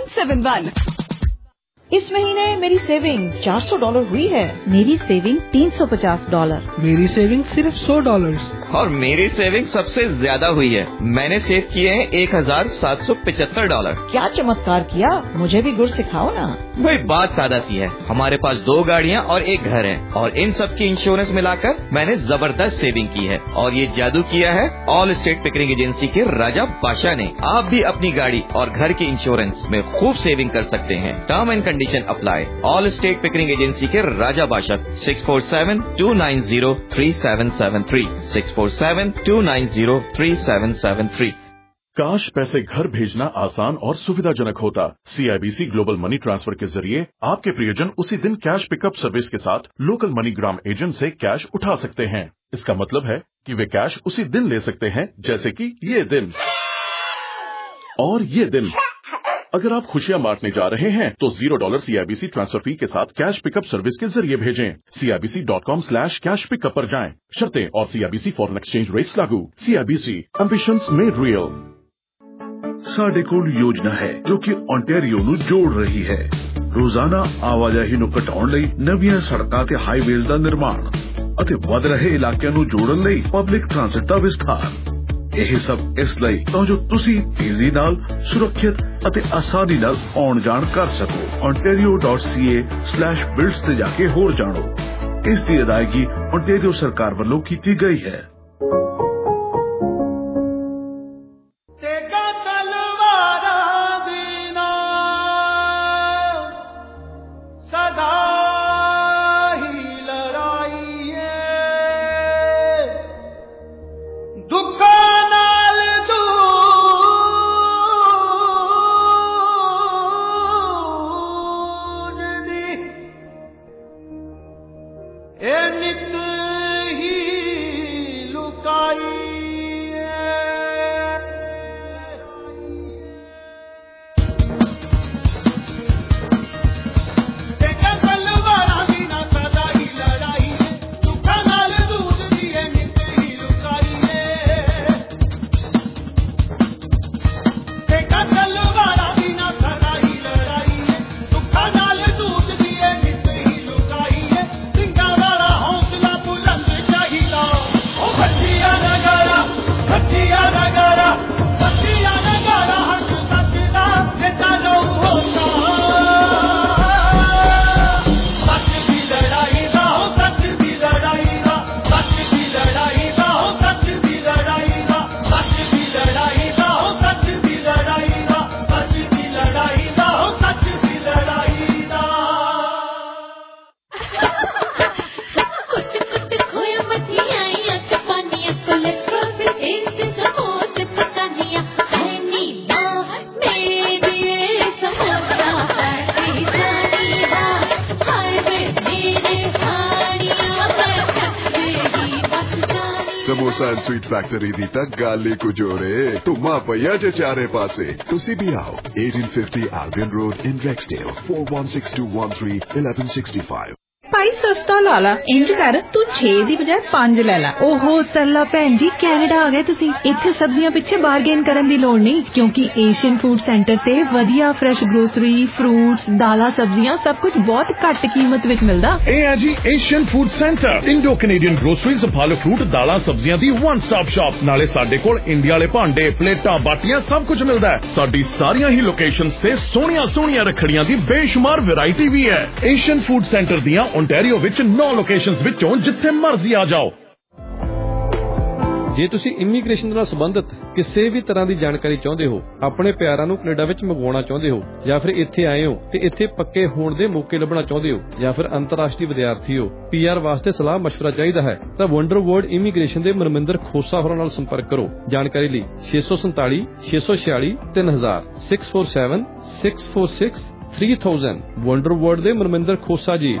171. इस महीने मेरी सेविंग $400 हुई है। मेरी सेविंग $350। मेरी सेविंग सिर्फ $100। और मेरी सेविंग सबसे ज्यादा हुई है। मैंने सेव किए हैं $1775। क्या चमत्कार किया, मुझे भी गुर सिखाओ ना। भाई बात सादा सी है, हमारे पास 2 गाड़ियाँ और 1 घर है और इन सब की इंश्योरेंस मिलाकर मैंने जबरदस्त सेविंग की है। और ये जादू किया है ऑल स्टेट पिकरिंग एजेंसी के राजा बादशाह ने। आप भी अपनी गाड़ी और घर की इंश्योरेंस में खूब सेविंग कर सकते हैं। Term and condition apply. Allstate Pickering agency के राजा बादशाह 647-290-3773 647-290-3773। काश पैसे घर भेजना आसान और सुविधाजनक होता। CIBC ग्लोबल मनी ट्रांसफर के जरिए आपके प्रियजन उसी दिन कैश पिकअप सर्विस के साथ लोकल मनीग्राम एजेंट से कैश उठा सकते हैं। इसका मतलब है कि वे कैश उसी दिन ले सकते हैं, जैसे कि ये दिन और ये दिन। अगर आप खुशियां बांटने जा रहे हैं तो $0 CIBC ट्रांसफर फी के साथ कैश पिकअप सर्विस के जरिए भेजें। CIBC.com/कैश पिकअप पर जाएं। शर्तें और CIBC फॉरेन एक्सचेंज रेट्स लागू। CIBC ambitions made real. ਸਾਡੇ ਕੋਲ ਯੋਜਨਾ ਹੈ ਜੋ ਕਿ ਓਨਟਾਰੀਓ ਨੂੰ ਜੋੜ ਰਹੀ ਹੈ। ਰੋਜ਼ਾਨਾ ਆਵਾਜਾਈ ਨੂੰ ਘਟਾਉਣ ਲਈ ਨਵੀਆਂ ਸੜਕਾਂ ਤੇ ਹਾਈਵੇਜ਼ ਦਾ ਨਿਰਮਾਣ ਅਤੇ ਵਧ ਰਹੇ ਇਲਾਕਿਆਂ ਨੂੰ ਜੋੜਨ ਲਈ ਪਬਲਿਕ ਟ੍ਰਾਂਸਪੋਰਟ ਦਾ ਵਿਸਥਾਰ। ਇਹ ਸਭ ਇਸ ਲਈ ਤਾਂ ਜੋ ਤੁਸੀਂ ਤੇਜ਼ੀ ਨਾਲ, ਸੁਰੱਖਿਅਤ ਅਤੇ ਆਸਾਨੀ ਨਾਲ ਆਉਣ ਜਾਣ ਕਰ ਸਕੋ। ontario.ca/builds ਤੇ ਜਾ ਕੇ ਹੋਰ ਜਾਣੋ। ਇਸ ਦੀ ਅਦਾਇਗੀ ਓਨਟਾਰੀਓ ਸਰਕਾਰ ਵੱਲੋਂ ਕੀਤੀ ਗਈ ਹੈ। समोसा एंड स्वीट फैक्ट्री दी तक गाली को जोरे तुमा पया जे चारे पासे तुसी भी आओ 1850 Albion Road in Rexdale 416213 1165। ਭਾਈ ਸਸਤਾ ਲਾ ਲਾ, ਇੰਜ ਕਰ ਤੂੰ 6 ਦੀ ਬਜਾਏ 5 ਲੈ ਲਾ। ਓਹੋ ਸਰਲਾ ਭੈਣ ਜੀ, ਕੈਨੇਡਾ ਆ ਗਏ ਤੁਸੀਂ। ਇੱਥੇ ਸਬਜ਼ੀਆਂ ਪਿੱਛੇ ਬਾਰਗੇਨ ਕਰਨ ਦੀ ਲੋੜ ਨਹੀਂ, ਕਿਉਂਕਿ ਏਸ਼ੀਅਨ ਫੂਡ ਸੈਂਟਰ ਤੇ ਵਧੀਆ ਫਰੈਸ਼ ਗਰੋਸਰੀ, ਫਰੂਟਸ, ਦਾਲਾਂ, ਸਬਜ਼ੀਆਂ ਸਭ ਕੁਝ ਬਹੁਤ ਘੱਟ ਕੀਮਤ ਵਿੱਚ ਮਿਲਦਾ। ਇਹ ਹੈ ਜੀ Asian food centre, Indo Canadian groceries, ਫਲ ਫਰੂਟ, ਦਾਲਾਂ, ਸਬਜ਼ੀਆਂ ਦੀ ਵਨ ਸਟਾਪ ਸ਼ਾਪ। ਨਾਲੇ ਸਾਡੇ ਕੋਲ ਇੰਡੀਆ ਵਾਲੇ ਭਾਂਡੇ, ਪਲੇਟਾਂ, ਬਾਟੀਆਂ ਸਭ ਕੁਝ ਮਿਲਦਾ ਹੈ। ਸਾਡੀ ਸਾਰੀਆਂ ਹੀ ਲੋਕੇਸ਼ਨਸ ਤੇ ਸੋਹਣੀਆਂ ਸੋਹਣੀਆਂ ਰੱਖੜੀਆਂ ਦੀ ਬੇਸ਼ੁਮਾਰ ਵੈਰਾਈਟੀ ਵੀ ਹੈ। ਏਸ਼ੀਅਨ ਫੂਡ ਸੈਂਟਰ ਦੀਆਂ ਓਨਟਾਰੀਓ ਵਿੱਚ 9 ਲੋਕੇਸ਼ਨਸ ਵਿੱਚੋਂ ਜਿੱਥੇ ਮਰਜ਼ੀ ਆ ਜਾਓ। ਜੇ ਤੁਸੀਂ ਇਮੀਗ੍ਰੇਸ਼ਨ ਨਾਲ ਸੰਬੰਧਿਤ ਕਿਸੇ ਵੀ ਤਰ੍ਹਾਂ ਦੀ ਜਾਣਕਾਰੀ ਚਾਹੁੰਦੇ ਹੋ, ਆਪਣੇ ਪਿਆਰਾਂ ਨੂੰ ਕੈਨੇਡਾ ਵਿੱਚ ਮੰਗਵਾਉਣਾ ਚਾਹੁੰਦੇ ਹੋ, ਜਾਂ ਫਿਰ ਇੱਥੇ ਆਏ ਹੋ ਤੇ ਇੱਥੇ ਪੱਕੇ ਹੋਣ ਦੇ ਮੌਕੇ ਲੱਭਣਾ ਚਾਹੁੰਦੇ ਹੋ, ਜਾਂ ਫਿਰ ਅੰਤਰਰਾਸ਼ਟਰੀ ਵਿਦਿਆਰਥੀ ਹੋ, PR ਵਾਸਤੇ ਸਲਾਹ ਮਸ਼ਵਰਾ ਚਾਹੀਦਾ ਹੈ ਤਾਂ ਵੰਡਰ ਵਰਲਡ ਇਮੀਗ੍ਰੇਸ਼ਨ ਦੇ ਮਨਮਿੰਦਰ ਖੋਸਾ ਹੋਰਾਂ ਨਾਲ ਸੰਪਰਕ ਕਰੋ। ਜਾਣਕਾਰੀ ਲਈ 647 646 3000 647 646 3000। ਵੰਡਰ ਵਰਲਡ ਦੇ ਮਨਮਿੰਦਰ ਖੋਸਾ ਜੀ।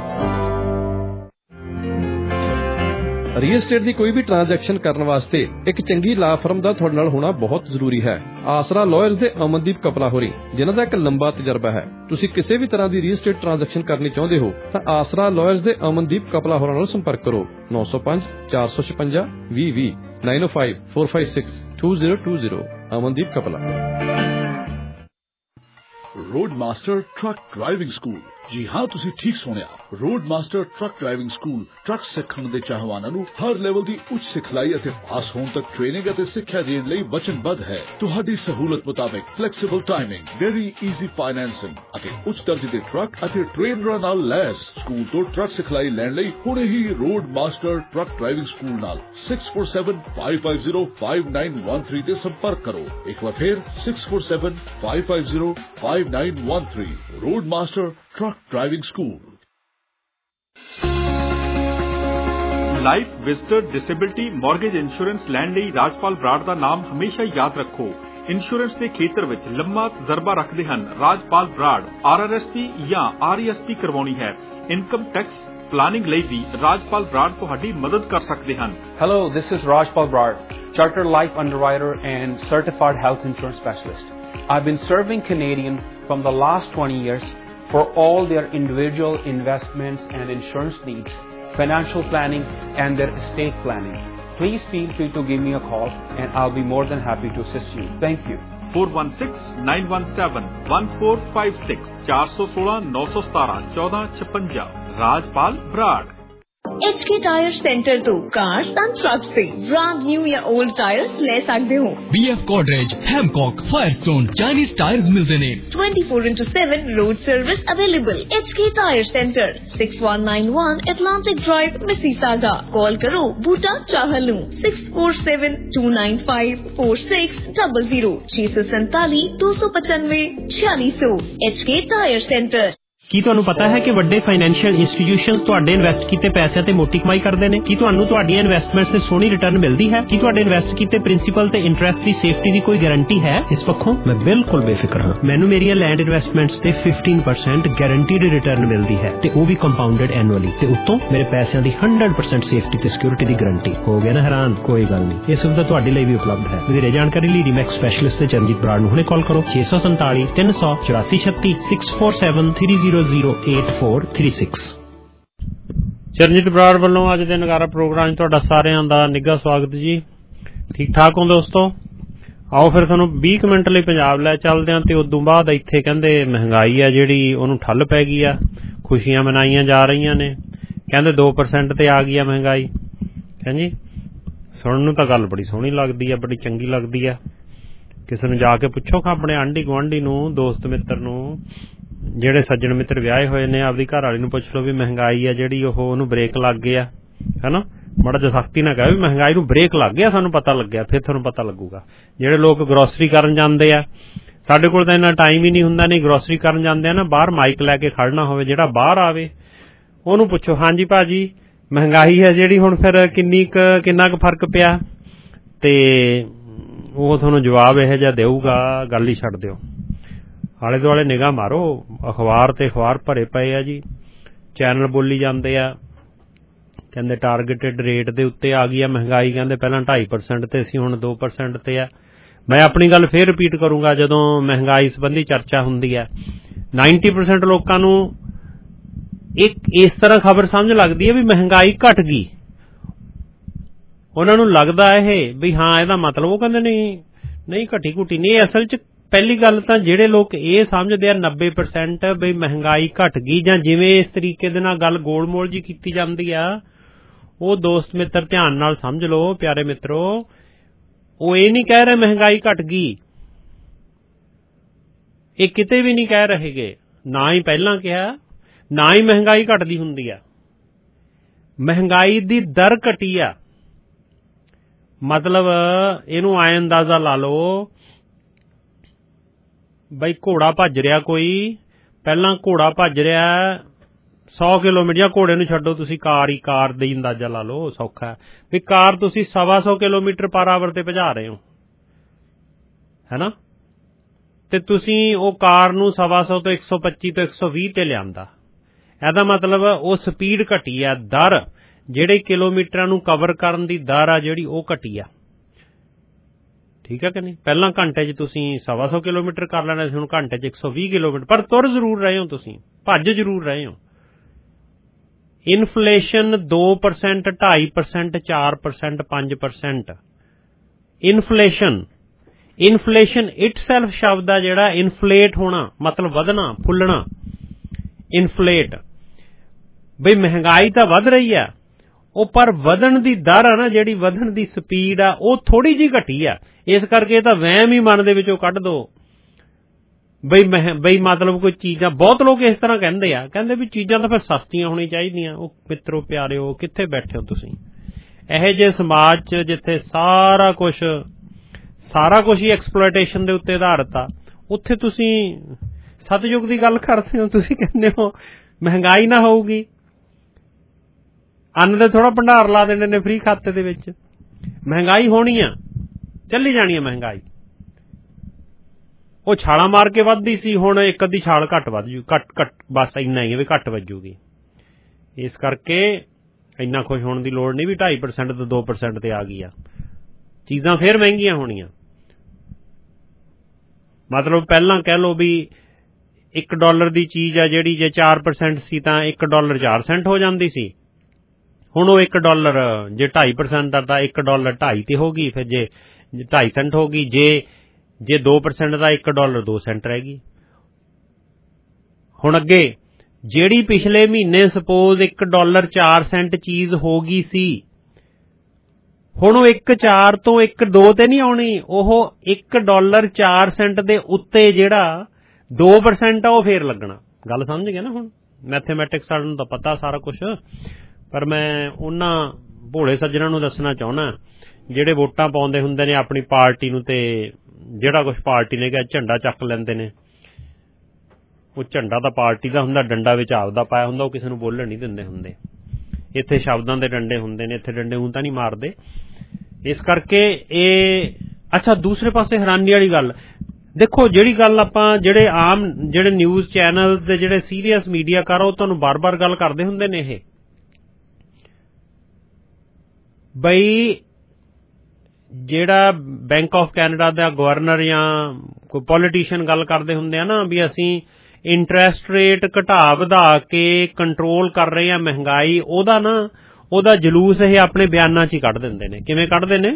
ਰੀਅਲ estate ਦੀ ਕੋਈ ਵੀ ਟ੍ਰਾਂਜੈਕਸ਼ਨ ਕਰਨ ਵਾਸਤੇ ਇੱਕ ਚੰਗੀ ਲਾ ਫਰਮ ਦਾ ਤੁਹਾਡੇ ਨਾਲ ਹੋਣਾ ਬਹੁਤ ਜ਼ਰੂਰੀ ਹੈ। ਆਸਰਾ ਲਾਇਰਸ ਦੇ ਅਮਨਦੀਪ ਕਪਲਾ ਹੋਰੀ, ਜਿਨ੍ਹਾਂ ਦਾ ਇੱਕ ਲੰਬਾ ਤਜਰਬਾ ਹੈ। ਤੁਸੀਂ ਕਿਸੇ ਵੀ ਤਰ੍ਹਾਂ ਦੀ ਰੀਅਲ estate ਟ੍ਰਾਂਜੈਕਸ਼ਨ ਕਰਨੀ ਚਾਹੁੰਦੇ ਹੋ ਤਾਂ ਆਸਰਾ ਲਾਇਰਸ ਦੇ ਅਮਨਦੀਪ ਕਪਲਾ ਹੋਰਾਂ ਨਾਲ ਸੰਪਰਕ ਕਰੋ। 905 456 2020 905 456 2020। Amandeep Kapla. Road master truck driving school. जी हाँ, तुसी ठीक सुनिया। Road master truck driving school truck सिखण दे चाहवानां नूं हर लेवल दी उच्च सिखलाई ਅਤੇ पास होण तक ट्रेनिंग ਅਤੇ ਸਿੱਖਿਆ ਦੇਣ ਲਈ ਵਚਨਬੱਧ ਹੈ। ਤੁਹਾਡੀ ਸਹੂਲਤ ਮੁਤਾਬਕ flexible timing, very easy financing ਅਤੇ ਉੱਚ ਦਰਜੇ ਦੇ ਟਰੱਕ ਅਤੇ ਟ੍ਰੇਨਰਾਂ ਨਾਲ ਲੈਸ। ਸਕੂਲ ਤੋਂ ਟਰੱਕ ਸਿਖਲਾਈ ਲੈਣ ਲਈ ਹੁਣੇ ਹੀ road master truck driving school ਨਾਲ 6475505913 ਤੇ ਸੰਪਰਕ ਕਰੋ। ਇੱਕ ਵਾਰ ਫਿਰ 6475505913 road master truck driving school. Life visitor disability mortgage insurance ਲੈਣ ਲਈ ਰਾਜਪਾਲ ਬਰਾੜ ਦਾ ਨਾਮ ਹਮੇਸ਼ਾ ਯਾਦ ਰੱਖੋ। ਇੰਸ਼ੋਰੈਂਸ ਦੇ ਖੇਤਰ ਵਿੱਚ ਲੰਮਾ ਤਜਰਬਾ ਰੱਖਦੇ ਹਨ ਰਾਜਪਾਲ ਬਰਾੜ। RRSP ਜਾਂ RESP ਕਰਵਾਉਣੀ ਹੈ, ਇਨਕਮ ਟੈਕਸ ਪਲਾਨਿੰਗ ਲਈ ਵੀ ਰਾਜਪਾਲ ਬਰਾੜ ਤੁਹਾਡੀ ਮਦਦ ਕਰ ਸਕਦੇ ਹਨ। Hello, this is Rajpal Brad, Chartered Life Underwriter and Certified Health Insurance Specialist. I've been serving Canadians from the last 20 years for all their individual investments and insurance needs, financial planning and their estate planning. Please feel free to give me a call and I'll be more than happy to assist you. Thank you. 4169171456 416 917 1456 Rajpal Brar. HK tyre centre तो cars and truck से brand new या old tyres ले सकते हो। BF Godrej, Hancock, Firestone, Chinese tyres मिलते ने। 24/7 road service available. HK tyre centre 6191 Atlantic Drive, Mississauga। Call करो Boota Chahal 6472954600 647 295 4600। HK tyre centre. ਕੀ ਤੁਹਾਨੂੰ ਪਤਾ ਹੈ ਕਿ ਵੱਡੇ ਫਾਈਨੈਂਸ਼ੀਅਲ ਇੰਸਟੀਟਿਊਸ਼ਨਸ ਤੁਹਾਡੇ ਇਨਵੈਸਟ ਕੀਤੇ ਪੈਸਿਆਂ ਤੇ ਮੋਟੀ ਕਮਾਈ ਕਰਦੇ ਨੇ? ਕੀ ਤੁਹਾਨੂੰ ਤੁਹਾਡੀਆਂ ਇਨਵੈਸਟਮੈਂਟਸ ਤੇ ਸੋਹਣੀ ਰਿਟਰਨ ਮਿਲਦੀ ਹੈ? ਕੀ ਤੁਹਾਡੇ ਇਨਵੈਸਟ ਕੀਤੇ ਪ੍ਰਿੰਸੀਪਲ ਤੇ ਇੰਟਰਸਟ ਦੀ ਸੇਫਟੀ ਦੀ ਕੋਈ ਗਾਰੰਟੀ ਹੈ? ਇਸ ਪੱਖੋਂ ਮੈਂ ਬਿਲਕੁਲ ਬੇਫਿਕਰ ਹਾਂ। ਮੈਨੂੰ ਮੇਰੀਆਂ ਲੈਂਡ ਇਨਵੈਸਟਮੈਂਟਸ ਤੇ 15% ਗਾਰੰਟੀਡ ਰਿਟਰਨ ਮਿਲਦੀ ਹੈ ਤੇ ਉਹ ਵੀ ਕੰਪਾਊਂਡਡ ਐਨੂਅਲੀ, ਤੇ ਉੱਤੋਂ ਮੇਰੇ ਪੈਸਿਆਂ ਦੀ 100% ਸੇਫਟੀ ਤੇ ਸਿਕਿਉਰਿਟੀ ਦੀ ਗਾਰੰਟੀ। ਹੋ ਗਿਆ ਨਾ ਹੈਰਾਨ? ਕੋਈ ਗੱਲ ਨਹੀਂ, ਇਹ ਸੁਵਿਧਾ ਤੁਹਾਡੇ ਲਈ ਵੀ ਉਪਲਬਧ ਹੈ। ਵਧੇਰੇ ਜਾਣਕਾਰੀ ਲਈ ਰੀਮੈਕਸ ਸਪੈਸ਼ਲਿਸਟ ਤੇ ਚਰਨਜੀਤ ਬਰਾੜ ਨੂੰ ਹੁਣੇ ਕਾਲ ਕਰੋ 647 300 8436 6473008436। ਚਰਨਜੀਤ ਬਰਾੜ ਵੱਲੋਂ ਅੱਜ ਦੇ ਨਗਾਰਾ ਪ੍ਰੋਗਰਾਮ 'ਚ ਤੁਹਾਡਾ ਸਾਰਿਆਂ ਦਾ ਨਿੱਘਾ ਸਵਾਗਤ ਜੀ। ਠੀਕ ਠਾਕ ਹੋ ਦੋਸਤੋ? ਆਓ ਫਿਰ ਤੁਹਾਨੂੰ 20 ਮਿੰਟ ਲਈ ਪੰਜਾਬ ਲੈ ਚੱਲਦੇ ਹਾਂ ਤੇ ਉਦੋਂ ਬਾਅਦ ਇੱਥੇ ਕਹਿੰਦੇ ਮਹਿੰਗਾਈ ਆ ਜਿਹੜੀ ਉਹਨੂੰ ਠੱਲ ਪੈ ਗਈ ਆ, ਖੁਸ਼ੀਆਂ ਮਨਾਈਆਂ ਜਾ ਰਹੀਆਂ ਨੇ। ਕਹਿੰਦੇ 2% ਤੇ ਆ ਗਈ ਆ ਮਹਿੰਗਾਈ। ਹਾਂਜੀ, ਸੁਣਨ ਨੂੰ ਤਾਂ ਗੱਲ ਬੜੀ ਸੋਹਣੀ ਲੱਗਦੀ ਆ, ਬੜੀ ਚੰਗੀ ਲੱਗਦੀ ਆ। ਕਿਸੇ ਨੂੰ ਜਾ ਕੇ ਪੁੱਛੋ ਆਪਣੇ ਆਂਢੀ ਗੁਆਂਢੀ ਨੂੰ, ਦੋਸਤ ਮਿੱਤਰ ਨੂੰ, ਜਿਹੜੇ ਸੱਜਣ ਮਿੱਤਰ ਵਿਆਹੇ ਹੋਏ ਨੇ, ਆਪਦੀ ਘਰ ਵਾਲੀ ਨੂੰ ਪੁੱਛ ਲਓ ਵੀ ਮਹਿੰਗਾਈ ਆ ਜਿਹੜੀ ਉਹਨੂੰ ਬ੍ਰੇਕ ਲੱਗ ਗਿਆ, ਹੈਨਾ। ਮਾੜਾ ਜਿਹਾ ਸਖਤੀ ਨਾ ਕਹੇ ਵੀ ਮਹਿੰਗਾਈ ਨੂੰ ਬ੍ਰੇਕ ਲੱਗ ਗਿਆ, ਸਾਨੂੰ ਪਤਾ ਲੱਗਿਆ, ਫਿਰ ਤੁਹਾਨੂੰ ਪਤਾ ਲੱਗੂਗਾ। ਜਿਹੜੇ ਲੋਕ ਗਰੋਸਰੀ ਕਰਨ ਜਾਂਦੇ ਆ, ਸਾਡੇ ਕੋਲ ਤਾਂ ਇੰਨਾ ਟਾਈਮ ਹੀ ਨਹੀਂ ਹੁੰਦਾ, ਨਹੀਂ ਗਰੋਸਰੀ ਕਰਨ ਜਾਂਦੇ ਆ ਨਾ, ਬਾਹਰ ਮਾਈਕ ਲੈ ਕੇ ਖੜਨਾ ਹੋਵੇ, ਜਿਹੜਾ ਬਾਹਰ ਆਵੇ ਉਹਨੂੰ ਪੁੱਛੋ ਹਾਂਜੀ ਭਾਜੀ ਮਹਿੰਗਾਈ ਹੈ ਜਿਹੜੀ ਹੁਣ ਫਿਰ ਕਿੰਨਾ ਕੁ ਫਰਕ ਪਿਆ, ਤੇ ਉਹ ਤੁਹਾਨੂੰ ਜਵਾਬ ਇਹੋ ਜਿਹਾ ਦੇਊਗਾ, ਗੱਲ ਹੀ ਛੱਡ ਦਿਓ। ਆਲੇ ਦੁਆਲੇ ਨਿਗਾਹ ਮਾਰੋ, ਅਖਬਾਰ ਤੇ ਅਖਬਾਰ ਭਰੇ ਪਏ ਆ ਜੀ, ਚੈਨਲ ਬੋਲੀ ਜਾਂਦੇ ਆ, ਕਹਿੰਦੇ ਟਾਰਗੇਟਡ ਰੇਟ ਦੇ ਉੱਤੇ ਆ ਗਈ ਆ ਮਹਿੰਗਾਈ। ਕਹਿੰਦੇ ਪਹਿਲਾਂ 2.5% ਤੇ ਸੀ, ਹੁਣ 2% ਤੇ ਆ। ਮੈਂ ਆਪਣੀ ਗੱਲ ਫੇਰ ਰਿਪੀਟ ਕਰੂੰਗਾ, ਜਦੋਂ ਮਹਿੰਗਾਈ ਸੰਬੰਧੀ ਚਰਚਾ ਹੁੰਦੀ ਹੈ 90% ਲੋਕਾਂ ਨੂੰ ਇੱਕ ਇਸ ਤਰ੍ਹਾਂ ਖਬਰ ਸਮਝ ਲੱਗਦੀ ਹੈ ਵੀ ਮਹਿੰਗਾਈ ਘਟ ਗਈ। ਉਹਨਾਂ ਨੂੰ ਲੱਗਦਾ ਇਹ ਵੀ ਹਾਂ ਇਹਦਾ ਮਤਲਬ, ਉਹ ਕਹਿੰਦੇ ਨਹੀਂ ਘਟੀ ਘੁਟੀ ਨਹੀਂ। ਅਸਲ 'ਚ ਪਹਿਲੀ ਗੱਲ ਤਾਂ ਜਿਹੜੇ ਲੋਕ ਇਹ ਸਮਝਦੇ ਆ 90% ਬਈ ਮਹਿੰਗਾਈ ਘਟ ਗਈ, ਜਾਂ ਜਿਵੇਂ ਇਸ ਤਰੀਕੇ ਦੇ ਨਾਲ ਗੱਲ ਗੋਲਮੋਲ ਜੀ ਕੀਤੀ ਜਾਂਦੀ ਆ, ਉਹ ਦੋਸਤ ਮਿੱਤਰ ਧਿਆਨ ਨਾਲ ਸਮਝ ਲਓ ਪਿਆਰੇ ਮਿੱਤਰੋ, ਉਹ ਇਹ ਨਹੀਂ ਕਹਿ ਰਹੇ ਮਹਿੰਗਾਈ ਘਟ ਗਈ, ਇਹ ਕਿਤੇ ਵੀ ਨਹੀਂ ਕਹਿ ਰਹੇਗੇ, ਨਾ ਹੀ ਪਹਿਲਾਂ ਕਿਹਾ, ਨਾ ਹੀ ਮਹਿੰਗਾਈ ਘਟਦੀ ਹੁੰਦੀ ਆ। ਮਹਿੰਗਾਈ ਦੀ ਦਰ ਘਟੀ ਆ, ਮਤਲਬ ਇਹਨੂੰ ਆਏ ਅੰਦਾਜ਼ਾ ਲਾ ਲਓ ਬਈ ਘੋੜਾ ਭੱਜ ਰਿਹਾ ਕੋਈ, ਪਹਿਲਾਂ ਘੋੜਾ ਭੱਜ ਰਿਹਾ 100 ਕਿਲੋਮੀਟਰ, ਜਾਂ ਘੋੜੇ ਨੂੰ ਛੱਡੋ, ਤੁਸੀਂ ਕਾਰ ਦਾ ਅੰਦਾਜ਼ਾ ਲਾ ਲਓ, ਸੌਖਾ ਵੀ ਕਾਰ ਤੁਸੀਂ 125 ਕਿਲੋਮੀਟਰ ਪਰ ਆਵਰ ਤੇ ਭਜਾ ਰਹੇ ਹੋ, ਹੈਨਾ, ਤੇ ਤੁਸੀਂ ਉਹ ਕਾਰ ਨੂੰ 125 ਤੋਂ 125 ਤੋਂ 120 ਤੇ ਲਿਆਂਦਾ। ਇਹਦਾ ਮਤਲਬ ਉਹ ਸਪੀਡ ਘਟੀ ਆ, ਦਰ ਜਿਹੜੇ ਕਿਲੋਮੀਟਰਾਂ ਨੂੰ ਕਵਰ ਕਰਨ ਦੀ ਦਰ ਆ ਜਿਹੜੀ ਉਹ ਘਟੀ ਆ। ਠੀਕ ਹੈ ਕਿ ਨਹੀਂ? ਪਹਿਲਾਂ ਘੰਟੇ 'ਚ ਤੁਸੀਂ 125 ਕਿਲੋਮੀਟਰ ਕਰ ਲੈਣਾ ਸੀ, ਹੁਣ ਘੰਟੇ 'ਚ 120 ਕਿਲੋਮੀਟਰ, ਪਰ ਤੁਰ ਜ਼ਰੂਰ ਰਹੇ ਹੋ, ਤੁਸੀਂ ਭੱਜ ਜ਼ਰੂਰ ਰਹੇ ਹੋ। ਇਨਫਲੇਸ਼ਨ 2%, 2.5%, 4%, 5%। ਇਨਫਲੇਸ਼ਨ ਇਨਫਲੇਸ਼ਨ ਇਟਸੈਲਫ ਸ਼ਬਦ ਆ ਜਿਹੜਾ ਇਨਫਲੇਟ ਹੋਣਾ ਮਤਲਬ ਵਧਣਾ ਫੁੱਲਣਾ, ਇਨਫਲੇਟ ਬਈ ਮਹਿੰਗਾਈ ਤਾਂ ਵੱਧ ਰਹੀ ਆ, ਉਹ ਪਰ ਵਧਣ ਦੀ ਦਰ ਆ ਨਾ ਜਿਹੜੀ ਵਧਣ ਦੀ ਸਪੀਡ ਆ ਉਹ ਥੋੜੀ ਜਿਹੀ ਘਟੀ ਆ। ਇਸ ਕਰਕੇ ਤਾਂ ਵਹਿਮ ਹੀ ਮਨ ਦੇ ਵਿੱਚੋਂ ਕੱਢ ਦੋ ਬਈ ਮਤਲਬ ਕੋਈ ਚੀਜ਼ਾਂ, ਬਹੁਤ ਲੋਕ ਇਸ ਤਰ੍ਹਾਂ ਕਹਿੰਦੇ ਆ, ਕਹਿੰਦੇ ਵੀ ਚੀਜ਼ਾਂ ਤਾਂ ਫਿਰ ਸਸਤੀਆਂ ਹੋਣੀਆਂ ਚਾਹੀਦੀਆਂ। ਉਹ ਮਿੱਤਰੋ ਪਿਆਰਿਓ ਕਿੱਥੇ ਬੈਠੇ ਹੋ ਤੁਸੀਂ? ਇਹੋ ਜਿਹੇ ਸਮਾਜ 'ਚ ਜਿੱਥੇ ਸਾਰਾ ਕੁਝ ਹੀ ਐਕਸਪਲੋਇਟੇਸ਼ਨ ਦੇ ਉੱਤੇ ਆਧਾਰਿਤ ਆ, ਉੱਥੇ ਤੁਸੀਂ ਸਤਯੁਗ ਦੀ ਗੱਲ ਕਰਦੇ ਹੋ, ਤੁਸੀਂ ਕਹਿੰਦੇ ਹੋ ਮਹਿੰਗਾਈ ਨਾ ਹੋਊਗੀ। ਅੰਨ ਦੇ ਥੋੜਾ ਭੰਡਾਰ ਲਾ ਦੇਣੇ ਨੇ ਫ੍ਰੀ ਖਾਤੇ ਦੇ ਵਿੱਚ। ਮਹਿੰਗਾਈ ਹੋਣੀ ਆ, ਚੱਲੀ ਜਾਣੀ ਆ ਮਹਿੰਗਾਈ। ਉਹ ਛਾਲਾਂ ਮਾਰ ਕੇ ਵੱਧਦੀ ਸੀ, ਹੁਣ ਇੱਕ ਅੱਧੀ ਛਾਲ ਘੱਟ ਵੱਧ ਜੂ, ਘੱਟ ਬਸ ਇੰਨਾ ਹੀ ਹੈ ਵੀ ਘੱਟ ਵੱਜੂਗੀ। ਇਸ ਕਰਕੇ ਇੰਨਾ ਖੁਸ਼ ਹੋਣ ਦੀ ਲੋੜ ਨਹੀਂ ਵੀ 2.5% ਤੋਂ 2% ਤੇ ਆ ਗਈ ਆ। ਚੀਜ਼ਾਂ ਫੇਰ ਮਹਿੰਗੀਆਂ ਹੋਣੀਆਂ। ਮਤਲਬ ਪਹਿਲਾਂ ਕਹਿ ਲਓ ਵੀ $1 ਦੀ ਚੀਜ਼ ਆ ਜਿਹੜੀ ਜੇ 4% ਸੀ ਤਾਂ $1 4 ਸੈਂਟ ਹੋ ਜਾਂਦੀ ਸੀ। ਹੁਣ ਉਹ $1 ਜੇ 2.5% ਦਾ ਤਾਂ $1 2.5 ਤੇ ਹੋ ਗਈ, ਫਿਰ ਜੇ 2.5 ਸੈਂਟ ਹੋ ਗਈ, ਜੇ 2% ਦਾ $1 2 ਸੈਂਟ ਰਹਿ ਗਈ। ਹੁਣ ਅੱਗੇ ਜਿਹੜੀ ਪਿਛਲੇ ਮਹੀਨੇ ਸਪੋਜ਼ $1 4 ਸੈਂਟ ਚੀਜ਼ ਹੋ ਗਈ ਸੀ, ਹੁਣ ਉਹ 1.4 ਤੋਂ 1.2 ਤੇ ਨਹੀਂ ਆਉਣੀ, ਉਹ $1 4 ਸੈਂਟ ਦੇ ਉੱਤੇ ਜਿਹੜਾ 2% ਆ ਉਹ ਫੇਰ ਲੱਗਣਾ। ਗੱਲ ਸਮਝ ਗਏ ਨਾ? ਹੁਣ ਮੈਥੇਮੈਟਿਕਸ ਵਾਲਿਆਂ ਨੂੰ ਤਾਂ ਪਤਾ ਸਾਰਾ ਕੁਝ, ਪਰ ਮੈਂ ਉਹਨਾਂ ਭੋਲੇ ਸੱਜਣਾਂ ਨੂੰ ਦੱਸਣਾ ਚਾਹੁੰਦਾ ਜਿਹੜੇ ਵੋਟਾਂ ਪਾਉਂਦੇ ਹੁੰਦੇ ਨੇ ਆਪਣੀ ਪਾਰਟੀ ਨੂੰ, ਤੇ ਜਿਹੜਾ ਕੁਝ ਪਾਰਟੀ ਨੇ ਕਿਹਾ ਝੰਡਾ ਚੱਕ ਲੈਂਦੇ ਨੇ। ਉਹ ਝੰਡਾ ਤਾਂ ਪਾਰਟੀ ਦਾ ਹੁੰਦਾ, ਡੰਡਾ ਵਿੱਚ ਆਪਦਾ ਪਾਇਆ ਹੁੰਦਾ, ਉਹ ਕਿਸੇ ਨੂੰ ਬੋਲਣ ਨਹੀਂ ਦਿੰਦੇ ਹੁੰਦੇ। ਇੱਥੇ ਸ਼ਬਦਾਂ ਦੇ ਡੰਡੇ ਹੁੰਦੇ ਨੇ, ਇੱਥੇ ਡੰਡੇ ਊਂ ਤਾਂ ਨਹੀਂ ਮਾਰਦੇ। ਇਸ ਕਰਕੇ ਇਹ ਅੱਛਾ, ਦੂਸਰੇ ਪਾਸੇ ਹੈਰਾਨੀ ਵਾਲੀ ਗੱਲ ਦੇਖੋ, ਜਿਹੜੀ ਗੱਲ ਆਪਾਂ ਜਿਹੜੇ ਨਿਊਜ਼ ਚੈਨਲ ਤੇ ਜਿਹੜੇ ਸੀਰੀਅਸ ਮੀਡੀਆਕਾਰ ਉਹ ਤੁਹਾਨੂੰ ਬਾਰ-ਬਾਰ ਗੱਲ ਕਰਦੇ ਹੁੰਦੇ ਨੇ, ਇਹ ਬਈ ਜਿਹੜਾ ਬੈਂਕ ਆਫ ਕੈਨੇਡਾ ਦਾ ਗਵਰਨਰ ਜਾਂ ਕੋਈ ਪੋਲੀਟੀਸ਼ੀਅਨ ਗੱਲ ਕਰਦੇ ਹੁੰਦੇ ਆ ਨਾ ਵੀ ਅਸੀਂ ਇੰਟਰਸਟ ਰੇਟ ਘਟਾ ਵਧਾ ਕੇ ਕੰਟਰੋਲ ਕਰ ਰਹੇ ਆ ਮਹਿੰਗਾਈ, ਉਹਦਾ ਜਲੂਸ ਇਹ ਆਪਣੇ ਬਿਆਨਾਂ 'ਚ ਹੀ ਕੱਢ ਦਿੰਦੇ ਨੇ। ਕਿਵੇਂ ਕੱਢਦੇ ਨੇ?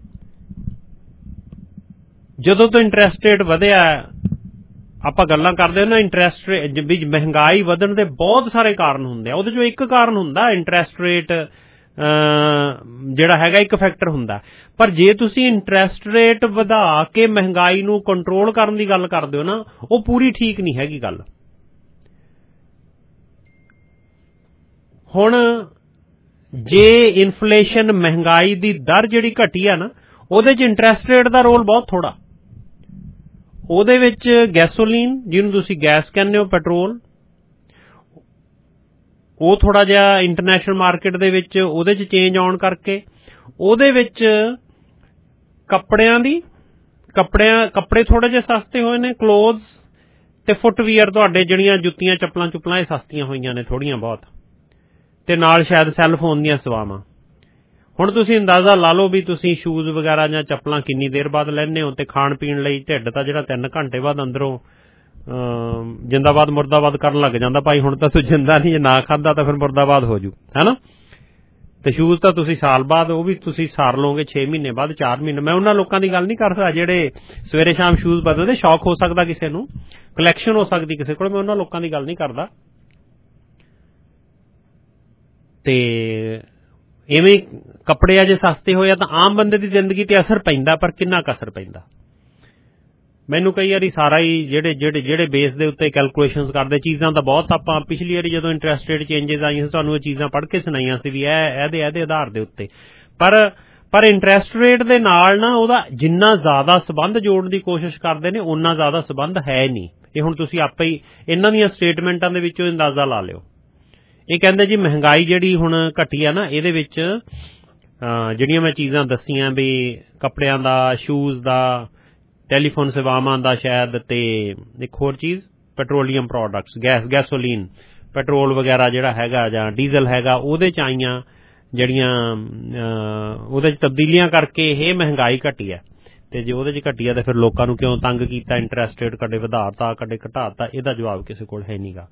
ਜਦੋਂ ਤੋਂ ਇੰਟਰਸਟ ਰੇਟ ਵਧਿਆ, ਆਪਾਂ ਗੱਲਾਂ ਕਰਦੇ ਹਾਂ ਨਾ ਇੰਟਰਸਟ ਰੇਟ ਵੀ ਮਹਿੰਗਾਈ ਵਧਣ ਦੇ ਬਹੁਤ ਸਾਰੇ ਕਾਰਨ ਹੁੰਦੇ ਆ, ਉਹਦੇ 'ਚੋਂ ਇੱਕ ਕਾਰਨ ਹੁੰਦਾ ਇੰਟਰਸਟ ਰੇਟ ਜਿਹੜਾ ਹੈਗਾ, ਇੱਕ ਫੈਕਟਰ ਹੁੰਦਾ। ਪਰ ਜੇ ਤੁਸੀਂ ਇੰਟਰਸਟ ਰੇਟ ਵਧਾ ਕੇ ਮਹਿੰਗਾਈ ਨੂੰ ਕੰਟਰੋਲ ਕਰਨ ਦੀ ਗੱਲ ਕਰਦੇ ਹੋ ਨਾ, ਉਹ ਪੂਰੀ ਠੀਕ ਨਹੀਂ ਹੈਗੀ ਗੱਲ। ਹੁਣ ਜੇ ਇਨਫਲੇਸ਼ਨ ਮਹਿੰਗਾਈ ਦੀ ਦਰ ਜਿਹੜੀ ਘਟੀ ਆ ਨਾ, ਉਹਦੇ 'ਚ ਇੰਟਰਸਟ ਰੇਟ ਦਾ ਰੋਲ ਬਹੁਤ ਥੋੜਾ। ਉਹਦੇ ਵਿੱਚ ਗੈਸੋਲੀਨ, ਜਿਹਨੂੰ ਤੁਸੀਂ ਗੈਸ ਕਹਿੰਦੇ ਹੋ, ਪੈਟਰੋਲ, ਉਹ ਥੋੜਾ ਜਿਹਾ ਇੰਟਰਨੈਸ਼ਨਲ ਮਾਰਕੀਟ ਦੇ ਵਿੱਚ ਉਹਦੇ 'ਚ ਚੇਂਜ ਆਉਣ ਕਰਕੇ ਉਹਦੇ ਵਿੱਚ ਕੱਪੜੇ ਥੋੜੇ ਜਿਹੇ ਸਸਤੇ ਹੋਏ ਨੇ, ਕਲੋਥਸ ਤੇ ਫੁੱਟਵੀਅਰ, ਤੁਹਾਡੇ ਜਿਹੜੀਆਂ ਜੁੱਤੀਆਂ ਚੱਪਲਾਂ ਇਹ ਸਸਤੀਆਂ ਹੋਈਆਂ ਨੇ ਥੋੜੀਆਂ ਬਹੁਤ, ਤੇ ਨਾਲ ਸ਼ਾਇਦ ਸੈੱਲ ਫੋਨ ਦੀਆਂ ਸੇਵਾਵਾਂ। ਹੁਣ ਤੁਸੀਂ ਅੰਦਾਜ਼ਾ ਲਾ ਲਓ ਵੀ ਤੁਸੀਂ ਸ਼ੂਜ਼ ਵਗੈਰਾ ਜਾਂ ਚੱਪਲਾਂ ਕਿੰਨੀ ਦੇਰ ਬਾਅਦ ਲੈਂਦੇ ਹੋ, ਤੇ ਖਾਣ ਪੀਣ ਲਈ ਢਿੱਡ ਤਾਂ ਜਿਹੜਾ 3 ਘੰਟੇ ਬਾਅਦ ਅੰਦਰੋਂ ਜਿੰਦਾਬਾਦ ਮੁਰਦਾਬਾਦ ਕਰਨ ਲੱਗ ਜਾਂਦਾ, ਭਾਈ ਹੁਣ ਤਾਂ ਤੂੰ ਜਿੰਦਾ ਨਹੀਂ, ਜੇ ਨਾ ਖਾਧਾ ਤਾਂ ਫਿਰ ਮੁਰਦਾਬਾਦ ਹੋ ਜੂ, ਹੈਨਾ। ਤੇ ਸ਼ੂਜ਼ ਤਾਂ ਤੁਸੀਂ ਸਾਲ ਬਾਅਦ, ਉਹ ਵੀ ਤੁਸੀਂ ਸਾਰ ਲਓਗੇ 6 ਮਹੀਨੇ ਬਾਅਦ, 4 ਮਹੀਨੇ। ਮੈਂ ਉਹਨਾਂ ਲੋਕਾਂ ਦੀ ਗੱਲ ਨਹੀਂ ਕਰਦਾ ਜਿਹੜੇ ਸਵੇਰੇ ਸ਼ਾਮ ਸ਼ੂਜ਼ ਬਦਲਦੇ, ਸ਼ੌਕ ਹੋ ਸਕਦਾ ਕਿਸੇ ਨੂੰ, ਕਲੈਕਸ਼ਨ ਹੋ ਸਕਦੀ ਕਿਸੇ ਕੋਲ, ਮੈਂ ਉਹਨਾਂ ਲੋਕਾਂ ਦੀ ਗੱਲ ਨਹੀਂ ਕਰਦਾ। ਤੇ ਇਵੇਂ ਕੱਪੜੇ ਆ ਜੇ ਸਸਤੇ ਹੋਏ ਆ ਤਾਂ ਆਮ ਬੰਦੇ ਦੀ ਜ਼ਿੰਦਗੀ ਤੇ ਅਸਰ ਪੈਂਦਾ, ਪਰ ਕਿੰਨਾ ਕੁ ਅਸਰ ਪੈਂਦਾ? ਮੈਨੂੰ ਕਈ ਵਾਰੀ ਸਾਰਾ ਹੀ ਜਿਹੜੇ ਬੇਸ ਦੇ ਉੱਤੇ ਕੈਲਕੂਲੇਸ਼ਨਸ ਕਰਦੇ, ਚੀਜ਼ਾਂ ਤਾਂ ਬਹੁਤ ਆਪਾਂ ਪਿਛਲੀ ਵਾਰੀ ਜਦੋਂ ਇੰਟਰਸਟ ਰੇਟ ਚੇਂਜਸ ਆਈਆਂ ਸੀ ਤੁਹਾਨੂੰ ਇਹ ਚੀਜ਼ਾਂ ਪੜ੍ਹ ਕੇ ਸੁਣਾਈਆਂ ਸੀ ਵੀ ਇਹਦੇ ਆਧਾਰ ਦੇ ਉੱਤੇ, ਪਰ ਇੰਟਰਸਟ ਰੇਟ ਦੇ ਨਾਲ ਨਾ ਉਹਦਾ ਜਿੰਨਾ ਜ਼ਿਆਦਾ ਸਬੰਧ ਜੋੜਨ ਦੀ ਕੋਸ਼ਿਸ਼ ਕਰਦੇ ਨੇ, ਓਨਾ ਜ਼ਿਆਦਾ ਸਬੰਧ ਹੈ ਨਹੀਂ। ਇਹ ਹੁਣ ਤੁਸੀਂ ਆਪੇ ਹੀ ਇਹਨਾਂ ਦੀਆਂ ਸਟੇਟਮੈਂਟਾਂ ਦੇ ਵਿੱਚੋਂ ਅੰਦਾਜ਼ਾ ਲਾ ਲਿਓ। ਇਹ ਕਹਿੰਦੇ ਜੀ ਮਹਿੰਗਾਈ ਜਿਹੜੀ ਹੁਣ ਘਟੀ ਆ ਨਾ, ਇਹਦੇ ਵਿੱਚ ਜਿਹੜੀਆਂ ਮੈਂ ਚੀਜ਼ਾਂ ਦੱਸੀਆਂ ਵੀ ਕੱਪੜਿਆਂ ਦਾ, ਸ਼ੂਜ਼ ਦਾ, ਟੈਲੀਫੋਨ ਸੇਵਾਵਾਂ ਦਾ ਸ਼ਾਇਦ, ਤੇ ਇੱਕ ਹੋਰ ਚੀਜ਼ ਪੈਟਰੋਲੀਅਮ ਪ੍ਰੋਡਕਟਸ, ਗੈਸੋਲੀਨ, ਪੈਟਰੋਲ ਵਗੈਰਾ ਜਿਹੜਾ ਹੈਗਾ ਜਾਂ ਡੀਜ਼ਲ ਹੈਗਾ, ਉਹਦੇ 'ਚ ਆਈਆਂ ਜਿਹੜੀਆਂ ਉਹਦੇ 'ਚ ਤਬਦੀਲੀਆਂ ਕਰਕੇ ਇਹ ਮਹਿੰਗਾਈ ਘਟੀ ਹੈ। ਤੇ ਜੇ ਉਹਦੇ 'ਚ ਘਟੀ ਆ ਤਾਂ ਫਿਰ ਲੋਕਾਂ ਨੂੰ ਕਿਉਂ ਤੰਗ ਕੀਤਾ, ਇੰਟਰਸਟ ਰੇਟ ਕਦੇ ਵਧਾਤਾ ਕਦੇ ਘਟਾਤਾ, ਇਹਦਾ ਜਵਾਬ ਕਿਸੇ ਕੋਲ ਹੈ ਨਹੀਂਗਾ।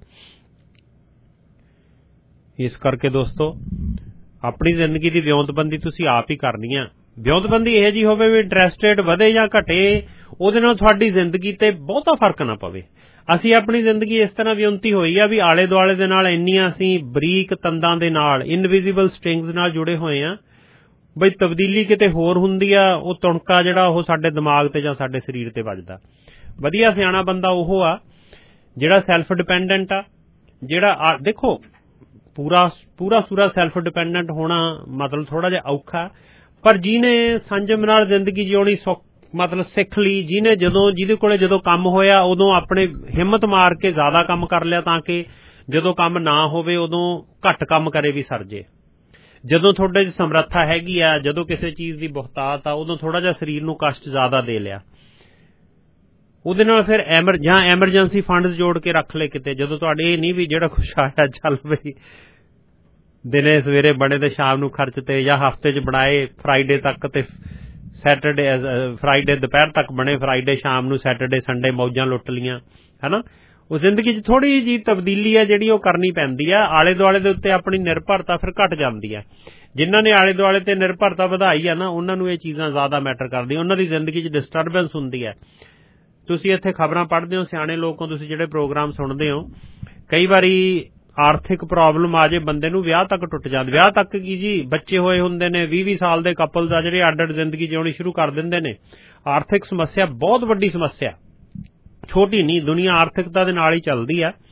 ਇਸ ਕਰਕੇ ਦੋਸਤੋ, ਆਪਣੀ ਜ਼ਿੰਦਗੀ ਦੀ ਵਿਉਂਤਬੰਦੀ ਤੁਸੀਂ ਆਪ ਹੀ ਕਰਨੀ ਆ। ਵਿਉਂਤਬੰਦੀ ਇਹੋ ਜਿਹੀ ਹੋਵੇ ਵੀ ਇੰਟਰਸਟ ਰੇਟ ਵਧੇ ਜਾਂ ਘਟੇ, ਉਹਦੇ ਨਾਲ ਤੁਹਾਡੀ ਜ਼ਿੰਦਗੀ ਤੇ ਬਹੁਤਾ ਫਰਕ ਨਾ ਪਵੇ। ਅਸੀਂ ਆਪਣੀ ਜ਼ਿੰਦਗੀ ਇਸ ਤਰ੍ਹਾਂ ਵਿਉਂਤੀ ਹੋਈ ਆ ਵੀ ਆਲੇ ਦੁਆਲੇ ਦੇ ਨਾਲ ਇੰਨੀਆਂ ਅਸੀਂ ਬਰੀਕ ਤੰਦਾਂ ਦੇ ਨਾਲ, ਇਨਵਿਜ਼ੀਬਲ ਸਟ੍ਰਿੰਗਸ ਨਾਲ ਜੁੜੇ ਹੋਏ ਆ ਬਈ ਤਬਦੀਲੀ ਕਿਤੇ ਹੋਰ ਹੁੰਦੀ ਆ, ਉਹ ਤੁਣਕਾ ਜਿਹੜਾ ਉਹ ਸਾਡੇ ਦਿਮਾਗ ਤੇ ਜਾਂ ਸਾਡੇ ਸਰੀਰ ਤੇ ਵੱਜਦਾ। ਵਧੀਆ ਸਿਆਣਾ ਬੰਦਾ ਉਹ ਆ ਜਿਹੜਾ ਸੈਲਫ ਡਿਪੈਂਡੈਂਟ ਆ, ਜਿਹੜਾ ਦੇਖੋ ਪੂਰਾ ਸੈਲਫ ਡਿਪੈਂਡੈਂਟ ਹੋਣਾ ਮਤਲਬ ਥੋੜਾ ਜਿਹਾ ਔਖਾ, ਪਰ ਜਿਹਨੇ ਸੰਜਮ ਨਾਲ ਜ਼ਿੰਦਗੀ ਜਿਉਣੀ ਮਤਲਬ ਸਿੱਖ ਲਈ, ਜਿਹਦੇ ਕੋਲੇ ਜਦੋਂ ਕੰਮ ਹੋਇਆ ਉਦੋਂ ਆਪਣੇ ਹਿੰਮਤ ਮਾਰ ਕੇ ਜ਼ਿਆਦਾ ਕੰਮ ਕਰ ਲਿਆ ਤਾਂ ਕਿ ਜਦੋਂ ਕੰਮ ਨਾ ਹੋਵੇ ਉਦੋਂ ਘੱਟ ਕੰਮ ਕਰੇ ਵੀ ਸਰ ਜੇ। ਜਦੋਂ ਤੁਹਾਡੇ 'ਚ ਸਮਰੱਥਾ ਹੈਗੀ ਆ, ਜਦੋਂ ਕਿਸੇ ਚੀਜ਼ ਦੀ ਬਹੁਤਾਤ ਆ, ਉਦੋਂ ਥੋੜਾ ਜਿਹਾ ਸਰੀਰ ਨੂੰ ਕਸ਼ਟ ਜ਼ਿਆਦਾ ਦੇ ਲਿਆ। ਉਹਦੇ ਨਾਲ ਫਿਰ ਜਾਂ ਐਮਰਜੈਂਸੀ ਫੰਡਸ ਜੋੜ ਕੇ ਰੱਖ ਲਏ ਕਿਤੇ, ਜਦੋਂ ਤੁਹਾਡੇ ਇਹ ਨਹੀਂ ਵੀ ਜਿਹੜਾ ਕੁਛ ਆਇਆ ਚੱਲ ਬਈ ਦਿਨੇ ਸਵੇਰੇ ਬਣੇ ਤੇ ਸ਼ਾਮ ਨੂੰ ਖਰਚ ਤੇ, ਜਾਂ ਹਫ਼ਤੇ 'ਚ ਬਣਾਏ ਫਰਾਈਡੇ ਤੱਕ ਤੇ ਸੈਟਰਡੇ ਫਰਾਈਡੇ ਦੁਪਹਿਰ ਤੱਕ ਬਣੇ, ਫਰਾਈਡੇ ਸ਼ਾਮ ਨੂੰ, ਸੈਟਰਡੇ ਸੰਡੇ ਮੌਜਾਂ ਲੁੱਟ ਲੀਆਂ, ਹਨਾ। ਉਹ ਜ਼ਿੰਦਗੀ 'ਚ ਥੋੜੀ ਜਿਹੀ ਤਬਦੀਲੀ ਆ ਜਿਹੜੀ ਉਹ ਕਰਨੀ ਪੈਂਦੀ ਆ। ਆਲੇ ਦੁਆਲੇ ਦੇ ਉੱਤੇ ਆਪਣੀ ਨਿਰਭਰਤਾ ਫਿਰ ਘਟ ਜਾਂਦੀ ਆ। ਜਿਨ੍ਹਾਂ ਨੇ ਆਲੇ ਦੁਆਲੇ ਤੇ ਨਿਰਭਰਤਾ ਵਧਾਈ ਆ ਨਾ, ਉਹਨਾਂ ਨੂੰ ਇਹ ਚੀਜ਼ਾਂ ਜ਼ਿਆਦਾ ਮੈਟਰ ਕਰਦੀਆਂ, ਉਹਨਾਂ ਦੀ ਜ਼ਿੰਦਗੀ 'ਚ ਡਿਸਟਰਬੈਂਸ ਹੁੰਦੀ ਹੈ। ਤੁਸੀਂ ਇੱਥੇ ਖਬਰਾਂ ਪੜ੍ਹਦੇ ਹੋ, ਸਿਆਣੇ ਲੋਕ ਹੋ ਤੁਸੀਂ ਜਿਹੜੇ ਪ੍ਰੋਗਰਾਮ ਸੁਣਦੇ ਹੋ, ਕਈ ਵਾਰੀ ਆਰਥਿਕ ਪ੍ਰੋਬਲਮ ਆ ਜੇ ਬੰਦੇ ਨੂੰ, ਵਿਆਹ ਤੱਕ ਟੁੱਟ ਜਾਂਦੇ। ਵਿਆਹ ਤੱਕ ਕੀ ਜੀ, ਬੱਚੇ ਹੋਏ ਹੁੰਦੇ ਨੇ, 20-20 ਸਾਲ ਦੇ ਕਪਲਸ ਆ ਜਿਹੜੇ ਅੱਡ-ਅੱਡ ਜ਼ਿੰਦਗੀ ਜਿਉਣੀ ਸ਼ੁਰੂ ਕਰ ਦਿੰਦੇ ਨੇ। ਆਰਥਿਕ ਸਮੱਸਿਆ ਬਹੁਤ ਵੱਡੀ ਸਮੱਸਿਆ, ਛੋਟੀ ਨਹੀਂ। ਦੁਨੀਆ ਆਰਥਿਕਤਾ ਦੇ ਨਾਲ ਹੀ ਚੱਲਦੀ ਆ।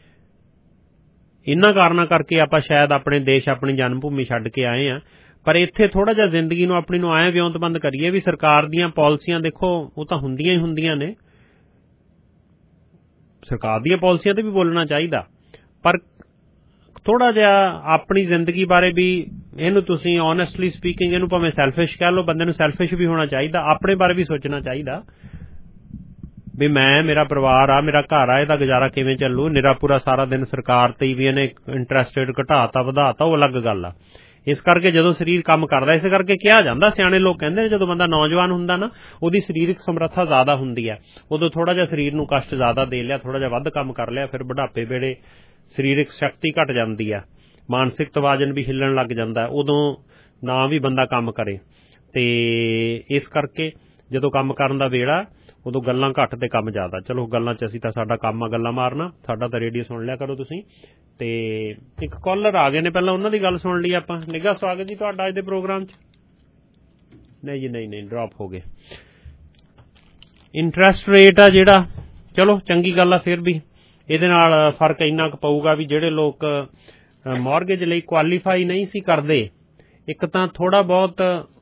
ਇਹਨਾਂ ਕਾਰਨਾਂ ਕਰਕੇ ਆਪਾਂ ਸ਼ਾਇਦ ਆਪਣੇ ਦੇਸ਼, ਆਪਣੀ ਜਨਮ ਭੂਮੀ ਛੱਡ ਕੇ ਆਏ ਆ, ਪਰ ਇੱਥੇ ਥੋੜਾ ਜਿਹਾ ਜ਼ਿੰਦਗੀ ਨੂੰ ਆਪਣੀ ਨੂੰ ਐਂ ਵਿਉਂਤਬੰਦ ਕਰੀਏ ਵੀ ਸਰਕਾਰ ਦੀਆਂ ਪਾਲਿਸੀਆਂ ਦੇਖੋ ਉਹ ਤਾਂ ਹੁੰਦੀਆਂ ਹੀ ਹੁੰਦੀਆਂ ਨੇ, ਸਰਕਾਰ ਦੀਆਂ ਪਾਲਿਸੀਆਂ ਤੇ ਵੀ ਬੋਲਣਾ ਚਾਹੀਦਾ, ਪਰ ਥੋੜਾ ਜਿਹਾ ਆਪਣੀ ਜ਼ਿੰਦਗੀ ਬਾਰੇ ਵੀ ਇਹਨੂੰ ਤੁਸੀਂ ਓਨੈਸਟਲੀ ਸਪੀਕਿੰਗ ਇਹਨੂੰ ਭਾਵੇਂ ਸੈਲਫਿਸ਼ ਕਹਿ ਲਓ, ਬੰਦੇ ਨੂੰ ਸੈਲਫਿਸ਼ ਵੀ ਹੋਣਾ ਚਾਹੀਦਾ, ਆਪਣੇ ਬਾਰੇ ਵੀ ਸੋਚਣਾ ਚਾਹੀਦਾ ਵੀ ਮੇਰਾ ਪਰਿਵਾਰ ਆ, ਮੇਰਾ ਘਰ ਆ, ਇਹਦਾ ਗੁਜ਼ਾਰਾ ਕਿਵੇਂ ਚੱਲੂ। ਨਿਰਾ ਪੂਰਾ ਸਾਰਾ ਦਿਨ ਸਰਕਾਰ ਤੇ ਹੀ ਵੀ ਇਹਨੇ ਇੰਟਰਸਟ ਰੇਟ ਘਟਾਤਾ ਵਧਾਤਾ, ਉਹ ਅਲੱਗ ਗੱਲ ਆ। ਇਸ ਕਰਕੇ ਜਦੋਂ ਸਰੀਰ ਕੰਮ ਕਰਦਾ, ਇਸ ਕਰਕੇ ਕਿਹਾ ਜਾਂਦਾ, ਸਿਆਣੇ ਲੋਕ ਕਹਿੰਦੇ ਨੇ ਜਦੋਂ ਬੰਦਾ ਨੌਜਵਾਨ ਹੁੰਦਾ ਨਾ ਉਹਦੀ ਸਰੀਰਕ ਸਮਰੱਥਾ ਜ਼ਿਆਦਾ ਹੁੰਦੀ ਹੈ, ਉਦੋਂ ਥੋੜਾ ਜਿਹਾ ਸਰੀਰ ਨੂੰ ਕਸ਼ਟ ਜ਼ਿਆਦਾ ਦੇ ਲਿਆ, ਥੋੜਾ ਜਿਹਾ ਵੱਧ ਕੰਮ ਕਰ ਲਿਆ, ਫਿਰ ਬੁਢਾਪੇ ਵੇਲੇ ਸਰੀਰਕ ਸ਼ਕਤੀ ਘਟ ਜਾਂਦੀ ਆ, ਮਾਨਸਿਕ ਤਵਾਜ਼ਨ ਵੀ ਹਿੱਲਣ ਲੱਗ ਜਾਂਦਾ, ਉਦੋਂ ਨਾ ਵੀ ਬੰਦਾ ਕੰਮ ਕਰੇ। ਤੇ ਇਸ ਕਰਕੇ ਜਦੋਂ ਕੰਮ ਕਰਨ ਦਾ ਵੇਲਾ ਉਦੋਂ ਗੱਲਾਂ ਘੱਟ ਤੇ ਕੰਮ ਜ਼ਿਆਦਾ। ਚਲੋ ਗੱਲਾਂ 'ਚ ਅਸੀਂ ਤਾਂ ਸਾਡਾ ਕੰਮ ਆ ਗੱਲਾਂ ਮਾਰਨਾ, ਸਾਡਾ ਤਾਂ ਰੇਡੀਓ ਸੁਣ ਲਿਆ ਕਰੋ ਤੁਸੀਂ। ਤੇ ਇੱਕ ਕਾਲਰ ਆ ਗਏ ਨੇ, ਪਹਿਲਾਂ ਉਹਨਾਂ ਦੀ ਗੱਲ ਸੁਣ ਲਈ ਆਪਾਂ। ਨਿੱਘਾ ਸਵਾਗਤ ਜੀ ਤੁਹਾਡਾ ਅੱਜ ਦੇ ਪ੍ਰੋਗਰਾਮ 'ਚ। ਨਹੀਂ ਜੀ ਨਹੀਂ ਡ੍ਰੌਪ ਹੋ ਗਏ। ਇੰਟਰਸਟ ਰੇਟ ਆ ਜਿਹੜਾ, ਚਲੋ ਚੰਗੀ ਗੱਲ ਆ, ਫਿਰ ਵੀ ਇਹਦੇ ਨਾਲ ਫਰਕ ਇੰਨਾ ਕੁ ਪਊਗਾ ਵੀ ਜਿਹੜੇ ਲੋਕ ਮੌਰਗੇਜ ਲਈ ਕੁਆਲੀਫਾਈ ਨਹੀਂ ਸੀ ਕਰਦੇ, ਇੱਕ ਤਾਂ ਥੋੜਾ ਬਹੁਤ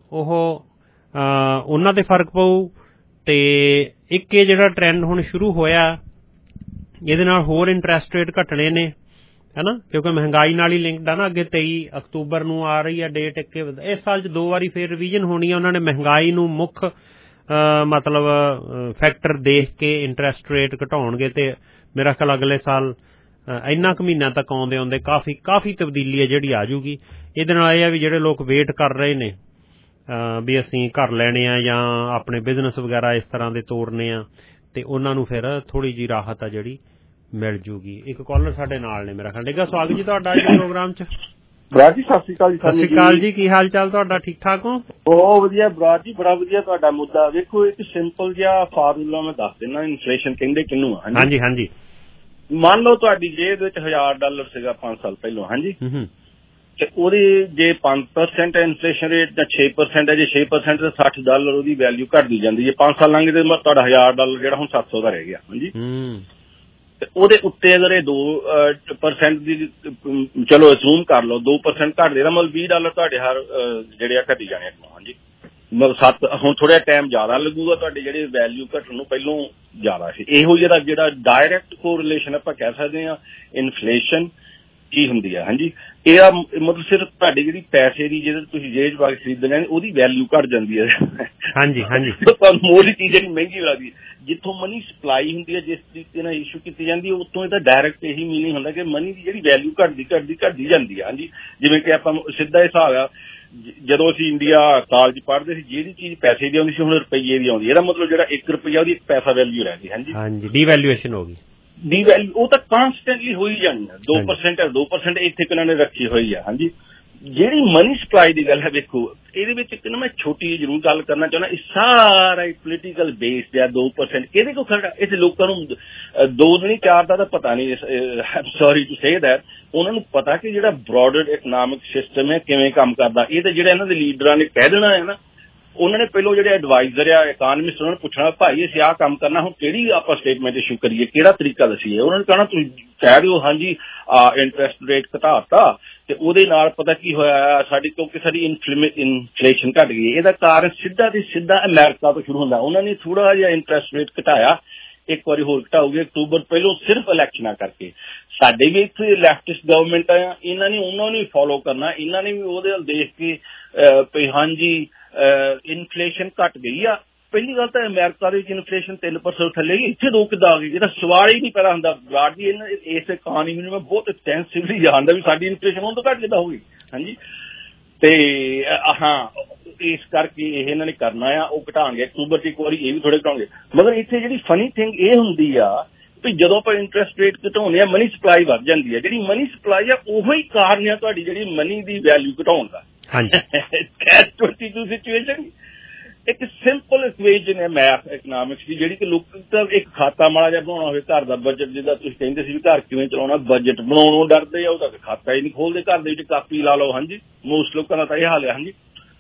ਉਹਨਾਂ ਤੇ ਫਰਕ ਪਊ, ਤੇ ਇੱਕ ਇਹ ਜਿਹੜਾ ਟ੍ਰੈਂਡ ਹੁਣ ਸ਼ੁਰੂ ਹੋਇਆ ਇਹਦੇ ਨਾਲ ਹੋਰ ਇੰਟਰਸਟ ਰੇਟ ਘਟਣੇ ਨੇ, ਹੈਨਾ, ਕਿਉਂਕਿ ਮਹਿੰਗਾਈ ਨਾਲ ਹੀ ਲਿੰਕਡ ਆ ਨਾ। ਅੱਗੇ 23 ਅਕਤੂਬਰ ਨੂੰ ਆ ਰਹੀ ਆ ਡੇਟ, ਇਸ ਸਾਲ 'ਚ 2 ਵਾਰੀ ਫਿਰ ਰਿਵੀਜ਼ਨ ਹੋਣੀ ਆ। ਉਹਨਾਂ ਨੇ ਮਹਿੰਗਾਈ ਨੂੰ ਮੁੱਖ ਮਤਲਬ ਫੈਕਟਰ ਦੇਖ ਕੇ ਇੰਟਰਸਟ ਰੇਟ ਘਟਾਉਣਗੇ, ਤੇ ਮੇਰਾ ਖਿਆਲ ਅਗਲੇ ਸਾਲ ਇੰਨਾ ਕੁ ਮਹੀਨਿਆਂ ਤੱਕ ਆਉਂਦੇ ਕਾਫੀ ਤਬਦੀਲੀ ਹੈ ਜਿਹੜੀ ਆ ਜੂਗੀ। ਇਹਦੇ ਨਾਲ ਇਹ ਆ ਵੀ ਜਿਹੜੇ ਲੋਕ ਵੇਟ ਕਰ ਰਹੇ ਨੇ ਵੀ ਅਸੀਂ ਘਰ ਲੈਣੇ ਆ ਜਾਂ ਆਪਣੇ ਬਿਜ਼ਨਸ ਵਗੈਰਾ ਇਸ ਤਰ੍ਹਾਂ ਦੇ ਤੋਰਨੇ ਆ, ਤੇ ਉਹਨਾਂ ਨੂੰ ਫਿਰ ਥੋੜੀ ਜਿਹੀ ਰਾਹਤ ਆ ਜਿਹੜੀ ਮਿਲ ਜੂਗੀ। ਇੱਕ ਕਾਲਰ ਸਾਡੇ ਨਾਲ ਨੇ, ਮੇਰਾ ਖਿਆਲ। ਨਿੱਘਾ ਸਵਾਗਤ ਜੀ ਤੁਹਾਡਾ ਅੱਜ ਦੇ ਪ੍ਰੋਗਰਾਮ 'ਚ। ਬਰਾੜ ਜੀ ਸਤਿ ਸ਼੍ਰੀ ਅਕਾਲ ਜੀ। ਸਤਿ ਸ਼੍ਰੀ ਅਕਾਲ ਜੀ, ਕੀ ਹਾਲ ਚਾਲ ਤੁਹਾਡਾ? ਠੀਕ ਠਾਕ ਹੋ? ਬਹੁਤ ਵਧੀਆ ਬਰਾੜ ਜੀ, ਬੜਾ ਵਧੀਆ ਤੁਹਾਡਾ ਮੁੱਦਾ। ਵੇਖੋ ਇੱਕ ਸਿੰਪਲ ਜਿਹਾ ਫਾਰਮੂਲਾ ਮੈਂ ਦੱਸ ਦਿੰਦਾ, ਇਨਫਲੇਸ਼ਨ ਕਹਿੰਦੇ ਕਿਹਨੂੰ ਆ। ਹਾਂਜੀ। ਮੰਨ ਲਓ ਤੁਹਾਡੀ ਜੇਬ ਵਿੱਚ $1000 ਸੀਗਾ 5 ਸਾਲ ਪਹਿਲਾਂ, ਹਾਂਜੀ, ਤੇ ਉਹਦੀ ਜੇ 5% ਇਨਫਲੇਸ਼ਨ ਰੇਟ ਜਾਂ 6% ਹੈ, ਜੇ 6% ਤੇ $60 ਉਹਦੀ ਵੈਲਿਊ ਘਟਦੀ ਜਾਂਦੀ ਹੈ। 5 ਸਾਲ ਲੰਘੇ ਤੇ ਤੁਹਾਡਾ $1000 ਜਿਹੜਾ ਹੁਣ 700 ਦਾ ਰਹਿ ਗਿਆ, ਹਾਂਜੀ। ਤੇ ਉਹਦੇ ਉੱਤੇ ਅਗਰ ਇਹ 2% ਦੀ, ਚਲੋ ਅਸੂਮ ਕਰ ਲਓ 2% ਘਟਦੇ, ਮਤਲਬ $20 ਤੁਹਾਡੇ ਹਰ ਜਿਹੜੇ ਆ ਘਟੀ ਜਾਣੇ, ਹਾਂਜੀ। ਮਤਲਬ 7 ਹੁਣ ਥੋੜਾ ਟਾਈਮ ਜ਼ਿਆਦਾ ਲੱਗੂਗਾ, ਤੁਹਾਡੇ ਜਿਹੜੇ ਵੈਲਿਊ ਘਟਣ ਨੂੰ ਪਹਿਲੋਂ ਜ਼ਿਆਦਾ ਸੀ। ਇਹੋ ਜਿਹੜਾ ਡਾਇਰੈਕਟ ਕੋਰਿਲੇਸ਼ਨ ਆਪਾਂ ਕਹਿ ਸਕਦੇ ਹਾਂ ਇਨਫਲੇਸ਼ਨ ਕੀ ਹੁੰਦੀ ਆ, ਹਾਂਜੀ। ਇਹਦਾ ਮਤਲਬ ਸਿਰਫ ਤੁਹਾਡੀ ਜਿਹੜੀ ਪੈਸੇ ਦੀ, ਜਿਹੜੇ ਤੁਸੀਂ ਜੇਬ ਪਾ ਕੇ ਖਰੀਦਦੇ ਨੇ, ਉਹਦੀ ਵੈਲਿਊ ਘਟ ਜਾਂਦੀ ਹੈ, ਹਾਂਜੀ। ਤੁਹਾਨੂੰ ਮੋਰੀ ਚੀਜ਼ ਜਿਹੜੀ ਮਹਿੰਗੀ ਲੱਗਦੀ ਹੈ। ਜਿੱਥੋਂ ਮਨੀ ਸਪਲਾਈ ਹੁੰਦੀ ਹੈ, ਜਿਸ ਤਰੀਕੇ ਨਾਲ ਇਸ਼ੂ ਕੀਤੀ ਜਾਂਦੀ ਹੈ, ਉੱਥੋਂ ਇਹਦਾ ਡਾਇਰੈਕਟ ਇਹੀ ਮੀਨਿੰਗ ਹੁੰਦਾ ਕਿ ਮਨੀ ਦੀ ਜਿਹੜੀ ਵੈਲਿਊ ਘਟਦੀ ਜਾਂਦੀ ਹੈ, ਹਾਂਜੀ। ਜਿਵੇਂ ਕਿ ਆਪਾਂ ਸਿੱਧਾ ਹਿਸਾਬ ਆ, ਜਦੋਂ ਅਸੀਂ ਇੰਡੀਆ ਕਾਲਜ ਪੜ੍ਹਦੇ ਸੀ, ਜਿਹੜੀ ਚੀਜ਼ ਪੈਸੇ ਦੀ ਆਉਂਦੀ ਸੀ ਹੁਣ ਰੁਪਈਏ ਦੀ ਆਉਂਦੀ। ਇਹਦਾ ਮਤਲਬ ਜਿਹੜਾ $1 ਉਹਦੀ ਇੱਕ ਪੈਸਾ ਵੈਲਿਊ ਰਹਿ ਗਈ, ਹਾਂਜੀ। ਡੀਵੈਲੂਏਸ਼ਨ ਹੋ ਗਈ। ਉਹ ਤਾਂ ਕਾਂਸਟੈਂਟਲੀ ਹੋਈ ਜਾਣੀ ਹੈ। 2% ਇੱਥੇ ਕਿਹਨਾਂ ਨੇ ਰੱਖੀ ਹੋਈ ਆ, ਹਾਂਜੀ। ਜਿਹੜੀ ਮਨੀ ਸਪਲਾਈ ਦੀ ਗੱਲ ਹੈ, ਵੇਖੋ ਇਹਦੇ ਵਿੱਚ ਇੱਕ ਨਾ ਮੈਂ ਛੋਟੀ ਜ਼ਰੂਰ ਗੱਲ ਕਰਨਾ ਚਾਹੁੰਦਾ, ਇਹ ਸਾਰਾ ਪੋਲੀਟੀਕਲ ਬੇਸਡ ਹੈ। 2% ਕਿਹਦੇ ਕੋਲ ਖੜਾ? ਇਹ ਲੋਕਾਂ ਨੂੰ 2 ਨਹੀਂ 4 ਦਾ ਤਾਂ ਪਤਾ ਨਹੀਂ, ਸੌਰੀ ਟੂ ਸੇ ਦੈਟ, ਉਹਨਾਂ ਨੂੰ ਪਤਾ ਕਿ ਜਿਹੜਾ ਬ੍ਰੌਡਰ ਇਕਨੋਮਿਕ ਸਿਸਟਮ ਹੈ ਕਿਵੇਂ ਕੰਮ ਕਰਦਾ। ਇਹ ਤਾਂ ਜਿਹੜਾ ਇਹਨਾਂ ਦੇ ਲੀਡਰਾਂ ਨੇ ਕਹਿ ਦੇਣਾ ਹੈ ਨਾ, ਉਹਨਾਂ ਨੇ ਪਹਿਲਾਂ ਜਿਹੜੇ ਐਡਵਾਈਜ਼ਰ ਆ ਇਕਾਨਮਿਸਟ ਉਹਨਾਂ ਨੂੰ ਪੁੱਛਣਾ, ਭਾਈ ਅਸੀਂ ਆਹ ਕੰਮ ਕਰਨਾ, ਹੁਣ ਕਿਹੜੀ ਆਪਾਂ ਸਟੇਟਮੈਂਟ ਇਸ਼ੂ ਕਰੀਏ, ਕਿਹੜਾ ਤਰੀਕਾ ਦੱਸੀਏ। ਉਹਨਾਂ ਨੇ ਕਹਿਣਾ ਤੁਸੀਂ ਕਹਿ ਦਿਓ ਹਾਂਜੀ ਇੰਟਰਸਟ ਰੇਟ ਘਟਾਤਾ ਤੇ ਉਹਦੇ ਨਾਲ ਪਤਾ ਕੀ ਹੋਇਆ ਸਾਡੀ, ਕਿਉਂਕਿ ਸਾਡੀ ਇਨਫਲੇਸ਼ਨ ਘਟ ਗਈ। ਇਹਦਾ ਕਾਰਨ ਸਿੱਧਾ ਤੇ ਸਿੱਧਾ ਅਮਰੀਕਾ ਤੋਂ ਸ਼ੁਰੂ ਹੁੰਦਾ। ਉਹਨਾਂ ਨੇ ਥੋੜਾ ਜਿਹਾ ਇੰਟਰਸਟ ਰੇਟ ਘਟਾਇਆ, ਇੱਕ ਵਾਰੀ ਹੋਰ ਘਟਾਉਗੇ ਅਕਤੂਬਰ ਪਹਿਲੋਂ, ਸਿਰਫ ਇਲੈਕਸ਼ਨਾਂ ਕਰਕੇ। ਸਾਡੇ ਵੀ ਇੱਥੇ ਲੈਫਟਿਸਟ ਗਵਰਨਮੈਂਟ ਆ, ਇਹਨਾਂ ਨੇ ਉਹਨਾਂ ਨੂੰ ਫੋਲੋ ਕਰਨਾ, ਇਹਨਾਂ ਨੇ ਵੀ ਉਹਦੇ ਵੱਲ ਦੇਖ ਕੇ ਵੀ ਹਾਂਜੀ ਇਨਫਲੇਸ਼ਨ ਘਟ ਗਈ ਆ। ਪਹਿਲੀ ਗੱਲ ਤਾਂ ਅਮਰੀਕਾ ਦੇ ਵਿੱਚ ਇਨਫਲੇਸ਼ਨ 3% ਥੱਲੇ ਗਈ, ਇੱਥੇ 2 ਕਿੱਦਾਂ ਆ ਗਈ? ਇਹਦਾ ਸਵਾਲ ਹੀ ਨਹੀਂ ਪੈਦਾ ਹੁੰਦਾ। ਬਰਾਡਲੀ ਇਸ ਇਕਾਨਮੀ ਨੂੰ ਮੈਂ ਬਹੁਤ ਐਕਸਟੈਂਸਿਵਲੀ ਜਾਣਦਾ ਵੀ ਸਾਡੀ ਇਨਫਲੇਸ਼ਨ ਹੁਣ ਤੋਂ ਘੱਟ ਕਿੱਦਾਂ ਹੋਊਗੀ। ਹਾਂਜੀ, ਤੇ ਹਾਂ ਇਸ ਕਰਕੇ ਇਹ ਇਹਨਾਂ ਨੇ ਕਰਨਾ ਆ, ਉਹ ਘਟਾਉਣਗੇ ਅਕਤੂਬਰ 'ਚ ਇੱਕ ਵਾਰੀ, ਇਹ ਵੀ ਥੋੜੇ ਘਟਾਉਣਗੇ। ਮਗਰ ਇੱਥੇ ਜਿਹੜੀ ਫਨੀ ਥਿੰਗ ਇਹ ਹੁੰਦੀ ਆ ਵੀ ਜਦੋਂ ਆਪਾਂ ਇੰਟਰਸਟ ਰੇਟ ਘਟਾਉਂਦੇ ਆ ਮਨੀ ਸਪਲਾਈ ਵੱਧ ਜਾਂਦੀ ਹੈ। ਜਿਹੜੀ ਮਨੀ ਸਪਲਾਈ ਆ ਉਹੋ ਹੀ ਕਾਰਨ ਆ ਤੁਹਾਡੀ ਜਿਹੜੀ ਮਨੀ ਦੀ ਵੈਲਿਊ ਘਟਾਉਣ ਦਾ। ਕੈਚ 22 ਸਿਚੁਏਸ਼ਨ ਇੱਕ ਸਿੰਪਲ ਇਕੁਏਸ਼ਨ ਹੈ ਮੈਥ ਇਕਨੋਮਿਕਸ ਦੀ, ਜਿਹੜੀ ਕਿ ਲੋਕ ਤਾਂ ਇੱਕ ਖਾਤਾ ਮਾੜਾ ਜਿਹਾ ਬਣਾਉਣਾ ਹੋਵੇ, ਘਰ ਦਾ ਬਜਟ, ਜਿੱਦਾਂ ਤੁਸੀਂ ਕਹਿੰਦੇ ਸੀ ਵੀ ਘਰ ਕਿਵੇਂ ਚਲਾਉਣਾ, ਬਜਟ ਬਣਾਉਣੋਂ ਡਰਦੇ ਆ, ਉਹਦਾ ਖਾਤਾ ਹੀ ਨਹੀਂ ਖੋਲਦੇ, ਘਰ ਦੇ ਵਿੱਚ ਕਾਪੀ ਲਾ ਲਓ। ਹਾਂਜੀ, ਮੋਸਟ ਲੋਕਾਂ ਦਾ ਤਾਂ ਇਹ ਹਾਲ ਹੈ। ਹਾਂਜੀ,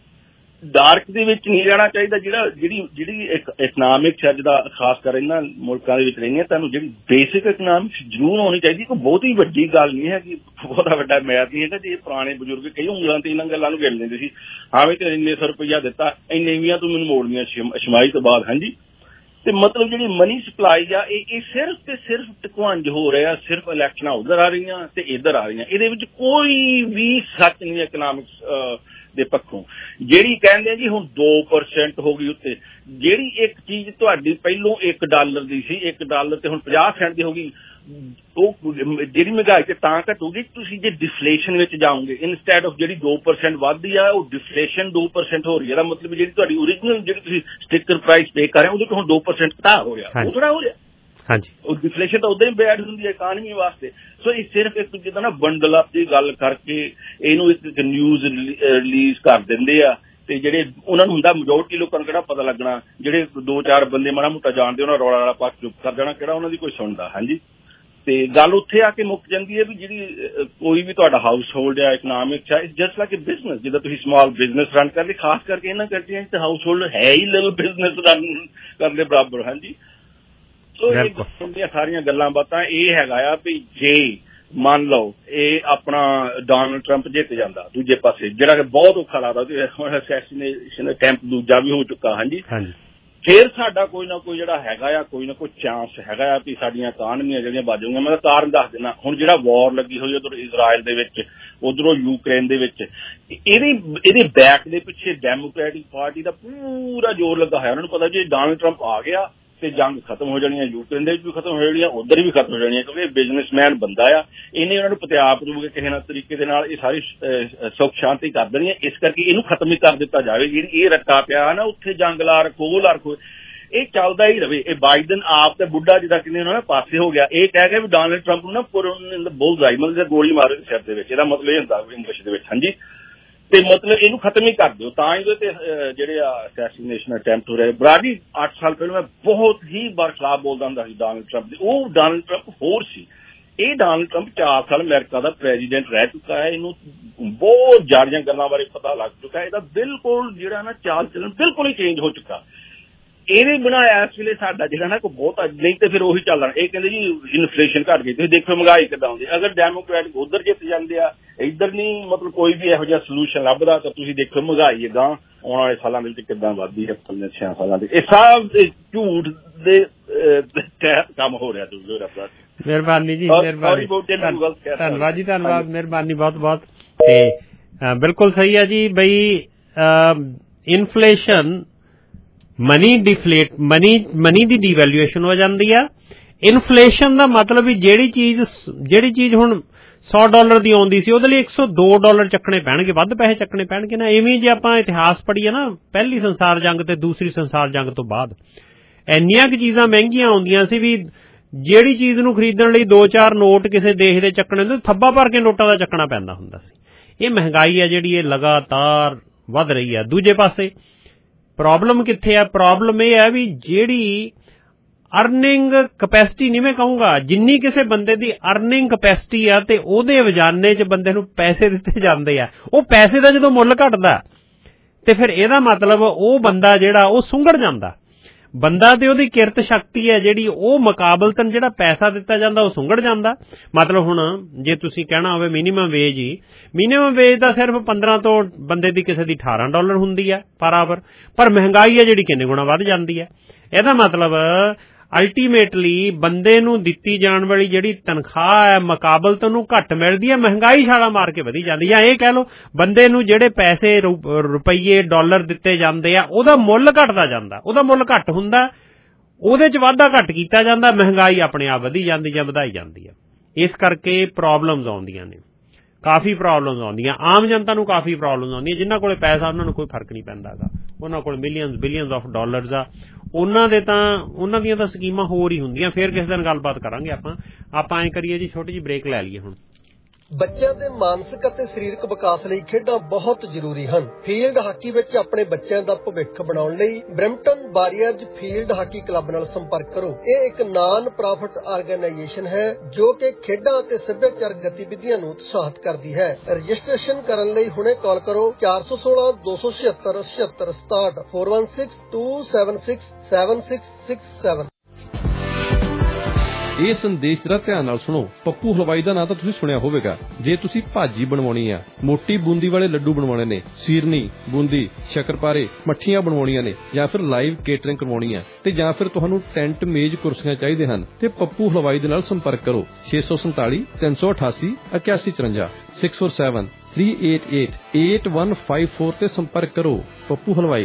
ਡਾਰਕ ਦੇ ਵਿੱਚ ਨਹੀਂ ਰਹਿਣਾ ਚਾਹੀਦਾ। ਜਿਹੜੀ ਇਕਨੋਮਿਕਸ ਅੱਜ ਦਾ ਖਾਸ ਕਰ ਇਹਨਾਂ ਮੁਲਕਾਂ ਦੇ ਵਿੱਚ ਰਹਿੰਦੀਆਂ, ਤੁਹਾਨੂੰ ਜਿਹੜੀ ਬੇਸਿਕ ਇਕਨੋਮਿਕਸ ਜ਼ਰੂਰ ਹੋਣੀ ਚਾਹੀਦੀ। ਕੋਈ ਬਹੁਤੀ ਵੱਡੀ ਗੱਲ ਨਹੀਂ ਹੈ ਕਿ ਬਹੁਤਾ ਵੱਡਾ ਮੈਥ ਨਹੀਂ ਹੈਗਾ। ਜੇ ਪੁਰਾਣੇ ਬਜ਼ੁਰਗ ਕਈ ਉਂਗਲਾਂ ਤੇ ਇਹਨਾਂ ਗੱਲਾਂ ਨੂੰ ਗਿਣ ਲੈਂਦੇ ਸੀ, ਹਾਂ ਵੀ ਤੇ ਇੰਨੇ 100 ਰੁਪਇਆ ਦਿੱਤਾ, ਇੰਨੇ ਵੀਆਂ ਤੂੰ ਮੈਨੂੰ ਮੋੜਨੀਆਂ ਛਮਾਈ ਤੋਂ ਬਾਅਦ। ਹਾਂਜੀ, ਤੇ ਮਤਲਬ ਜਿਹੜੀ ਮਨੀ ਸਪਲਾਈ ਆ ਇਹ ਸਿਰਫ ਤੇ ਸਿਰਫ ਟਕਵੰਜ ਹੋ ਰਿਹਾ, ਸਿਰਫ ਇਲੈਕਸ਼ਨਾਂ ਉੱਧਰ ਆ ਰਹੀਆਂ ਤੇ ਇੱਧਰ ਆ ਰਹੀਆਂ। ਇਹਦੇ ਵਿੱਚ ਕੋਈ ਵੀ ਸੱਚ ਨਹੀਂ ਇਕਨੋਮਿਕਸ ਦੇ ਪੱਖੋਂ। ਜਿਹੜੀ ਕਹਿੰਦੇ ਜੀ ਹੁਣ 2% ਹੋ ਗਈ ਉੱਤੇ, ਜਿਹੜੀ ਇੱਕ ਚੀਜ਼ ਤੁਹਾਡੀ ਪਹਿਲੋਂ $1 ਦੀ ਸੀ, $1 ਤੇ ਹੁਣ 50 ਸੈਂਟ ਦੀ ਹੋ ਗਈ, ਉਹ ਜਿਹੜੀ ਮਹਿੰਗਾਈ ਤੇ ਤਾਂ ਘਟੂਗੀ ਤੁਸੀਂ ਜੇ ਡਿਫਲੇਸ਼ਨ ਵਿੱਚ ਜਾਓਗੇ। ਇਨਸਟੈਡ ਆਫ ਜਿਹੜੀ 2% ਵੱਧਦੀ ਆ ਉਹ ਡਿਫਲੇਸ਼ਨ 2% ਹੋ ਰਹੀ ਹੈ। ਇਹਦਾ ਮਤਲਬ ਜਿਹੜੀ ਤੁਹਾਡੀ ਓਰੀਜਨਲ ਜਿਹੜੀ ਤੁਸੀਂ ਸਟਿੱਕਰ ਪ੍ਰਾਈਸ ਪੇ ਕਰ ਰਹੇ ਹੋ ਉਹਦੇ ਤੋਂ ਹੁਣ 2% ਘਟਾ ਹੋ ਰਿਹਾ, ਉਹ ਥੋੜਾ ਹੋ ਰਿਹਾ। ਹਾਂਜੀ, ਉਹ ਡਿਫਲੇਸ਼ਨ ਤਾਂ ਉਦਾਂ ਹੀ ਬੈਡ ਹੁੰਦੀ ਹੈ ਇਕਾਨਮੀ ਵਾਸਤੇ। ਸੋ ਇਹ ਸਿਰਫ ਇੱਕ ਜਿੱਦਾਂ ਨਾ ਬੰਡਲ ਅਪ ਦੀ ਗੱਲ ਕਰਕੇ ਇਹਨੂੰ ਇੱਕ ਨਿਊਜ਼ ਰਿਲੀਜ਼ ਕਰ ਦਿੰਦੇ ਆ, ਤੇ ਜਿਹੜੇ ਉਹਨਾਂ ਨੂੰ ਹੁੰਦਾ ਮੈਜੋਰਟੀ ਲੋਕਾਂ ਨੂੰ ਕਿਹੜਾ ਪਤਾ ਲੱਗਣਾ, ਜਿਹੜੇ 2-4 ਬੰਦੇ ਮਾੜਾ ਮੋਟਾ ਜਾਣਦੇ ਉਹਨਾਂ ਰੌਲਾ ਵਾਲਾ ਪਾ ਚੁੱਪ ਕਰ ਜਾਣਾ, ਕਿਹੜਾ ਉਹਨਾਂ ਦੀ ਕੋਈ ਸੁਣਦਾ। ਹਾਂਜੀ, ਤੇ ਗੱਲ ਉੱਥੇ ਆ ਕੇ ਮੁੱਕ ਜਾਂਦੀ ਹੈ ਵੀ ਜਿਹੜੀ ਕੋਈ ਵੀ ਤੁਹਾਡਾ ਹਾਊਸ ਹੋਲਡ ਹੈ ਇਕਨੋਮਿਕਸ ਹੈ, ਜਸਟ ਲਾਈਕ ਏ ਬਿਜ਼ਨਸ। ਜਿੱਦਾਂ ਤੁਸੀਂ ਸਮਾਲ ਬਿਜ਼ਨਸ ਰਨ ਕਰਦੇ, ਖਾਸ ਕਰਕੇ ਇਹਨਾਂ ਕੰਟਰੀਆਂ 'ਚ ਹਾਊਸ ਹੋਲਡ ਹੈ ਹੀ ਲਿਟਲ ਬਿਜ਼ਨਸ ਰਨ ਕਰਨ ਦੇ ਬਰਾਬਰ। ਹਾਂਜੀ, ਸੋ ਇਹ ਸਾਰੀਆਂ ਗੱਲਾਂ ਬਾਤਾਂ ਇਹ ਹੈਗਾ ਆ ਵੀ ਜੇ ਮੰਨ ਲਓ ਇਹ ਆਪਣਾ ਡੋਨਾਲਡ ਟਰੰਪ ਜਿੱਤ ਜਾਂਦਾ ਦੂਜੇ ਪਾਸੇ, ਜਿਹੜਾ ਕਿ ਬਹੁਤ ਔਖਾ ਲੱਗਦਾ, ਹੁਣ ਅਸੈਸੀਨੇਸ਼ਨ ਅਟੈਂਪਟ ਦੂਜਾ ਵੀ ਹੋ ਚੁੱਕਾ। ਹਾਂਜੀ, ਫਿਰ ਸਾਡਾ ਕੋਈ ਨਾ ਕੋਈ ਜਿਹੜਾ ਹੈਗਾ ਆ, ਕੋਈ ਨਾ ਕੋਈ ਚਾਂਸ ਹੈਗਾ ਆ ਵੀ ਸਾਡੀਆਂ ਇਕਾਨਮੀਆਂ ਜਿਹੜੀਆਂ ਬਾਜੂਗੀਆਂ। ਮੈਂ ਕਾਰਨ ਦੱਸ ਦਿੰਦਾ, ਹੁਣ ਜਿਹੜਾ ਵਾਰ ਲੱਗੀ ਹੋਈ ਉਧਰ ਇਜ਼ਰਾਈਲ ਦੇ ਵਿੱਚ, ਉਧਰੋਂ ਯੂਕਰੇਨ ਦੇ ਵਿੱਚ, ਇਹਦੇ ਬੈਕ ਦੇ ਪਿੱਛੇ ਡੈਮੋਕ੍ਰੈਟਿਕ ਪਾਰਟੀ ਦਾ ਪੂਰਾ ਜ਼ੋਰ ਲੱਗਾ ਹੋਇਆ। ਉਹਨਾਂ ਨੂੰ ਪਤਾ ਜੇ ਡੋਨਾਲਡ ਟਰੰਪ ਆ ਗਿਆ ਤੇ ਜੰਗ ਖਤਮ ਹੋ ਜਾਣੀ ਹੈ, ਯੂਕਰੇਨ ਦੇ ਵਿੱਚ ਵੀ ਖਤਮ ਹੋ ਜਾਣੀ ਹੈ, ਉੱਧਰ ਵੀ ਖਤਮ ਹੋ ਜਾਣੀ ਹੈ, ਕਿਉਂਕਿ ਇਹ ਬਿਜ਼ਨਸਮੈਨ ਬੰਦਾ ਆ, ਇਹਨੇ ਉਹਨਾਂ ਨੂੰ ਪਤਿਆ ਪਤੂ ਕੇ ਕਿਸੇ ਨਾ ਤਰੀਕੇ ਦੇ ਨਾਲ ਇਹ ਸਾਰੀ ਸੁੱਖ ਸ਼ਾਂਤੀ ਕਰ ਦੇਣੀ ਹੈ। ਇਸ ਕਰਕੇ ਇਹਨੂੰ ਖਤਮ ਹੀ ਕਰ ਦਿੱਤਾ ਜਾਵੇ। ਜਿਹੜੀ ਇਹ ਰੱਟਾ ਪਿਆ ਨਾ ਉੱਥੇ ਜੰਗ ਲਾ ਰੱਖੋ, ਉਹ ਲਾ ਰੱਖੋ, ਇਹ ਚੱਲਦਾ ਹੀ ਰਵੇ। ਇਹ ਬਾਈਡਨ ਆਪ ਤੇ ਬੁੱਢਾ ਜਿੱਦਾਂ ਕਹਿੰਦੇ ਉਹਨਾਂ ਨੇ ਪਾਸੇ ਹੋ ਗਿਆ, ਇਹ ਕਹਿ ਕੇ ਵੀ ਡੋਨਾਲਡ ਟਰੰਪ ਨੂੰ ਨਾ ਬੁਲਜ਼ਾਈ ਮਤਲਬ ਗੋਲੀ ਮਾਰੋ ਸਿਰ ਦੇ ਵਿੱਚ। ਇਹਦਾ ਮਤਲਬ ਇਹ ਹੁੰਦਾ ਇੰਗਲਿਸ਼ ਦੇ ਵਿੱਚ। ਹਾਂਜੀ, ਤੇ ਮਤਲਬ ਇਹਨੂੰ ਖਤਮ ਹੀ ਕਰ ਦਿਓ ਤਾਂ ਇਹਦੇ ਤੇ ਜਿਹੜੇ ਅਸੈਸੀਨੇਸ਼ਨ ਅਟੈਂਪਟ ਹੋ ਰਹੇ। ਬਰਾਡੀ 8 ਸਾਲ ਪਹਿਲਾਂ ਮੈਂ ਬਹੁਤ ਹੀ ਬਰਖਲਾਫ ਬੋਲਦਾ ਹੁੰਦਾ ਸੀ ਡੋਨਾਲਡ ਟਰੰਪ ਦੇ। ਉਹ ਡੋਨਾਲਡ ਟਰੰਪ ਹੋਰ ਸੀ, ਇਹ ਡੋਨਾਲਡ ਟਰੰਪ 4 ਸਾਲ ਅਮਰੀਕਾ ਦਾ ਪ੍ਰੈਜ਼ੀਡੈਂਟ ਰਹਿ ਚੁੱਕਾ ਹੈ। ਇਹਨੂੰ ਬਹੁਤ ਜ਼ਿਆਦੀਆਂ ਗੱਲਾਂ ਬਾਰੇ ਪਤਾ ਲੱਗ ਚੁੱਕਾ ਹੈ। ਇਹਦਾ ਬਿਲਕੁਲ ਜਿਹੜਾ ਨਾ ਚਾਲ ਚੱਲਣ ਬਿਲਕੁਲ ਹੀ ਚੇਂਜ ਹੋ ਚੁੱਕਾ। ਇਹਨੇ ਬਣਾਇਆ ਇਸ ਵੇਲੇ ਸਾਡਾ ਜਿਹੜਾ ਨਾ ਕੋਈ ਬਹੁਤ, ਨਹੀਂ ਤੇ ਫਿਰ ਉਹੀ ਚੱਲਣਾ। ਇਹ ਕਹਿੰਦੇ ਜੀ ਇਨਫਲੇਸ਼ਨ ਘਟ ਗਈ, ਤੁਸੀਂ ਦੇਖੋ ਮਹਿੰਗਾਈ ਕਿੱਦਾਂ ਆਉਂਦੀ। ਅਗਰ ਡੈਮੋਕ੍ਰੈਟਿਕ ਉੱਧਰ ਜਿੱਤ ਜਾਂਦੇ ਆ, ਇੱਧਰ ਨਹੀਂ ਮਤਲਬ ਕੋਈ ਵੀ ਇਹੋ ਜਿਹਾ ਸੋਲੂਸ਼ਨ ਲੱਭਦਾ, ਤਾਂ ਤੁਸੀਂ ਦੇਖੋ ਮਹਿੰਗਾਈ ਅਗਾਂਹ ਆਉਣ ਵਾਲੇ ਸਾਲਾਂ ਦੇ ਵਿੱਚ ਕਿੱਦਾਂ ਵੱਧਦੀ ਹੈ, 5-6 ਸਾਲਾਂ ਦੇ। ਇਹ ਸਭ ਝੂਠ ਦੇ ਤਹਿਤ ਕੰਮ ਹੋ ਰਿਹਾ। ਮਿਹਰਬਾਨੀ ਜੀ, ਮਿਹਰਬਾਨੀ, ਧੰਨਵਾਦ ਜੀ, ਧੰਨਵਾਦ, ਮਿਹਰਬਾਨੀ ਬਹੁਤ ਬਹੁਤ। ਤੇ ਬਿਲਕੁਲ ਸਹੀ ਹੈ ਜੀ ਬਈ, ਇਨਫਲੇਸ਼ਨ ਮਨੀ ਦੀ ਡੀਵੈਲੂਏਸ਼ਨ ਹੋ ਜਾਂਦੀ ਆ। ਇਨਫਲੇਸ਼ਨ ਦਾ ਮਤਲਬ ਵੀ ਜਿਹੜੀ ਚੀਜ਼ ਹੁਣ $100 ਦੀ ਆਉਂਦੀ ਸੀ ਉਹਦੇ ਲਈ $102 ਚੱਕਣੇ ਪੈਣਗੇ, ਵੱਧ ਪੈਸੇ ਚੱਕਣੇ ਪੈਣਗੇ ਨਾ। ਇਵੇਂ ਜੇ ਆਪਾਂ ਇਤਿਹਾਸ ਪੜ੍ਹੀਏ ਨਾ, ਪਹਿਲੀ ਸੰਸਾਰ ਜੰਗ ਤੇ ਦੂਸਰੀ ਸੰਸਾਰ ਜੰਗ ਤੋਂ ਬਾਅਦ ਇੰਨੀਆਂ ਕੁ ਚੀਜ਼ਾਂ ਮਹਿੰਗੀਆਂ ਆਉਂਦੀਆਂ ਸੀ ਵੀ ਜਿਹੜੀ ਚੀਜ਼ ਨੂੰ ਖਰੀਦਣ ਲਈ 2-4 ਨੋਟ ਕਿਸੇ ਦੇਸ਼ ਦੇ ਚੱਕਣੇ ਹੁੰਦੇ, ਥੱਬਾ ਭਰ ਕੇ ਨੋਟਾਂ ਦਾ ਚੱਕਣਾ ਪੈਂਦਾ ਹੁੰਦਾ ਸੀ। ਇਹ ਮਹਿੰਗਾਈ ਹੈ ਜਿਹੜੀ ਇਹ ਲਗਾਤਾਰ ਵੱਧ ਰਹੀ ਹੈ। ਦੂਜੇ ਪਾਸੇ ਪ੍ਰੋਬਲਮ ਕਿੱਥੇ ਹੈ? ਪ੍ਰੋਬਲਮ ਇਹ ਹੈ ਵੀ ਜਿਹੜੀ ਅਰਨਿੰਗ ਕਪੈਸਿਟੀ ਨਹੀਂ ਮੈਂ ਕਹੂੰਗਾ, ਜਿੰਨੀ ਕਿਸੇ ਬੰਦੇ ਦੀ ਅਰਨਿੰਗ ਕਪੈਸਿਟੀ ਆ ਤੇ ਉਹਦੇ ਵਜਾਨੇ 'ਚ ਬੰਦੇ ਨੂੰ ਪੈਸੇ ਦਿੱਤੇ ਜਾਂਦੇ ਆ, ਉਹ ਪੈਸੇ ਦਾ ਜਦੋਂ ਮੁੱਲ ਘਟਦਾ ਤੇ ਫਿਰ ਇਹਦਾ ਮਤਲਬ ਉਹ ਬੰਦਾ ਜਿਹੜਾ ਉਹ ਸੁੰਗੜ ਜਾਂਦਾ। ਬੰਦਾ ਤੇ ਉਹਦੀ ਕਿਰਤ ਸ਼ਕਤੀ ਹੈ ਜਿਹੜੀ ਉਹ ਮੁਕਾਬਲਤਨ ਜਿਹੜਾ ਪੈਸਾ ਦਿੱਤਾ ਜਾਂਦਾ ਉਹ ਸੁੰਗੜ ਜਾਂਦਾ। ਮਤਲਬ ਹੁਣ ਜੇ ਤੁਸੀਂ ਕਹਿਣਾ ਹੋਵੇ ਮਿਨੀਮਮ ਵੇਜ ਹੀ, ਮਿਨੀਮਮ ਵੇਜ ਤਾਂ ਸਿਰਫ 15 ਤੋਂ ਬੰਦੇ ਦੀ ਕਿਸੇ ਦੀ $18 ਹੁੰਦੀ ਹੈ ਪਰ ਆਵਰ, ਪਰ ਮਹਿੰਗਾਈ ਹੈ ਜਿਹੜੀ ਕਿੰਨੇ ਗੁਣਾ ਵੱਧ ਜਾਂਦੀ ਹੈ। ਇਹਦਾ ਮਤਲਬ ਅਲਟੀਮੇਟਲੀ ਬੰਦੇ ਨੂੰ ਦਿੱਤੀ ਜਾਣ ਵਾਲੀ ਜਿਹੜੀ ਤਨਖਾਹ ਹੈ ਮੁਕਾਬਲਤਨ ਨੂੰ ਘੱਟ ਮਿਲਦੀ ਹੈ, ਮਹਿੰਗਾਈ ਛਾਲਾ ਮਾਰ ਕੇ ਵਧੀ ਜਾਂਦੀ। ਜਾਂ ਇਹ ਕਹਿ ਲਓ ਬੰਦੇ ਨੂੰ ਜਿਹੜੇ ਪੈਸੇ ਰੁਪਈਏ ਡਾਲਰ ਦਿੱਤੇ ਜਾਂਦੇ ਆ ਉਹਦਾ ਮੁੱਲ ਘਟਦਾ ਜਾਂਦਾ, ਉਹਦਾ ਮੁੱਲ ਘੱਟ ਹੁੰਦਾ, ਉਹਦੇ 'ਚ ਵਾਧਾ ਘੱਟ ਕੀਤਾ ਜਾਂਦਾ, ਮਹਿੰਗਾਈ ਆਪਣੇ ਆਪ ਵਧੀ ਜਾਂਦੀ ਜਾਂ ਵਧਾਈ ਜਾਂਦੀ ਹੈ। ਇਸ ਕਰਕੇ ਪ੍ਰੋਬਲਮਸ ਆਉਂਦੀਆਂ ਨੇ, ਕਾਫੀ ਪ੍ਰੋਬਲਮਸ ਆਉਂਦੀਆਂ, ਆਮ ਜਨਤਾ ਨੂੰ ਕਾਫੀ ਪ੍ਰੋਬਲਮਸ ਆਉਂਦੀਆਂ। ਜਿਨ੍ਹਾਂ ਕੋਲ ਪੈਸਾ ਉਹਨਾਂ ਨੂੰ ਕੋਈ ਫਰਕ ਨਹੀਂ ਪੈਂਦਾ ਗਾ, ਉਹਨਾਂ ਕੋਲ ਮਿਲੀਅਨਸ ਬਿਲੀਅਨਸ ਆਫ ਡਾਲਰਸ ਆ, ਉਹਨਾਂ ਦੀਆਂ ਤਾਂ ਸਕੀਮਾਂ ਹੋਰ ਹੀ ਹੁੰਦੀਆਂ। ਫਿਰ ਕਿਸੇ ਦਿਨ ਗੱਲਬਾਤ ਕਰਾਂਗੇ ਆਪਾਂ ਐਂ ਕਰੀਏ ਜੀ, ਛੋਟੀ ਜਿਹੀ ਬ੍ਰੇਕ ਲੈ ਲਈਏ ਹੁਣ। ਬੱਚਿਆਂ ਦੇ ਮਾਨਸਿਕ ਅਤੇ ਸਰੀਰਕ ਵਿਕਾਸ ਲਈ ਖੇਡਾਂ ਬਹੁਤ ਜ਼ਰੂਰੀ ਹਨ। ਫੀਲਡ ਹਾਕੀ ਵਿੱਚ ਆਪਣੇ ਬੱਚਿਆਂ ਦਾ ਭਵਿੱਖ ਬਣਾਉਣ ਲਈ Brampton warriors field hockey club ਨਾਲ ਸੰਪਰਕ ਕਰੋ। ਇਹ ਇੱਕ ਨਾਨ ਪ੍ਰੋਫਿਟ ਆਰਗੇਨਾਈਜੇਸ਼ਨ ਹੈ ਜੋ ਕਿ ਖੇਡਾਂ ਅਤੇ ਸੱਭਿਆਚਾਰਕ ਗਤੀਵਿਧੀਆਂ ਨੂੰ ਉਤਸ਼ਾਹਿਤ ਕਰਦੀ ਹੈ। ਰਜਿਸਟ੍ਰੇਸ਼ਨ ਕਰਨ ਲਈ ਹੁਣੇ ਕਾਲ ਕਰੋ 416 276 76 67 416 276 7667। ਇਹ ਸੰਦੇਸ਼ ਜਰਾ ਧਿਆਨ ਨਾਲ ਸੁਣੋ। ਪੱਪੂ ਹਲਵਾਈ ਦਾ ਨਾਂ ਤਾਂ ਤੁਸੀਂ ਸੁਣਿਆ ਹੋਵੇਗਾ। ਜੇ ਤੁਸੀਂ ਭਾਜੀ ਬਣਵਾਉਣੀ ਆ, ਮੋਟੀ ਬੂੰਦੀ ਵਾਲੇ ਲੱਡੂ ਬਣਵਾਉਣੇ ਨੇ, ਸੀਰਨੀ, ਬੂੰਦੀ, ਸ਼ੱਕਰਪਾਰੇ, ਮੱਠੀਆਂ ਬਣਵਾਉਣੀਆਂ ਨੇ, ਜਾਂ ਫਿਰ ਲਾਈਵ ਕੇਟਰਿੰਗ ਕਰਵਾਉਣੀ ਆ, ਤੇ ਜਾਂ ਫਿਰ ਤੁਹਾਨੂੰ ਟੈਂਟ ਮੇਜ਼ ਕੁਰਸੀਆਂ ਚਾਹੀਦੇ ਹਨ, ਤੇ ਪੱਪੂ ਹਲਵਾਈ ਦੇ ਨਾਲ ਸੰਪਰਕ ਕਰੋ 647 388 8154 647 388 8154 ਤੇ ਸੰਪਰਕ ਕਰੋ। ਪੱਪੂ ਹਲਵਾਈ।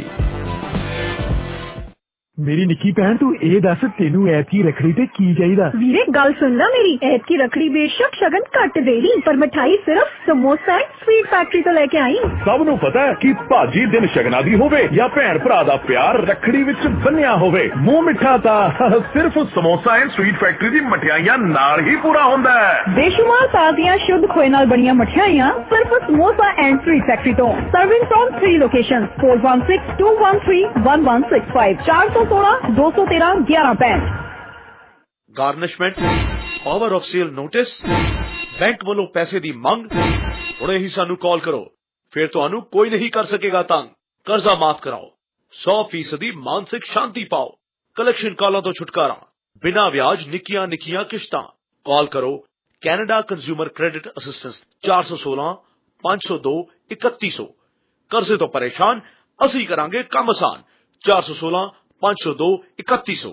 ਮੇਰੀ ਨਿੱਕੀ ਭੈਣ, ਤੂੰ ਇਹ ਦੱਸ ਤੈਨੂੰ ਐਤਕੀ ਰੱਖੜੀ ਤੇ ਕੀ ਚਾਹੀਦਾ? ਵੀਰੇ ਗੱਲ ਸੁਣ ਲੈ ਮੇਰੀ, ਐਤਕੀ ਰੱਖੜੀ ਬੇਸ਼ੱਕ ਸ਼ਗਨ ਘੱਟ ਦੇਗੀ ਪਰ ਮਿਠਾਈ ਸਿਰਫ ਸਮੋਸਾ ਸਵੀਟ ਫੈਕਟਰੀ ਤੋਂ ਲੈ ਕੇ ਆਈ। ਸਭ ਨੂੰ ਪਤਾ ਹੈ ਕਿ ਭਾਜੀ ਦਿਨ ਸ਼ਗਨਾਂ ਦੀ ਹੋਵੇ ਜਾਂ ਭੈਣ ਭਰਾ ਦਾ ਪਿਆਰ ਰੱਖੜੀ ਵਿੱਚ ਬੰਨਿਆ ਹੋਵੇ, ਮੂੰਹ ਮਿੱਠਾ ਤਾਂ ਸਿਰਫ ਸਮੋਸਾ ਐਂਡ ਸਵੀਟ ਫੈਕਟਰੀ ਦੀ ਮਠਿਆਈਆਂ ਨਾਲ ਹੀ ਪੂਰਾ ਹੁੰਦਾ ਹੈ। ਬੇਸ਼ੁਮਾਰ ਤਾਜ਼ੀਆਂ ਸ਼ੁੱਧ ਖੋਏ ਨਾਲ ਬਣੀਆਂ ਮਠਿਆਈਆਂ ਸਿਰਫ ਸਮੋਸਾ ਐਂਡ ਸਵੀਟ ਫੈਕਟਰੀ ਤੋਂ। Serving from 3 location 416 213 1165 416 213 1165। Garnishment, power of sale notice, bank ਵੱਲੋਂ ਪੈਸੇ ਦੀ ਮੰਗ। ਹੁਣੇ ਹੀ ਸਾਨੂੰ ਕਾਲ ਕਰੋ, ਫਿਰ ਤੁਹਾਨੂੰ ਕੋਈ ਨਹੀਂ ਕਰ ਸਕੇਗਾ ਤੰਗ। ਕਰਜ਼ਾ ਮਾਫ ਕਰਾਓ, 100% ਮਾਨਸਿਕ ਸ਼ਾਂਤੀ ਪਾਓ, ਕਲੈਕਸ਼ਨ ਕਾਲਾਂ ਤੋਂ ਛੁਟਕਾਰਾ, ਬਿਨਾਂ ਵਿਆਜ ਨਿੱਕੀਆਂ ਨਿੱਕੀਆਂ ਕਿਸ਼ਤਾਂ। ਕਾਲ ਕਰੋ ਕੈਨੇਡਾ ਕੰਜ਼ਿਊਮਰ ਕ੍ਰੈਡਿਟ ਅਸਿਸਟੈਂਸ 416 502 3100। ਕਰਜ਼ੇ ਤੋਂ ਪਰੇਸ਼ਾਨ, ਅਸੀਂ ਕਰਾਂਗੇ ਕੰਮ ਆਸਾਨ। 416 502 3100।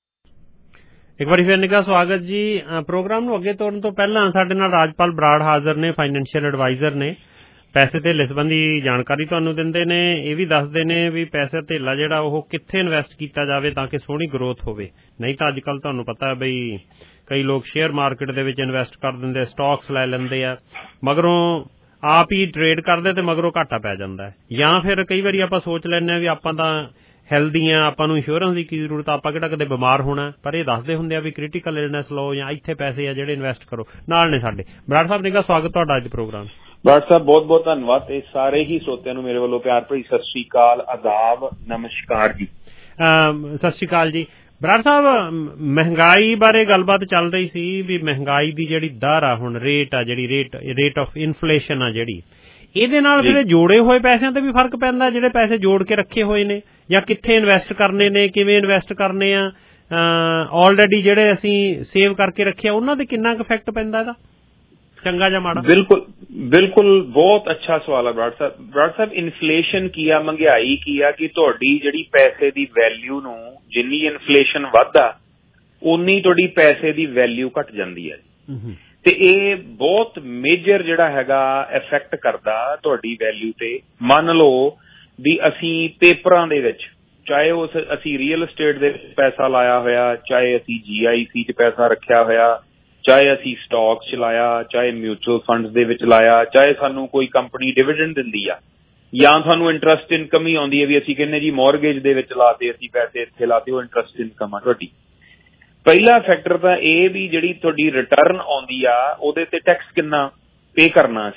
ਇੱਕ ਵਾਰੀ ਫਿਰ ਨਿੱਘਾ ਸਵਾਗਤ ਜੀ। ਪ੍ਰੋਗਰਾਮ ਨੂੰ ਅੱਗੇ ਤੋਰਨ ਤੋਂ ਪਹਿਲਾਂ ਸਾਡੇ ਨਾਲ ਰਾਜਪਾਲ ਬਰਾੜ ਹਾਜ਼ਰ ਨੇ, ਫਾਈਨੈਂਸ਼ੀਅਲ ਐਡਵਾਈਜ਼ਰ ਨੇ। ਪੈਸੇ ਧੇਲੇ ਸੰਬੰਧੀ ਜਾਣਕਾਰੀ ਤੁਹਾਨੂੰ ਦਿੰਦੇ ਨੇ, ਇਹ ਵੀ ਦੱਸਦੇ ਨੇ ਵੀ ਪੈਸਾ ਧੇਲਾ ਜਿਹੜਾ ਉਹ ਕਿੱਥੇ ਇਨਵੈਸਟ ਕੀਤਾ ਜਾਵੇ ਤਾਂ ਕਿ ਸੋਹਣੀ ਗਰੋਥ ਹੋਵੇ। ਨਹੀਂ ਤਾਂ ਅੱਜ ਕੱਲ੍ਹ ਤੁਹਾਨੂੰ ਪਤਾ ਹੈ ਬਈ ਕਈ ਲੋਕ ਸ਼ੇਅਰ ਮਾਰਕੀਟ ਦੇ ਵਿੱਚ ਇਨਵੈਸਟ ਕਰ ਦਿੰਦੇ, ਸਟਾਕਸ ਲੈ ਲੈਂਦੇ ਆ, ਮਗਰੋਂ ਆਪ ਹੀ ਟਰੇਡ ਕਰਦੇ ਤੇ ਮਗਰੋਂ ਘਾਟਾ ਪੈ ਜਾਂਦਾ ਹੈ। ਜਾਂ ਫਿਰ ਕਈ ਵਾਰੀ ਆਪਾਂ ਸੋਚ ਲੈਂਦੇ ਹਾਂ ਵੀ ਆਪਾਂ ਤਾਂ ਹੈਲਦੀ ਆ, ਆਪਾਂ ਨੂੰ ਇੰਸ਼ੋਰੈਂਸ ਦੀ ਕੀ ਜ਼ਰੂਰਤ, ਆਪਾਂ ਕਿਹੜਾ ਕਦੇ ਬਿਮਾਰ ਹੋਣਾ। ਪਰ ਇਹ ਦੱਸਦੇ ਹੁੰਦੇ ਆ ਵੀ ਕ੍ਰਿਟੀਕਲ ਇਲਨੈਸ ਲਓ ਜਾਂ ਇੱਥੇ ਪੈਸੇ ਆ ਜਿਹੜੇ ਇਨਵੈਸਟ ਕਰੋ। ਨਾਲ ਨੇ ਸਾਡੇ ਬਰਾੜ ਸਾਹਿਬ। ਨਿੱਘਾ ਸਵਾਗਤ ਤੁਹਾਡਾ ਅੱਜ ਪ੍ਰੋਗਰਾਮ। ਬਰਾੜ ਸਾਹਿਬ ਬਹੁਤ ਬਹੁਤ ਧੰਨਵਾਦ ਤੇ ਸਾਰੇ ਹੀ ਸਰੋਤਿਆਂ ਨੂੰ ਮੇਰੇ ਵੱਲੋਂ ਪਿਆਰ ਭਰੀ ਸਤਿ ਸ੍ਰੀ ਅਕਾਲ, ਆਦਾਬ, ਨਮਸਕਾਰ ਜੀ। ਸਤਿ ਸ੍ਰੀ ਅਕਾਲ ਜੀ। ਬਰਾੜ ਸਾਹਿਬ, ਮਹਿੰਗਾਈ ਬਾਰੇ ਗੱਲਬਾਤ ਚੱਲ ਰਹੀ ਸੀ ਵੀ ਮਹਿੰਗਾਈ ਦੀ ਜਿਹੜੀ ਦਰ ਆ ਹੁਣ, ਰੇਟ ਆ ਜਿਹੜੀ, ਰੇਟ ਆਫ ਇਨਫਲੇਸ਼ਨ ਆ ਜਿਹੜੀ, ਇਹਦੇ ਨਾਲ ਫਿਰ ਜੋੜੇ ਹੋਏ ਪੈਸਿਆਂ ਤੇ ਵੀ ਫਰਕ ਪੈਂਦਾ, ਜਿਹੜੇ ਪੈਸੇ ਜੋੜ ਕੇ ਰੱਖੇ ਹੋਏ ਨੇ, ਜਾਂ ਕਿੱਥੇ ਇਨਵੈਸਟ ਕਰਨੇ ਨੇ, ਕਿਵੇਂ ਇਨਵੈਸਟ ਕਰਨੇ ਆ, ਆਲਰੇਡੀ ਜਿਹੜੇ ਅਸੀਂ ਸੇਵ ਕਰਕੇ ਰੱਖਿਆ ਉਹਨਾਂ ਤੇ ਕਿੰਨਾ ਕੁ ਇਫੈਕਟ ਪੈਂਦਾ ਇਹਦਾ, ਚੰਗਾ ਜਾਂ ਮਾੜਾ? ਬਿਲਕੁਲ ਬਹੁਤ ਅੱਛਾ ਸਵਾਲ ਹੈ ਬਰਾੜ ਸਾਹਿਬ। ਬਰਾੜ ਸਾਹਿਬ, ਇਨਫਲੇਸ਼ਨ ਕੀ ਆ, ਮਹਿੰਗਾਈ ਕੀ ਆ ਕਿ ਤੁਹਾਡੀ ਜਿਹੜੀ ਪੈਸੇ ਦੀ ਵੈਲਿਊ ਨੂੰ ਜਿੰਨੀ ਇਨਫਲੇਸ਼ਨ ਵੱਧਦਾ ਉਨੀ ਤੁਹਾਡੀ ਪੈਸੇ ਦੀ ਵੈਲਿਊ ਘਟ ਜਾਂਦੀ ਹੈ ਤੇ ਇਹ ਬਹੁਤ ਮੇਜਰ ਜਿਹੜਾ ਹੈਗਾ ਇਫੈਕਟ ਕਰਦਾ ਤੁਹਾਡੀ ਵੈਲਿਊ ਤੇ। ਮੰਨ ਲਓ ਵੀ ਅਸੀਂ ਪੇਪਰਾਂ ਦੇ ਵਿੱਚ, ਚਾਹੇ ਉਹ ਅਸੀਂ ਰੀਅਲ estate ਦੇ ਵਿੱਚ ਪੈਸਾ ਲਾਇਆ ਹੋਇਆ, ਚਾਹੇ ਅਸੀਂ GIC 'ਚ ਪੈਸਾ ਰੱਖਿਆ ਹੋਇਆ, ਚਾਹੇ ਅਸੀਂ ਸਟਾਕ 'ਚ ਲਾਇਆ, ਚਾਹੇ ਮਿਊਚੁਅਲ ਫੰਡਸ ਦੇ ਵਿੱਚ ਲਾਇਆ, ਚਾਹੇ ਸਾਨੂੰ ਕੋਈ ਕੰਪਨੀ ਡਿਵੀਡੈਂਡ ਦਿੰਦੀ ਆ, ਜਾਂ ਸਾਨੂੰ ਇੰਟਰਸਟ ਇਨਕਮ ਹੀ ਆਉਂਦੀ ਹੈ ਵੀ ਅਸੀਂ ਕਹਿੰਦੇ ਜੀ ਮੌਰਗੇਜ ਦੇ ਵਿੱਚ ਲਾਤੇ, ਅਸੀਂ ਪੈਸੇ ਇੱਥੇ ਲਾਤੇ, ਉਹ ਇੰਟਰਸਟ ਇਨਕਮ ਆ ਤੁਹਾਡੀ। ਪਹਿਲਾ ਫੈਕਟਰ ਤਾਂ ਇਹ ਵੀ ਜਿਹੜੀ ਤੁਹਾਡੀ ਰਿਟਰਨ ਆਉਂਦੀ ਆ ਉਹਦੇ ਤੇ ਟੈਕਸ ਕਿੰਨਾ ਪੇ ਕਰਨਾ ਅਸੀਂ।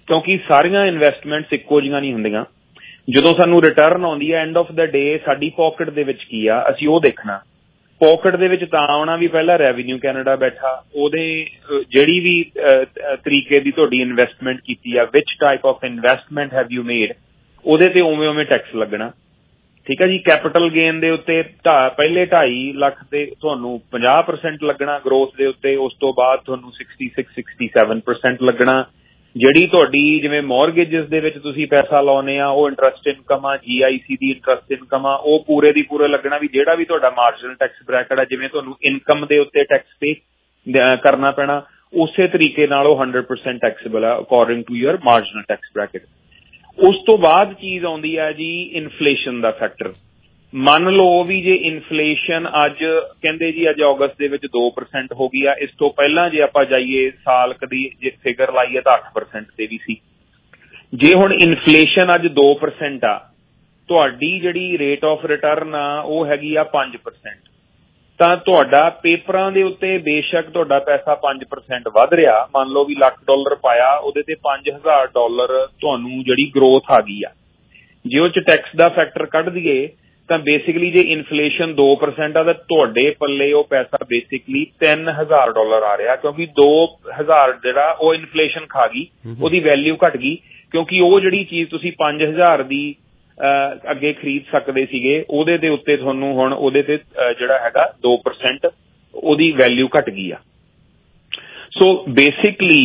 ਕਿਉਂਕਿ ਸਾਰੀਆਂ ਇਨਵੈਸਟਮੈਂਟਸ ਇੱਕੋ ਜਿਹੀਆਂ ਨਹੀਂ ਹੁੰਦੀਆਂ। ਜਦੋਂ ਸਾਨੂੰ ਰਿਟਰਨ ਆਉਂਦੀ ਹੈ ਐਂਡ ਆਫ ਦਾ ਡੇ ਸਾਡੀ ਪੋਕਟ ਦੇ ਵਿੱਚ ਕੀ ਆ ਅਸੀਂ ਉਹ ਦੇਖਣਾ। ਪੋਕਟ ਦੇ ਵਿੱਚ ਤਾਂ ਆਉਣਾ ਵੀ ਪਹਿਲਾਂ ਰੈਵਨਿਊ ਕੈਨੇਡਾ ਬੈਠਾ, ਉਹਦੇ ਜਿਹੜੀ ਵੀ ਤਰੀਕੇ ਦੀ ਤੁਹਾਡੀ ਇਨਵੈਸਟਮੈਂਟ ਕੀਤੀ ਆ, ਵਿਚ type of investment have you made, ਉਹਦੇ ਤੇ ਉਵੇਂ ਟੈਕਸ ਲੱਗਣਾ। ਠੀਕ ਹੈ ਜੀ। ਕੈਪੀਟਲ ਗੇਨ ਦੇ ਉੱਤੇ ਪਹਿਲੇ 2.5 ਲੱਖ ਤੇ ਤੁਹਾਨੂੰ 50% ਲੱਗਣਾ ਗਰੋਥ ਦੇ ਉੱਤੇ, ਉਸ ਤੋਂ ਬਾਅਦ ਤੁਹਾਨੂੰ 66-67% ਲੱਗਣਾ। ਜਿਹੜੀ ਤੁਹਾਡੀ ਜਿਵੇਂ ਮੌਰਗੇਜਸ ਦੇ ਵਿੱਚ ਤੁਸੀਂ ਪੈਸਾ ਲਾਉਨੇ ਆ ਉਹ ਇੰਟਰਸਟ ਇਨਕਮ ਆ, GIC ਦੀ ਇੰਟਰਸਟ ਇਨਕਮ ਆ, ਉਹ ਪੂਰੇ ਦੀ ਪੂਰੇ ਲੱਗਣਾ ਵੀ ਜਿਹੜਾ ਵੀ ਤੁਹਾਡਾ ਮਾਰਜਨਲ ਟੈਕਸ ਬ੍ਰੈਕਟ ਆ, ਜਿਵੇਂ ਤੁਹਾਨੂੰ ਇਨਕਮ ਦੇ ਉੱਤੇ ਟੈਕਸ ਪੇ ਕਰਨਾ ਪੈਣਾ ਉਸੇ ਤਰੀਕੇ ਨਾਲ ਉਹ 100% ਟੈਕਸੇਬਲ ਆ according to your marginal tax bracket. ਉਸ ਤੋਂ ਬਾਅਦ ਚੀਜ਼ ਆਉਂਦੀ ਹੈ ਜੀ ਇਨਫਲੇਸ਼ਨ ਦਾ ਫੈਕਟਰ। ਮੰਨ ਲਓ ਵੀ ਜੇ ਇਨਫਲੇਸ਼ਨ ਅੱਜ ਕਹਿੰਦੇ ਜੀ ਅੱਜ ਅਗਸਤ ਦੇ ਵਿੱਚ 2% ਹੋ ਗਈ ਆ, ਇਸ ਤੋਂ ਪਹਿਲਾਂ ਜੇ ਆਪਾਂ ਜਾਈਏ ਸਾਲ ਕਦੀ ਜੇ ਫਿਗਰ ਲਾਈਏ ਤਾਂ 8% ਤੇ ਵੀ ਸੀ। ਜੇ ਹੁਣ ਇਨਫਲੇਸ਼ਨ ਅੱਜ 2% ਆ, ਤੁਹਾਡੀ ਜਿਹੜੀ ਰੇਟ ਆਫ ਰਿਟਰਨ ਆ ਉਹ ਹੈਗੀ ਆ 5%, ਤਾਂ ਤੁਹਾਡਾ ਪੇਪਰਾਂ ਦੇ ਉੱਤੇ ਬੇਸ਼ੱਕ ਤੁਹਾਡਾ ਪੈਸਾ 5% ਵੱਧ ਰਿਹਾ, ਮੰਨ ਲਓ ਵੀ $1,00,000 ਪਾਇਆ ਉਹਦੇ ਤੇ $5,000 ਤੁਹਾਨੂੰ ਜਿਹੜੀ ਗਰੋਥ ਆ ਗਈ ਆ। ਜੇ ਉਹ ਚ ਟੈਕਸ ਦਾ ਫੈਕਟਰ ਕੱਢ ਦਈਏ ਤਾਂ ਬੇਸਿਕਲੀ ਜੇ ਇਨਫਲੇਸ਼ਨ 2% ਆ ਤਾਂ ਤੁਹਾਡੇ ਪੱਲੇ ਉਹ ਪੈਸਾ ਬੇਸਿਕਲੀ $3,000 ਆ ਰਿਹਾ, ਕਿਉਂਕਿ 2,000 ਜਿਹੜਾ ਉਹ ਇਨਫਲੇਸ਼ਨ ਖਾ ਗਈ, ਉਹਦੀ ਵੈਲਿਊ ਘਟ ਗਈ, ਕਿਉਂਕਿ ਉਹ ਜਿਹੜੀ ਚੀਜ਼ ਤੁਸੀਂ 5,000 ਦੀ ਅੱਗੇ ਖਰੀਦ ਸਕਦੇ ਸੀਗੇ ਉਹਦੇ ਦੇ ਉੱਤੇ ਤੁਹਾਨੂੰ ਹੁਣ ਉਹਦੇ ਤੇ ਜਿਹੜਾ ਹੈਗਾ 2% ਉਹਦੀ ਵੈਲਿਊ ਘਟ ਗਈ ਆ। ਸੋ ਬੇਸਿਕਲੀ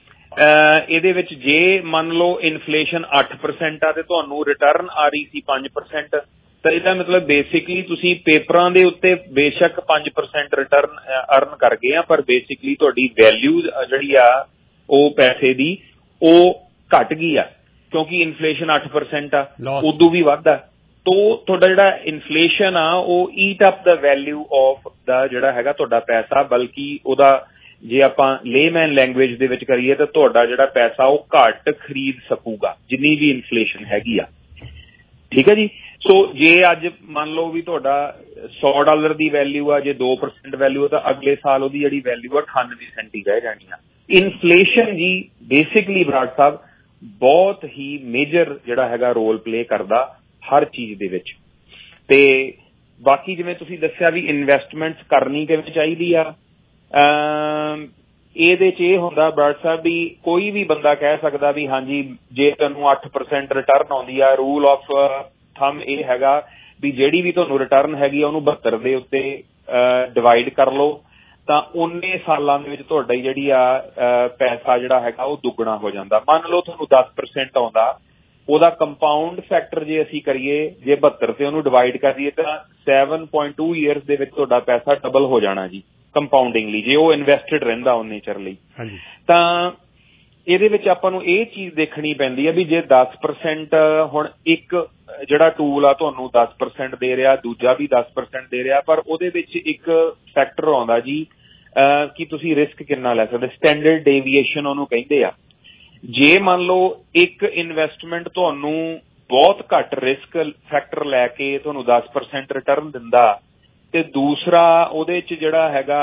ਇਹਦੇ ਵਿੱਚ ਜੇ ਮੰਨ ਲਓ ਇਨਫਲੇਸ਼ਨ 8% ਆ ਤੇ ਤੁਹਾਨੂੰ ਰਿਟਰਨ ਆ ਰਹੀ ਸੀ 5%, ਤਾਂ ਇਹਦਾ ਮਤਲਬ ਬੇਸਿਕਲੀ ਤੁਸੀਂ ਪੇਪਰਾਂ ਦੇ ਉੱਤੇ ਬੇਸ਼ੱਕ 5% ਰਿਟਰਨ ਅਰਨ ਕਰ ਗਏ ਆ, ਪਰ ਬੇਸਿਕਲੀ ਤੁਹਾਡੀ ਵੈਲਿਊ ਜਿਹੜੀ ਆ ਉਹ ਪੈਸੇ ਦੀ ਉਹ ਘਟ ਗਈ ਆ, ਕਿਉਂਕਿ ਇਨਫਲੇਸ਼ਨ 8% ਆ, ਉਦੋਂ ਵੀ ਵੱਧ ਆ। ਤੋ ਤੁਹਾਡਾ ਜਿਹੜਾ ਇਨਫਲੇਸ਼ਨ ਆ ਉਹ eat up the value of the ਜਿਹੜਾ ਹੈਗਾ ਤੁਹਾਡਾ ਪੈਸਾ, ਬਲਕਿ ਉਹਦਾ ਜੇ ਆਪਾਂ ਲੇਮੈਨ ਲੈਂਗੁਏਜ ਦੇ ਵਿੱਚ ਕਰੀਏ ਤਾਂ ਤੁਹਾਡਾ ਜਿਹੜਾ ਪੈਸਾ ਉਹ ਘੱਟ ਖਰੀਦ ਸਕੂਗਾ ਜਿੰਨੀ ਵੀ ਇਨਫਲੇਸ਼ਨ ਹੈਗੀ ਆ। ਠੀਕ ਹੈ ਜੀ। ਸੋ ਜੇ ਅੱਜ ਮੰਨ ਲਓ ਵੀ ਤੁਹਾਡਾ $100 ਦੀ ਵੈਲਿਊ ਆ, ਜੇ 2% ਵੈਲਿਊ ਆ ਤਾਂ ਅਗਲੇ ਸਾਲ ਉਹਦੀ ਜਿਹੜੀ ਵੈਲਿਊ ਆ 98 ਸੈਂਟ ਹੀ ਰਹਿ ਜਾਣੀ ਆ। ਇਨਫਲੇਸ਼ਨ ਜੀ ਬੇਸਿਕਲੀ ਬਰਾੜ ਸਾਹਿਬ ਬਹੁਤ ਹੀ ਮੇਜਰ ਜਿਹੜਾ ਹੈਗਾ ਰੋਲ ਪਲੇ ਕਰਦਾ ਹਰ ਚੀਜ਼ ਦੇ ਵਿੱਚ। ਤੇ ਬਾਕੀ ਜਿਵੇਂ ਤੁਸੀਂ ਦੱਸਿਆ ਵੀ ਇਨਵੈਸਟਮੈਂਟਸ ਕਰਨੀ ਕਿਵੇਂ ਚਾਹੀਦੀ ਆ, ਇਹਦੇ ਚ ਇਹ ਹੁੰਦਾ ਬਰਾੜ ਸਾਹਿਬ ਵੀ ਕੋਈ ਵੀ ਬੰਦਾ ਕਹਿ ਸਕਦਾ ਵੀ ਹਾਂਜੀ ਜੇ ਤੁਹਾਨੂੰ 8% ਰਿਟਰਨ ਆਉਂਦੀ ਆ, ਰੂਲ ਆਫ ਥੰਬ ਇਹ ਹੈਗਾ ਵੀ ਜਿਹੜੀ ਵੀ ਤੁਹਾਨੂੰ ਰਿਟਰਨ ਹੈਗੀ ਆ ਉਹਨੂੰ 72 ਦੇ ਉੱਤੇ ਡਿਵਾਈਡ ਕਰ ਲਓ ਤਾਂ ਉਨੇ ਸਾਲਾਂ ਦੇ ਵਿੱਚ ਤੁਹਾਡਾ ਜਿਹੜੀ ਆ ਪੈਸਾ ਜਿਹੜਾ ਹੈਗਾ ਉਹ ਦੁੱਗਣਾ ਹੋ ਜਾਂਦਾ। ਮੰਨ ਲਓ ਤੁਹਾਨੂੰ 10% ਆਉਂਦਾ, ਉਹਦਾ ਕੰਪਾਊਂਡ ਫੈਕਟਰ ਜੇ ਅਸੀਂ ਕਰੀਏ, ਜੇ 72 ਤੇ ਉਹਨੂੰ ਡਿਵਾਈਡ ਕਰੀਏ ਤਾਂ 7.2 ਈਅਰਸ ਦੇ ਵਿੱਚ ਤੁਹਾਡਾ ਪੈਸਾ ਡਬਲ ਹੋ ਜਾਣਾ ਜੀ ਕੰਪਾਊਂਡਿੰਗਲੀ, ਜੇ ਉਹ ਇਨਵੈਸਟਡ ਰਹਿੰਦਾ ਉਹਨੇ ਚਿਰ ਲਈ। ਤਾਂ ਇਹਦੇ ਵਿੱਚ ਆਪਾਂ ਨੂੰ ਇਹ ਚੀਜ਼ ਦੇਖਣੀ ਪੈਂਦੀ ਹੈ ਵੀ ਜੇ 10% ਹੁਣ ਇੱਕ ਜਿਹੜਾ ਟੂਲ ਆ ਤੁਹਾਨੂੰ 10% ਦੇ ਰਿਹਾ, ਦੂਜਾ ਵੀ 10% ਦੇ ਰਿਹਾ, ਪਰ ਉਹਦੇ ਵਿੱਚ ਇੱਕ ਫੈਕਟਰ ਆਉਂਦਾ ਜੀ ਕਿ ਤੁਸੀਂ ਰਿਸਕ ਕਿੰਨਾ ਲੈ ਸਕਦੇ, ਸਟੈਂਡਰਡ ਡੇਵੀਏਸ਼ਨ ਉਹਨੂੰ ਕਹਿੰਦੇ ਆ। ਜੇ ਮੰਨ ਲਓ ਇੱਕ ਇਨਵੈਸਟਮੈਂਟ ਤੁਹਾਨੂੰ ਬਹੁਤ ਘੱਟ ਰਿਸਕ ਫੈਕਟਰ ਲੈ ਕੇ ਤੁਹਾਨੂੰ 10% ਰਿਟਰਨ ਦਿੰਦਾ ਤੇ ਦੂਸਰਾ ਉਹਦੇ ਚ ਜਿਹੜਾ ਹੈਗਾ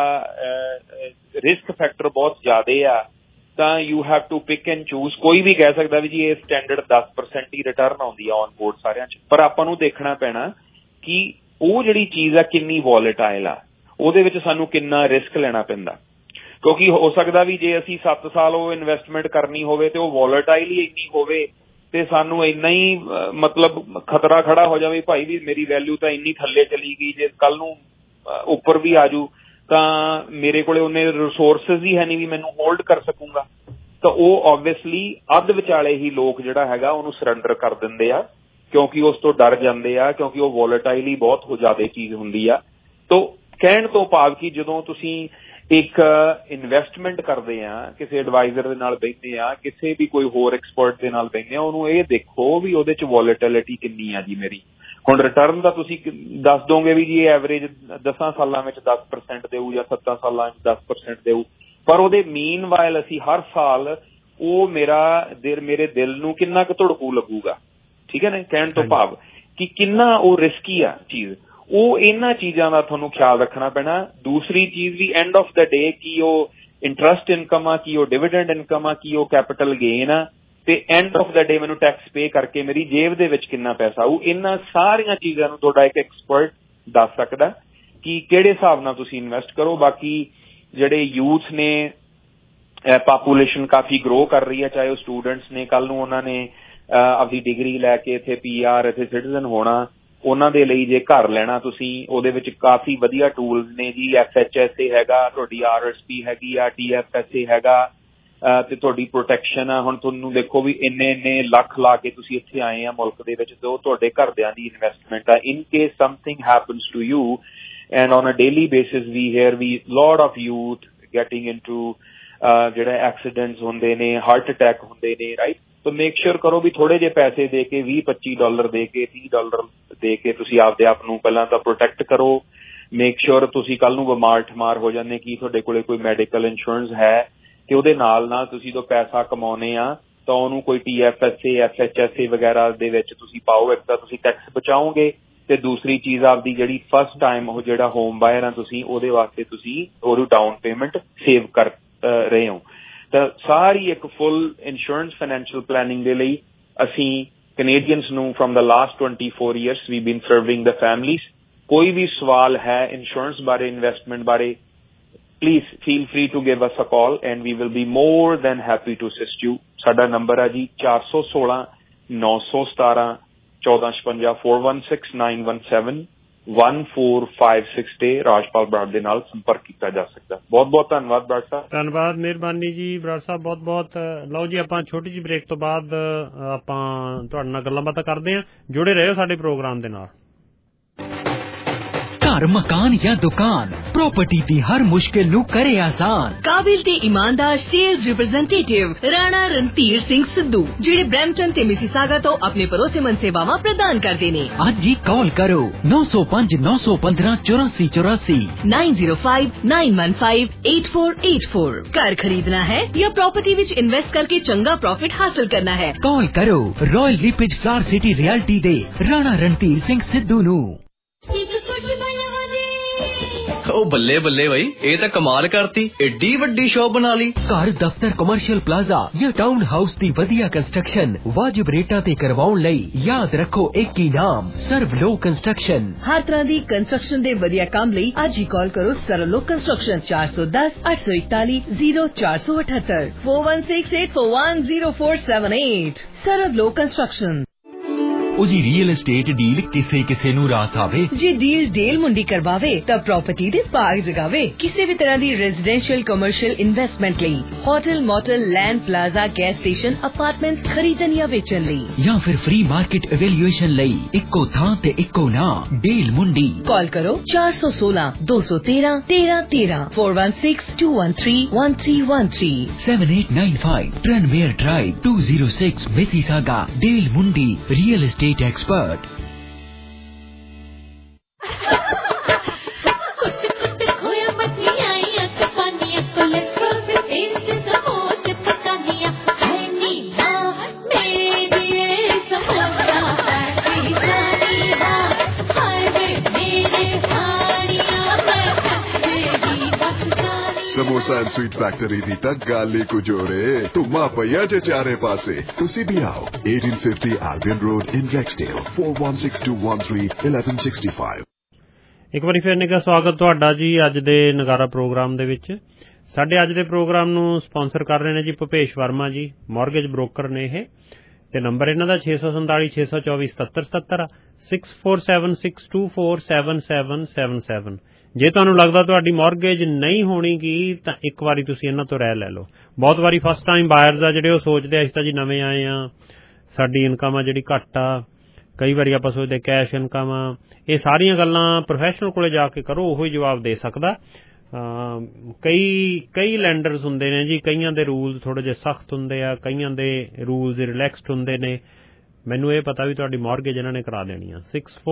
ਰਿਸਕ ਫੈਕਟਰ ਬਹੁਤ ਜ਼ਿਆਦੇ ਆ, ਤਾਂ you have to pick and choose. ਕੋਈ ਵੀ ਕਹਿ ਸਕਦਾ ਵੀ ਜੀ ਇਹ ਸਟੈਂਡਰਡ 10% ਹੀ ਰਿਟਰਨ ਆਉਂਦੀ ਆ ਔਨ ਬੋਰਡ ਸਾਰਿਆਂ ਚ, ਪਰ ਆਪਾਂ ਨੂੰ ਦੇਖਣਾ ਪੈਣਾ ਕਿ ਉਹ ਜਿਹੜੀ ਚੀਜ਼ ਆ ਕਿੰਨੀ ਵੋਲੇਟਾਈਲ ਆ, ਉਹਦੇ ਵਿੱਚ ਸਾਨੂੰ ਕਿੰਨਾ ਰਿਸਕ ਲੈਣਾ ਪੈਂਦਾ, ਕਿਉਂਕਿ ਹੋ ਸਕਦਾ ਵੀ ਜੇ ਅਸੀਂ 7 ਸਾਲ ਉਹ ਇਨਵੈਸਟਮੈਂਟ ਕਰਨੀ ਹੋਵੇ ਤੇ ਉਹ ਵੋਲੇਟਾਈਲ ਹੀ ਇੰਨੀ ਹੋਵੇ ਤੇ ਸਾਨੂੰ ਇੰਨਾ ਹੀ ਮਤਲਬ ਖਤਰਾ ਖੜਾ ਹੋ ਜਾਵੇ ਭਾਈ ਵੀ ਮੇਰੀ ਵੈਲਿਊ ਤਾਂ ਇੰਨੀ ਥੱਲੇ ਚਲੀ ਗਈ, ਜੇ ਕੱਲ ਨੂੰ ਉੱਪਰ ਵੀ ਆਜੂ ਤਾਂ ਮੇਰੇ ਕੋਲੇ ਉਹਨੇ ਰਿਸੋਰਸਿਸ ਹੀ ਹੈ ਨਹੀਂ ਵੀ ਮੈਨੂੰ ਹੋਲਡ ਕਰ ਸਕੂੰਗਾ, ਤਾਂ ਉਹ ਓਬਵੀਅਸਲੀ ਅੱਧ ਵਿਚਾਲੇ ਹੀ ਲੋਕ ਜਿਹੜਾ ਹੈਗਾ ਉਹਨੂੰ ਸਰੈਂਡਰ ਕਰ ਦਿੰਦੇ ਆ, ਕਿਉਂਕਿ ਉਸ ਤੋਂ ਡਰ ਜਾਂਦੇ ਆ, ਕਿਉਂਕਿ ਉਹ ਵੋਲੇਟਾਈਲ ਹੀ ਬਹੁਤ ਹੋ ਜ਼ਿਆਦਾ ਚੀਜ਼ ਹੁੰਦੀ ਆ। ਤਾਂ ਕਹਿਣ ਤੋਂ ਭਾਵ ਕਿ ਜਦੋਂ ਤੁਸੀਂ ਇੱਕ ਇਨਵੈਸਟਮੈਂਟ ਕਰਦੇ ਆ, ਕਿਸੇ ਐਡਵਾਈਜ਼ਰ ਦੇ ਨਾਲ ਬੈਠਦੇ ਆ, ਕਿਸੇ ਵੀ ਕੋਈ ਹੋਰ ਐਕਸਪਰਟ ਦੇ ਨਾਲ ਬੈਠਦੇ ਆ, ਉਹਨੂੰ ਇਹ ਦੇਖੋ ਵੀ ਉਹਦੇ ਚ ਵੋਲੇਟਿਲਿਟੀ ਕਿੰਨੀ ਆ ਜੀ ਮੇਰੀ। ਹੁਣ ਰਿਟਰਨ ਦਾ ਤੁਸੀਂ ਦੱਸ ਦੋਗੇ ਵੀ ਜੀ ਇਹ ਐਵਰੇਜ 10 ਸਾਲਾਂ ਵਿੱਚ 10% ਦੇਊ ਜਾਂ 7 ਸਾਲਾਂ ਵਿੱਚ 10% ਦੇਊ, ਪਰ ਉਹਦੇ ਮੀਨ ਵਾਈਲ ਅਸੀਂ ਹਰ ਸਾਲ ਉਹ ਮੇਰੇ ਦਿਲ ਨੂੰ ਕਿੰਨਾ ਕੁ ਧੜਕੂ ਲੱਗੂਗਾ। ਠੀਕ ਹੈ ਨਾ, ਕਹਿਣ ਤੋਂ ਭਾਵ ਕਿ ਕਿੰਨਾ ਉਹ ਰਿਸਕੀ ਆ ਚੀਜ਼, ਉਹ ਇਹਨਾਂ ਚੀਜ਼ਾਂ ਦਾ ਤੁਹਾਨੂੰ ਖਿਆਲ ਰੱਖਣਾ ਪੈਣਾ। ਦੂਸਰੀ ਚੀਜ਼ ਵੀ ਐਂਡ ਆਫ ਦਾ ਡੇ ਕੀ ਉਹ ਇੰਟਰਸਟ ਇਨਕਮ ਆ, ਕੀ ਉਹ ਡਿਵੀਡੈਂਡ ਇਨਕਮ ਆ, ਕੀ ਉਹ ਕੈਪੀਟਲ ਗੇਨ ਆ, ਤੇ ਐਂਡ ਆਫ ਦਾ ਡੇ ਮੈਨੂੰ ਟੈਕਸ ਪੇ ਕਰਕੇ ਮੇਰੀ ਜੇਬ ਦੇ ਵਿੱਚ ਕਿੰਨਾ ਪੈਸਾ ਆਊ। ਇਹਨਾਂ ਸਾਰੀਆਂ ਚੀਜ਼ਾਂ ਨੂੰ ਤੁਹਾਡਾ ਇੱਕ ਐਕਸਪਰਟ ਦੱਸ ਸਕਦਾ ਕਿ ਕਿਹੜੇ ਹਿਸਾਬ ਨਾਲ ਤੁਸੀਂ ਇਨਵੈਸਟ ਕਰੋ। ਬਾਕੀ ਜਿਹੜੇ ਯੂਥ ਨੇ, ਪਾਪੂਲੇਸ਼ਨ ਕਾਫੀ ਗਰੋ ਕਰ ਰਹੀ ਹੈ, ਚਾਹੇ ਉਹ ਸਟੂਡੈਂਟਸ ਨੇ, ਕੱਲ ਨੂੰ ਉਹਨਾਂ ਨੇ ਆਪਣੀ ਡਿਗਰੀ ਲੈ ਕੇ ਇੱਥੇ PR, ਇੱਥੇ ਸਿਟੀਜ਼ਨ ਹੋਣਾ, ਉਹਨਾਂ ਦੇ ਲਈ ਜੇ ਘਰ ਲੈਣਾ ਤੁਸੀਂ, ਉਹਦੇ ਵਿੱਚ ਕਾਫੀ ਵਧੀਆ ਟੂਲਸ ਨੇ ਜੀ। FHSA ਹੈਗਾ, ਤੁਹਾਡੀ RSP ਹੈਗੀ ਆ, TFSA ਹੈਗਾ, ਤੇ ਤੁਹਾਡੀ ਪ੍ਰੋਟੈਕਸ਼ਨ ਆ। ਹੁਣ ਤੁਹਾਨੂੰ ਦੇਖੋ ਵੀ ਇੰਨੇ ਲੱਖ ਲਾ ਕੇ ਤੁਸੀਂ ਇੱਥੇ ਆਏ ਆ ਮੁਲਕ ਦੇ ਵਿੱਚ, ਤੇ ਉਹ ਤੁਹਾਡੇ ਘਰਦਿਆਂ ਦੀ ਇਨਵੈਸਟਮੈਂਟ ਆ। In case something happens to you and on a daily basis we hear we lot of youth getting into ਜਿਹੜੇ ਐਕਸੀਡੈਂਟਸ ਹੁੰਦੇ ਨੇ, ਹਾਰਟ ਅਟੈਕ ਹੁੰਦੇ ਨੇ, ਰਾਈਟ। ਸੋ ਮੇਕ ਸ਼ੋਰ ਕਰੋ ਵੀ ਥੋੜੇ ਜਿਹੇ ਪੈਸੇ ਦੇ ਕੇ, $20-25 ਦੇ ਕੇ, $30 ਦੇ ਕੇ ਤੁਸੀਂ ਆਪਦੇ ਆਪ ਨੂੰ ਪਹਿਲਾਂ ਤਾਂ ਪ੍ਰੋਟੈਕਟ ਕਰੋ। ਮੇਕ ਸ਼ੋਰ ਤੁਸੀਂ ਕੱਲ ਨੂੰ ਬਿਮਾਰ ਠਮਾਰ ਹੋ ਜਾਂਦੇ ਕਿ ਤੁਹਾਡੇ ਕੋਲੇ ਕੋਈ ਮੈਡੀਕਲ ਇੰਸ਼ੋਰੈਂਸ ਹੈ, ਤੇ ਉਹਦੇ ਨਾਲ ਤੁਸੀਂ ਜਦੋਂ ਪੈਸਾ ਕਮਾਉਣੇ ਆ ਤਾਂ ਉਹਨੂੰ ਕੋਈ TFSA, FHSA ਵਗੈਰਾ ਦੇ ਵਿੱਚ ਤੁਸੀਂ ਪਾਓ। ਇੱਕ ਤਾਂ ਤੁਸੀਂ ਟੈਕਸ ਬਚਾਓਗੇ, ਤੇ ਦੂਸਰੀ ਚੀਜ਼ ਆਪਦੀ ਜਿਹੜੀ ਫਸਟ ਟਾਈਮ ਉਹ ਜਿਹੜਾ ਹੋਮ ਬਾਇਰ ਆ ਤੁਸੀਂ, ਉਹਦੇ ਵਾਸਤੇ ਤੁਸੀਂ ਉਹਦੀ ਡਾਊਨ ਪੇਮੈਂਟ ਸੇਵ ਕਰ ਰਹੇ ਹੋ। ਤਾਂ ਸਾਰੀ ਇੱਕ ਫੁੱਲ ਇੰਸ਼ੋਰੈਂਸ ਫਾਈਨੈਂਸ਼ੀਅਲ ਪਲੈਨਿੰਗ ਦੇ ਲਈ ਅਸੀਂ ਕੈਨੇਡੀਅਨਸ ਨੂੰ from the last 24 years we been serving the families. ਕੋਈ ਵੀ ਸਵਾਲ ਹੈ ਇੰਸ਼ੋਰੈਂਸ ਬਾਰੇ, ਇਨਵੈਸਟਮੈਂਟ ਬਾਰੇ, please feel free to give us a call and we will be more than happy to assist you. ਸਾਡਾ ਨੰਬਰ ਹੈ ਜੀ 416 917 1456 416 917 1456 ਤੇ ਰਾਜਪਾਲ ਬਰਾੜ ਦੇ ਨਾਲ ਸੰਪਰਕ ਕੀਤਾ ਜਾ ਸਕਦਾ। ਬਹੁਤ ਬਹੁਤ ਧੰਨਵਾਦ ਬਰਾੜ ਸਾਹਿਬ। ਧੰਨਵਾਦ, ਮਿਹਰਬਾਨੀ ਜੀ ਬਰਾੜ ਸਾਹਿਬ, ਬਹੁਤ ਬਹੁਤ। ਲਓ ਜੀ, ਆਪਾਂ ਛੋਟੀ ਜਿਹੀ ਬ੍ਰੇਕ ਤੋਂ ਬਾਅਦ ਆਪਾਂ ਤੁਹਾਡੇ ਨਾਲ ਗੱਲਾਂ ਬਾਤਾਂ ਕਰਦੇ ਹਾਂ। ਜੁੜੇ ਰਹੋ ਸਾਡੇ ਪ੍ਰੋਗਰਾਮ ਦੇ ਨਾਲ। ਘਰ, ਮਕਾਨ ਜਾਂ ਦੁਕਾਨ, ਪ੍ਰੋਪਰਟੀ ਦੀ ਹਰ ਮੁਸ਼ਕਿਲ ਨੂੰ ਕਰੇ ਆਸਾਨ। ਕਾਬਿਲ ਤੇ ਇਮਾਨਦਾਰ ਸੇਲਜ਼ ਰਿਪਰੈਜ਼ੈਂਟੇਟਿਵ ਰਾਣਾ ਰਣਧੀਰ ਸਿੰਘ ਸਿੱਧੂ, ਜਿਹੜੇ ਬਰੈਂਪਟਨ ਤੇ ਮਿਸੀਸਾਗਾ ਤੋਂ ਆਪਣੇ ਭਰੋਸੇਮੰਦ ਸੇਵਾਵਾਂ ਪ੍ਰਦਾਨ ਕਰਦੇ ਨੇ। ਅੱਜ ਹੀ ਕਾਲ ਕਰੋ 905 915 8484 905 915 8484। ਘਰ ਖਰੀਦਣਾ ਹੈ ਜਾਂ ਪ੍ਰॉपर्टी ਵਿੱਚ ਇਨਵੈਸਟ ਕਰਕੇ ਚੰਗਾ ਪ੍ਰੋਫਿਟ ਹਾਸਲ ਕਰਨਾ ਹੈ, ਕਾਲ ਕਰੋ Royal LePage Flower City Realty ਦੇ ਰਾਣਾ ਰਣਧੀਰ ਸਿੰਘ ਸਿੱਧੂ ਨੂੰ। ਉਹ ਬੱਲੇ ਬੱਲੇ ਬਈ, ਇਹ ਤਾਂ ਕਮਾਲ ਕਰਤੀ, ਏਡੀ ਵੱਡੀ ਸ਼ੌਪ ਬਣਾ ਲਈ। ਘਰ, ਦਫ਼ਤਰ, ਕਮਰਸ਼ੀਅਲ ਪਲਾਜ਼ਾ ਜਾਂ ਟਾਊਨ ਹਾਊਸ ਦੀ ਵਧੀਆ ਕੰਸਟਰਕਸ਼ਨ ਵਾਜਿਬ ਰੇਟਾਂ ਤੇ ਕਰਵਾਉਣ ਲਈ ਯਾਦ ਰੱਖੋ ਇੱਕ ਹੀ ਨਾਮ, ਸਰਵਲੋ ਕੰਸਟਰਕਸ਼ਨ। ਹਰ ਤਰ੍ਹਾਂ ਦੀ ਕੰਸਟਰਕਸ਼ਨ ਦੇ ਵਧੀਆ ਕੰਮ ਲਈ ਅੱਜ ਹੀ ਕਾਲ ਕਰੋ ਸਰਵਲੋ ਕੰਸਟਰਕਸ਼ਨ 410 841 0478 4168410478। ਸਰਵਲੋ ਕੰਸਟਰਕਸ਼ਨ। ਉਹ ਜੀ ਰੀਅਲ ਏਸਟੇਟ ਡੀਲ ਕਿਸੇ ਨੂੰ ਰਾਸ ਆਵੇ। ਜੇ ਡੀਲ ਡੇਲ ਮੁੰਡੀ ਕਰਵਾਵੇ ਤਾਂ ਪ੍ਰਾਪਰਟੀ ਦੇ ਬਾਗ ਜਗਾਵੇ। ਕਿਸੇ ਵੀ ਤਰ੍ਹਾਂ ਦੀ ਰੈਜ਼ੀਡੈਂਸ਼ੀਅਲ, ਕਮਰਸ਼ੀਅਲ ਇਨਵੈਸਟਮੈਂਟ ਲਈ, hotel, motel, land, plaza, gas station, apartments ਖਰੀਦਣ ਜਾਂ ਵੇਚਣ ਲਈ, ਜਾਂ ਫਿਰ ਫ੍ਰੀ ਮਾਰਕੀਟ ਇਵੈਲੂਏਸ਼ਨ ਲਈ ਇੱਕੋ ਥਾਂ ਤੇ ਇੱਕੋ ਨਾਮ, ਡੇਲ ਮੁੰਡੀ। ਕਾਲ ਕਰੋ 416 213 1313 416 213 1313 7895 Tranmere Drive 206 Mississauga। ਡੇਲ ਮੁੰਡੀ real estate expert। Samosa and sweet factory ਦੀ ਤਾਂ ਗੱਲ ਹੀ ਕੁਝ ਹੋ ਰੇ। ਧੁੰਮਾ ਪਈਆ ਜੇ ਚਾਰੇ ਪਾਸੇ। ਤੁਸੀਂ ਵੀ ਆਓ 1850 ਆਲਬੀਅਨ ਰੋਡ ਇਨ ਰੈਕਸਡੇਲ 416213 1165। ਇੱਕ ਵਾਰੀ ਫਿਰ ਨਿੱਘਾ ਸਵਾਗਤ ਤੁਹਾਡਾ ਜੀ ਅੱਜ ਦੇ ਨਗਾਰਾ ਪ੍ਰੋਗਰਾਮ ਦੇ ਵਿੱਚ। ਸਾਡੇ ਅੱਜ ਦੇ ਪ੍ਰੋਗਰਾਮ ਨੂੰ ਸਪਾਂਸਰ ਕਰ ਰਹੇ ਨੇ ਜੀ ਭੁਪੇਸ਼ ਵਰਮਾ ਜੀ, ਮਾਰਗੇਜ ਬ੍ਰੋਕਰ ਨੇ ਇਹ, ਤੇ ਨੰਬਰ ਇਹਨਾਂ ਦਾ 647 624 7777 6476247777। ਜੇ ਤੁਹਾਨੂੰ ਲੱਗਦਾ ਤੁਹਾਡੀ ਮਾਰਗੇਜ ਨਹੀਂ ਹੋਣੀਗੀ ਤਾਂ ਇੱਕ ਵਾਰੀ ਤੁਸੀਂ ਇਹਨਾਂ ਤੋਂ ਰਾਏ ਲੈ ਲਓ। ਬਹੁਤ ਵਾਰੀ ਫਸਟ ਟਾਈਮ ਬਾਇਰਸ ਆ ਜਿਹੜੇ ਉਹ ਸੋਚਦੇ ਆ ਅਸੀਂ ਤਾਂ ਜੀ ਨਵੇਂ ਆਏ ਆ, ਸਾਡੀ ਇਨਕਮ ਆ ਜਿਹੜੀ ਘੱਟ ਆ। ਕਈ ਵਾਰੀ ਆਪਾਂ ਸੋਚਦੇ ਕੈਸ਼ ਇਨਕਮ ਆ। ਇਹ ਸਾਰੀਆਂ ਗੱਲਾਂ ਪ੍ਰੋਫੈਸ਼ਨਲ ਕੋਲੇ ਜਾ ਕੇ ਕਰੋ, ਉਹੀ ਜਵਾਬ ਦੇ ਸਕਦਾ। ਕਈ ਲੈਂਡਰਸ ਹੁੰਦੇ ਨੇ ਜੀ, ਕਈਆਂ ਦੇ ਰੂਲਸ ਥੋੜੇ ਜਿਹੇ ਸਖਤ ਹੁੰਦੇ ਆ, ਕਈਆਂ ਦੇ ਰੂਲਸ ਰਿਲੈਕਸਡ ਹੁੰਦੇ ਨੇ। ਮੈਨੂੰ ਇਹ ਪਤਾ ਵੀ ਤੁਹਾਡੀ ਮਾਰਗੇਜ ਇਹਨਾਂ ਨੇ ਕਰਾ ਦੇਣੀ ਆ।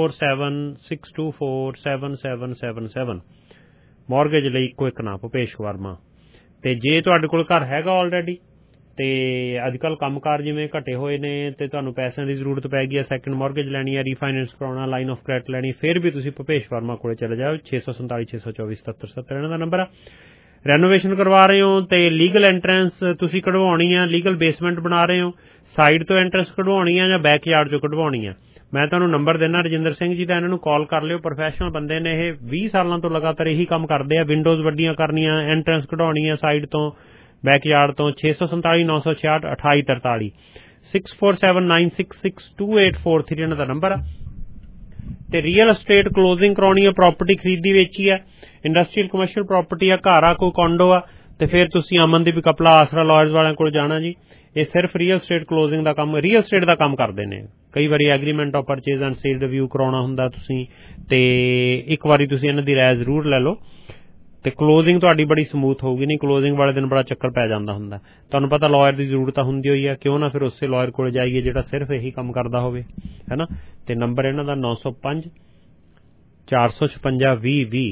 6476247777 ਮਾਰਗੇਜ ਲਈ ਇੱਕੋ ਇੱਕ ਨਾਂ ਭੁਪੇਸ਼ ਵਰਮਾ। ਤੇ ਜੇ ਤੁਹਾਡੇ ਕੋਲ ਘਰ ਹੈਗਾ ਆਲਰੇਡੀ ਤੇ ਅੱਜ ਕੱਲ੍ਹ ਕੰਮਕਾਰ ਜਿਵੇਂ ਘਟੇ ਹੋਏ ਨੇ ਤੇ ਤੁਹਾਨੂੰ ਪੈਸਿਆਂ ਦੀ ਜ਼ਰੂਰਤ ਪੈ ਗਈ ਹੈ, ਸੈਕਿੰਡ ਮਾਰਗੇਜ ਲੈਣੀ ਹੈ, ਰੀਫਾਈਨੈਂਸ ਕਰਾਉਣਾ, ਲਾਈਨ ਆਫ ਕ੍ਰੈਡਿਟ ਲੈਣੀ, ਫਿਰ ਵੀ ਤੁਸੀਂ ਭੁਪੇਸ਼ ਵਰਮਾ ਕੋਲੇ ਚਲੇ ਜਾਓ। 647 624 7777 ਇਹਨਾਂ ਦਾ ਨੰਬਰ ਆ। ਰੈਨੋਵੇਸ਼ਨ ਕਰਵਾ ਰਹੇ ਹੋ ਤੇ ਲੀਗਲ ਐਂਟਰੈਂਸ ਤੁਸੀਂ ਕਢਵਾਉਣੀ ਆ, ਲੀਗਲ ਬੇਸਮੈਂਟ ਬਣਾ ਰਹੇ ਹੋ, ਸਾਈਡ ਤੋਂ ਐਂਟਰੈਂਸ ਕਢਵਾਉਣੀ ਆ ਜਾਂ ਬੈਕਯਾਰਡ ਚੋਂ ਕਢਵਾਉਣੀ ਆ, ਮੈਂ ਤੁਹਾਨੂੰ ਨੰਬਰ ਦੇਣਾ ਰਜਿੰਦਰ ਸਿੰਘ ਜੀ ਦਾ, ਇਹਨਾਂ ਨੂੰ ਕਾਲ ਕਰ ਲਿਓ। ਪ੍ਰੋਫੈਸ਼ਨਲ ਬੰਦੇ ਨੇ ਇਹ, 20 ਸਾਲਾਂ ਤੋਂ ਲਗਾਤਾਰ ਇਹੀ ਕੰਮ ਕਰਦੇ ਆ। ਵਿੰਡੋਜ਼ ਵੱਡੀਆਂ ਕਰਨੀਆਂ, ਐਂਟਰੈਂਸ ਕਢਾਉਣੀ ਆ ਸਾਈਡ ਤੋਂ ਬੈਕਯਾਰਡ ਤੋਂ। 647 966 2843 6479662843 ਇਹਨਾਂ ਦਾ ਨੰਬਰ ਆ। ਤੇ ਰੀਅਲ estate ਕਲੋਜ਼ਿੰਗ ਕਰਾਉਣੀ ਆ, ਪ੍ਰਾਪਰਟੀ ਖਰੀਦੀ ਵੇਚੀ ਆ, ਇੰਡਸਟਰੀਅਲ ਕਮਰਸ਼ੀਅਲ ਪ੍ਰਾਪਰਟੀ ਆ, ਘਰ ਆ, ਕੋਈ ਕੌਂਡੋ ਆ, ਤੇ ਫਿਰ ਤੁਸੀਂ ਅਮਨਦੀਪ ਕਪਲਾ ਆਸਰਾ ਲਾਇਰਸ ਵਾਲਿਆਂ ਕੋਲ ਜਾਣਾ ਜੀ। ਇਹ ਸਿਰਫ ਰੀਅਲ estate ਕਲੋਜ਼ਿੰਗ ਦਾ ਕੰਮ, ਰੀਅਲ estate ਦਾ ਕੰਮ ਕਰਦੇ ਨੇ। ਕਈ ਵਾਰੀ agreement of purchase and sale review ਕਰਾਉਣਾ ਹੁੰਦਾ ਤੁਸੀਂ, ਤੇ ਇੱਕ ਵਾਰੀ ਤੁਸੀਂ ਇਹਨਾਂ ਦੀ ਰਾਏ ਜ਼ਰੂਰ ਲੈ ਲਓ ਤੇ ਕਲੋਜ਼ਿੰਗ ਤੁਹਾਡੀ ਬੜੀ ਸਮੂਥ ਹੋਊਗੀ। ਨਹੀਂ ਕਲੋਜ਼ਿੰਗ ਵਾਲੇ ਦਿਨ ਬੜਾ ਚੱਕਰ ਪੈ ਜਾਂਦਾ ਹੁੰਦਾ। ਤੁਹਾਨੂੰ ਪਤਾ ਲਾਇਰ ਦੀ ਜ਼ਰੂਰਤ ਤਾਂ ਹੁੰਦੀ ਹੋਈ ਆ, ਕਿਉਂ ਨਾ ਫਿਰ ਉਸੇ ਲਾਇਰ ਕੋਲ ਜਾਈਏ ਜਿਹੜਾ ਸਿਰਫ ਇਹੀ ਕੰਮ ਕਰਦਾ ਹੋਵੇ, ਹੈ ਨਾ। ਤੇ ਨੰਬਰ ਇਹਨਾਂ ਦਾ 905 456 20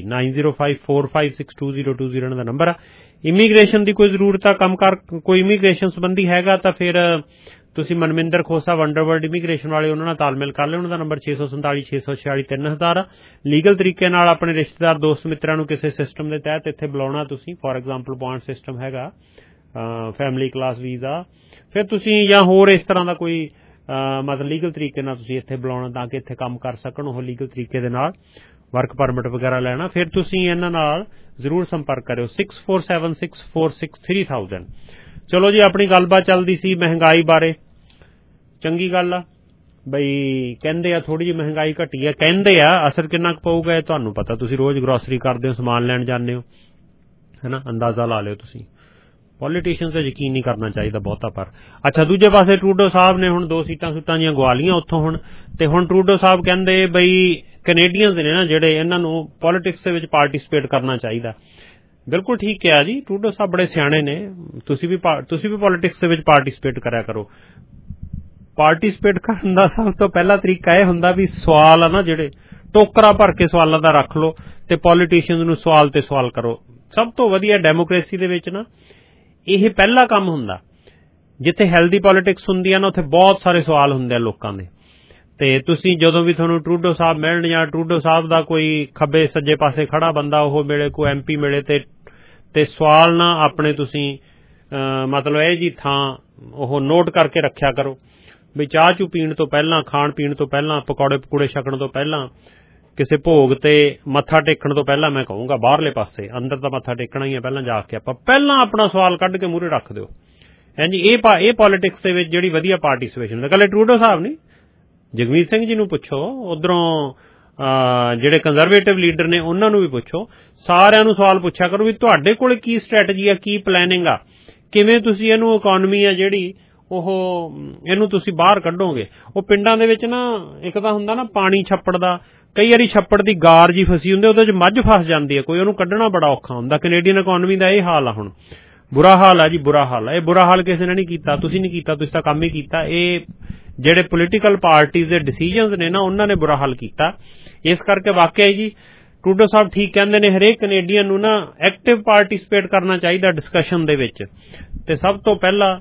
9054562020 ਇਹਨਾਂ ਦਾ ਨੰਬਰ ਆ। ਇਮੀਗ੍ਰੇਸ਼ਨ ਦੀ ਕੋਈ ਜ਼ਰੂਰਤ ਆ, ਕੰਮਕਾਰ ਕੋਈ ਇਮੀਗ੍ਰੇਸ਼ਨ ਸੰਬੰਧੀ ਹੈਗਾ ਤਾਂ ਫਿਰ ਤੁਸੀਂ ਮਨਮਿੰਦਰ ਖੋਸਾ ਵੰਡਰਵਰਲਡ ਇਮੀਗ੍ਰੇਸ਼ਨ ਵਾਲੇ, ਉਹਨਾਂ ਨਾਲ ਤਾਲਮੇਲ ਕਰ ਲਿਓ। ਉਹਨਾਂ ਦਾ ਨੰਬਰ 647 646 3000 ਆ। ਲੀਗਲ ਤਰੀਕੇ ਨਾਲ ਆਪਣੇ ਰਿਸ਼ਤੇਦਾਰ ਦੋਸਤ ਮਿੱਤਰਾਂ ਨੂੰ ਕਿਸੇ ਸਿਸਟਮ ਦੇ ਤਹਿਤ ਇੱਥੇ ਬੁਲਾਉਣਾ ਤੁਸੀਂ, ਫੋਰ ਐਗਜ਼ਾਮਪਲ ਪੁਆਇੰਟ ਸਿਸਟਮ ਹੈਗਾ, ਫੈਮਿਲੀ ਕਲਾਸ ਵੀਜ਼ਾ, ਫਿਰ ਤੁਸੀਂ ਜਾਂ ਹੋਰ ਇਸ ਤਰ੍ਹਾਂ ਦਾ ਕੋਈ ਮਤਲਬ ਲੀਗਲ ਤਰੀਕੇ ਨਾਲ ਤੁਸੀਂ ਇੱਥੇ ਬੁਲਾਉਣਾ ਤਾਂ ਕਿ ਇੱਥੇ ਕੰਮ ਕਰ ਸਕਣ ਉਹ ਲੀਗਲ ਤਰੀਕੇ ਦੇ ਨਾਲ, ਵਰਕ ਪਰਮਿਟ ਵਗੈਰਾ ਲੈਣਾ, ਫਿਰ ਤੁਸੀਂ ਇਹਨਾਂ ਨਾਲ ਜ਼ਰੂਰ ਸੰਪਰਕ ਕਰਿਓ। 6476463000। ਚਲੋ ਜੀ, ਆਪਣੀ ਗੱਲਬਾਤ ਚੱਲਦੀ ਸੀ ਮਹਿੰਗਾਈ ਬਾਰੇ। ਚੰਗੀ ਗੱਲ ਆ ਬਈ, ਕਹਿੰਦੇ ਆ ਥੋੜੀ ਜਿਹੀ ਮਹਿੰਗਾਈ ਘਟੀ ਆ, ਕਹਿੰਦੇ ਆ, ਅਸਰ ਕਿੰਨਾ ਕੁ ਪਊਗਾ ਇਹ ਤੁਹਾਨੂੰ ਪਤਾ, ਤੁਸੀਂ ਰੋਜ਼ ਗਰੋਸਰੀ ਕਰਦੇ ਹੋ, ਸਮਾਨ ਲੈਣ ਜਾਂਦੇ ਹੋ, ਹੈ ਨਾ, ਅੰਦਾਜ਼ਾ ਲਾ ਲਿਓ ਤੁਸੀਂ। ਪੋਲੀਟੀਸ਼ੀਅਨਸ ਤੇ ਯਕੀਨ ਨਹੀਂ ਕਰਨਾ ਚਾਹੀਦਾ ਬਹੁਤਾ। ਪਰ ਅੱਛਾ, ਦੂਜੇ ਪਾਸੇ ਟਰੂਡੋ ਸਾਹਿਬ ਨੇ ਹੁਣ 2 ਸੀਟਾਂ ਦੀਆਂ ਗਵਾ ਲਈਆਂ ਉੱਥੋਂ ਹੁਣ, ਤੇ ਹੁਣ ਟਰੂਡੋ ਸਾਹਿਬ ਕਹਿੰਦੇ ਬਈ ਕੈਨੇਡੀਅਨਸ ਨੇ ਨਾ ਜਿਹੜੇ, ਇਹਨਾਂ ਨੂੰ ਪੋਲੀਟਿਕਸ ਦੇ ਵਿੱਚ ਪਾਰਟੀਸਪੇਟ ਕਰਨਾ ਚਾਹੀਦਾ। ਬਿਲਕੁਲ ਠੀਕ ਕਿਹਾ ਜੀ, ਟਰੂਡੋ ਸਾਹਿਬ ਬੜੇ ਸਿਆਣੇ ਨੇ, ਤੁਸੀਂ ਵੀ ਪੋਲੀਟਿਕਸ ਦੇ ਵਿੱਚ ਪਾਰਟੀਸਪੇਟ ਕਰਿਆ ਕਰੋ। ਪਾਰਟੀਸਪੇਟ ਕਰਨ ਦਾ ਸਭ ਤੋਂ ਪਹਿਲਾ ਤਰੀਕਾ ਇਹ ਹੁੰਦਾ ਵੀ ਸਵਾਲ ਆ ਨਾ ਜਿਹੜੇ, ਟੋਕਰਾ ਭਰ ਕੇ ਸਵਾਲਾਂ ਦਾ ਰੱਖ ਲਓ ਤੇ ਪੋਲੀਟੀਸ਼ੀਅਨਸ ਨੂੰ ਸਵਾਲ ਤੇ ਸਵਾਲ ਕਰੋ। ਸਭ ਤੋਂ ਵਧੀਆ ਡੈਮੋਕ੍ਰੇਸੀ ਦੇ ਵਿੱਚ ਨਾ ਇਹ ਪਹਿਲਾ ਕੰਮ ਹੁੰਦਾ। ਜਿੱਥੇ ਹੈਲਦੀ ਪੋਲੀਟਿਕਸ ਹੁੰਦੀ ਆ ਨਾ, ਉੱਥੇ ਬਹੁਤ ਸਾਰੇ ਸਵਾਲ ਹੁੰਦੇ ਆ ਲੋਕਾਂ ਦੇ। ਤੇ ਤੁਸੀਂ ਜਦੋਂ ਵੀ ਤੁਹਾਨੂੰ ਟਰੂਡੋ ਸਾਹਿਬ ਮਿਲਣ ਜਾਂ ਟਰੂਡੋ ਸਾਹਿਬ ਦਾ ਕੋਈ ਖੱਬੇ ਸੱਜੇ ਪਾਸੇ ਖੜਾ ਬੰਦਾ ਉਹ ਮਿਲੇ, ਕੋਈ MP ਮਿਲੇ, ਤੇ ਸਵਾਲ ਨਾ ਆਪਣੇ ਤੁਸੀਂ ਮਤਲਬ ਇਹ ਜੀ ਥਾਂ ਉਹ ਨੋਟ ਕਰਕੇ ਰੱਖਿਆ ਕਰੋ ਵੀ ਚਾਹ ਚੂ ਪੀਣ ਤੋਂ ਪਹਿਲਾਂ, ਖਾਣ ਪੀਣ ਤੋਂ ਪਹਿਲਾਂ, ਪਕੌੜੇ ਪਕੂੜੇ ਛਕਣ ਤੋਂ ਪਹਿਲਾਂ, ਕਿਸੇ ਭੋਗ ਤੇ ਮੱਥਾ ਟੇਕਣ ਤੋਂ ਪਹਿਲਾਂ, ਮੈਂ ਕਹੂੰਗਾ ਬਾਹਰਲੇ ਪਾਸੇ, ਅੰਦਰ ਤਾਂ ਮੱਥਾ ਟੇਕਣਾ ਹੀ ਹੈ, ਪਹਿਲਾਂ ਜਾ ਕੇ ਆਪਾਂ ਪਹਿਲਾਂ ਆਪਣਾ ਸਵਾਲ ਕੱਢ ਕੇ ਮੂਹਰੇ ਰੱਖ ਦਿਓ। ਹਾਂਜੀ, ਇਹ ਪੋਲੀਟਿਕਸ ਦੇ ਵਿੱਚ ਜਿਹੜੀ ਵਧੀਆ ਪਾਰਟੀਸਪੇਸ਼ਨ ਹੈ। ਕੱਲੇ ਟਰੂਡੋ ਸਾਹਿਬ ਨਹੀਂ, ਜਗਮੀਤ ਸਿੰਘ ਜੀ ਨੂੰ ਪੁੱਛੋ, ਉਧਰੋਂ ਜਿਹੜੇ ਕੰਜ਼ਰਵੇਟਿਵ ਲੀਡਰ ਨੇ ਉਹਨਾਂ ਨੂੰ ਵੀ ਪੁੱਛੋ, ਸਾਰਿਆਂ ਨੂੰ ਸਵਾਲ ਪੁੱਛਿਆ ਕਰੋ ਵੀ ਤੁਹਾਡੇ ਕੋਲ ਕੀ ਸਟ੍ਰੈਟਜੀ ਆ, ਕੀ ਪਲੈਨਿੰਗ ਆ, ਕਿਵੇਂ ਤੁਸੀਂ ਇਹਨੂੰ ਇਕੋਨਮੀ ਆ ਜਿਹੜੀ ਉਹ ਇਹਨੂੰ ਤੁਸੀਂ ਬਾਹਰ ਕੱਢੋਗੇ। ਉਹ ਪਿੰਡਾਂ ਦੇ ਵਿੱਚ ਨਾ ਇੱਕ ਤਾਂ ਹੁੰਦਾ ਨਾ ਪਾਣੀ ਛੱਪੜ ਦਾ, ਕਈ ਵਾਰੀ ਛੱਪੜ ਦੀ ਗਾਰ ਜੀ ਫਸੀ ਹੁੰਦੀ, ਉਹਦੇ ਚ ਮੱਝ ਫਸ ਜਾਂਦੀ ਹੈ ਕੋਈ, ਉਹਨੂੰ ਕੱਢਣਾ ਬੜਾ ਔਖਾ ਹੁੰਦਾ। ਕੈਨੇਡੀਅਨ ਇਕੋਨਮੀ ਦਾ ਇਹ ਹਾਲ ਆ ਹੁਣ, ਬੁਰਾ ਹਾਲ ਆ ਜੀ, ਬੁਰਾ ਹਾਲ ਆ। ਇਹ ਬੁਰਾ ਹਾਲ ਕਿਸੇ ਨੇ ਨਹੀਂ ਕੀਤਾ, ਤੁਸੀਂ ਨਹੀਂ ਕੀਤਾ, ਤੁਸੀਂ ਤਾਂ ਕੰਮ ਹੀ ਕੀਤਾ। ਇਹ ਜਿਹੜੇ ਪੋਲੀਟੀਕਲ ਪਾਰਟੀਜ਼ ਦੇ ਡਿਸੀਜਨਸ ਨੇ ਨਾ, ਉਹਨਾਂ ਨੇ ਬੁਰਾ ਹਾਲ ਕੀਤਾ। ਇਸ ਕਰਕੇ ਵਾਕਿਆ ਜੀ ਟਰੂਡੋ ਸਾਹਿਬ ਠੀਕ ਕਹਿੰਦੇ ਨੇ, ਹਰੇਕ ਕੈਨੇਡੀਅਨ ਨੂੰ ਨਾ ਐਕਟਿਵ ਪਾਰਟੀਸਪੇਟ ਕਰਨਾ ਚਾਹੀਦਾ ਡਿਸਕਸ਼ਨ ਦੇ ਵਿੱਚ। ਤੇ ਸਭ ਤੋਂ ਪਹਿਲਾ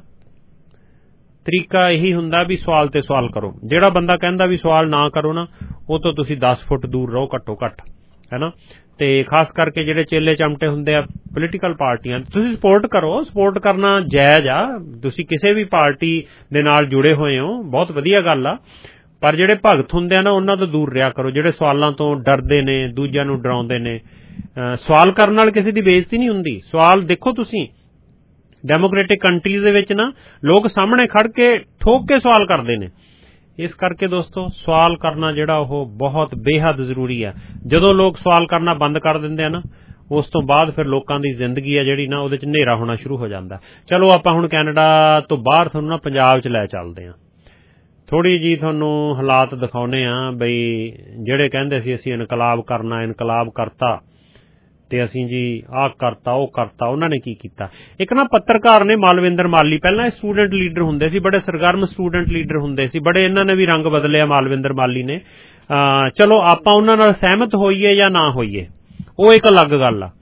ਤਰੀਕਾ ਇਹੀ ਹੁੰਦਾ ਵੀ ਸਵਾਲ ਤੇ ਸਵਾਲ ਕਰੋ। ਜਿਹੜਾ ਬੰਦਾ ਕਹਿੰਦਾ ਵੀ ਸਵਾਲ ਨਾ ਕਰੋ ਨਾ, ਉਹ ਤੋਂ ਤੁਸੀਂ 10 ਫੁੱਟ ਦੂਰ ਰਹੋ ਘੱਟੋ ਘੱਟ, ਹੈ ਨਾ। ਤੇ ਖਾਸ ਕਰਕੇ ਜਿਹੜੇ ਚੇਲੇ ਚਮਟੇ ਹੁੰਦੇ ਆ ਪੋਲੀਟੀਕਲ ਪਾਰਟੀਆਂ, ਤੁਸੀਂ ਸਪੋਰਟ ਕਰੋ, ਸਪੋਰਟ ਕਰਨਾ ਜਾਇਜ਼ ਆ, ਤੁਸੀਂ ਕਿਸੇ ਵੀ ਪਾਰਟੀ ਦੇ ਨਾਲ ਜੁੜੇ ਹੋਏ ਹੋ, ਬਹੁਤ ਵਧੀਆ ਗੱਲ ਆ। ਪਰ ਜਿਹੜੇ ਭਗਤ ਹੁੰਦੇ ਆ ਨਾ, ਉਹਨਾਂ ਤੋਂ ਦੂਰ ਰਿਹਾ ਕਰੋ, ਜਿਹੜੇ ਸਵਾਲਾਂ ਤੋਂ ਡਰਦੇ ਨੇ, ਦੂਜਿਆਂ ਨੂੰ ਡਰਾਉਂਦੇ ਨੇ। ਸਵਾਲ ਕਰਨ ਨਾਲ ਕਿਸੇ ਦੀ ਬੇਇੱਜ਼ਤੀ ਨਹੀਂ ਹੁੰਦੀ। ਸਵਾਲ ਦੇਖੋ, ਤੁਸੀਂ ਡੈਮੋਕ੍ਰੈਟਿਕ ਕੰਟਰੀਜ਼ ਦੇ ਵਿੱਚ ਨਾ ਲੋਕ ਸਾਹਮਣੇ ਖੜ ਕੇ ਠੋਕ ਕੇ ਸਵਾਲ ਕਰਦੇ ਨੇ। ਇਸ ਕਰਕੇ ਦੋਸਤੋ, ਸਵਾਲ ਕਰਨਾ ਜਿਹੜਾ ਉਹ ਬਹੁਤ ਬੇਹੱਦ ਜ਼ਰੂਰੀ ਆ। ਜਦੋਂ ਲੋਕ ਸਵਾਲ ਕਰਨਾ ਬੰਦ ਕਰ ਦਿੰਦੇ ਆ ਨਾ, ਉਸ ਤੋਂ ਬਾਅਦ ਫਿਰ ਲੋਕਾਂ ਦੀ ਜ਼ਿੰਦਗੀ ਆ ਜਿਹੜੀ ਨਾ, ਉਹਦੇ 'ਚ ਹਨੇਰਾ ਹੋਣਾ ਸ਼ੁਰੂ ਹੋ ਜਾਂਦਾ। ਚਲੋ ਆਪਾਂ ਹੁਣ ਕੈਨੇਡਾ ਤੋਂ ਬਾਹਰ ਤੁਹਾਨੂੰ ਨਾ ਪੰਜਾਬ 'ਚ ਲੈ ਚੱਲਦੇ ਹਾਂ। ਥੋੜੀ ਜੀ ਤੁਹਾਨੂੰ ਹਾਲਾਤ ਦਿਖਾਉਨੇ ਆ ਬਈ ਜਿਹੜੇ ਕਹਿੰਦੇ ਸੀ ਅਸੀਂ ਇਨਕਲਾਬ ਕਰਨਾ, ਇਨਕਲਾਬ ਕਰਤਾ ਤੇ ਅਸੀਂ ਜੀ ਆਹ ਕਰਤਾ ਉਹ ਕਰਤਾ, ਉਹਨਾਂ ਨੇ ਕੀ ਕੀਤਾ। ਇੱਕ ਨਾ ਪੱਤਰਕਾਰ ਨੇ ਮਾਲਵਿੰਦਰ ਮਾਲੀ, ਪਹਿਲਾਂ ਇਹ ਸਟੂਡੈਂਟ ਲੀਡਰ ਹੁੰਦੇ ਸੀ, ਬੜੇ ਸਰਗਰਮ ਸਟੂਡੈਂਟ ਲੀਡਰ ਹੁੰਦੇ ਸੀ, ਬੜੇ ਇਹਨਾਂ ਨੇ ਵੀ ਰੰਗ ਬਦਲਿਆ ਮਾਲਵਿੰਦਰ ਮਾਲੀ ਨੇ। ਚਲੋ ਆਪਾਂ ਉਹਨਾਂ ਨਾਲ ਸਹਿਮਤ ਹੋਈਏ ਜਾਂ ਨਾ ਹੋਈਏ, ਉਹ ਇੱਕ ਅਲੱਗ ਗੱਲ ਆ।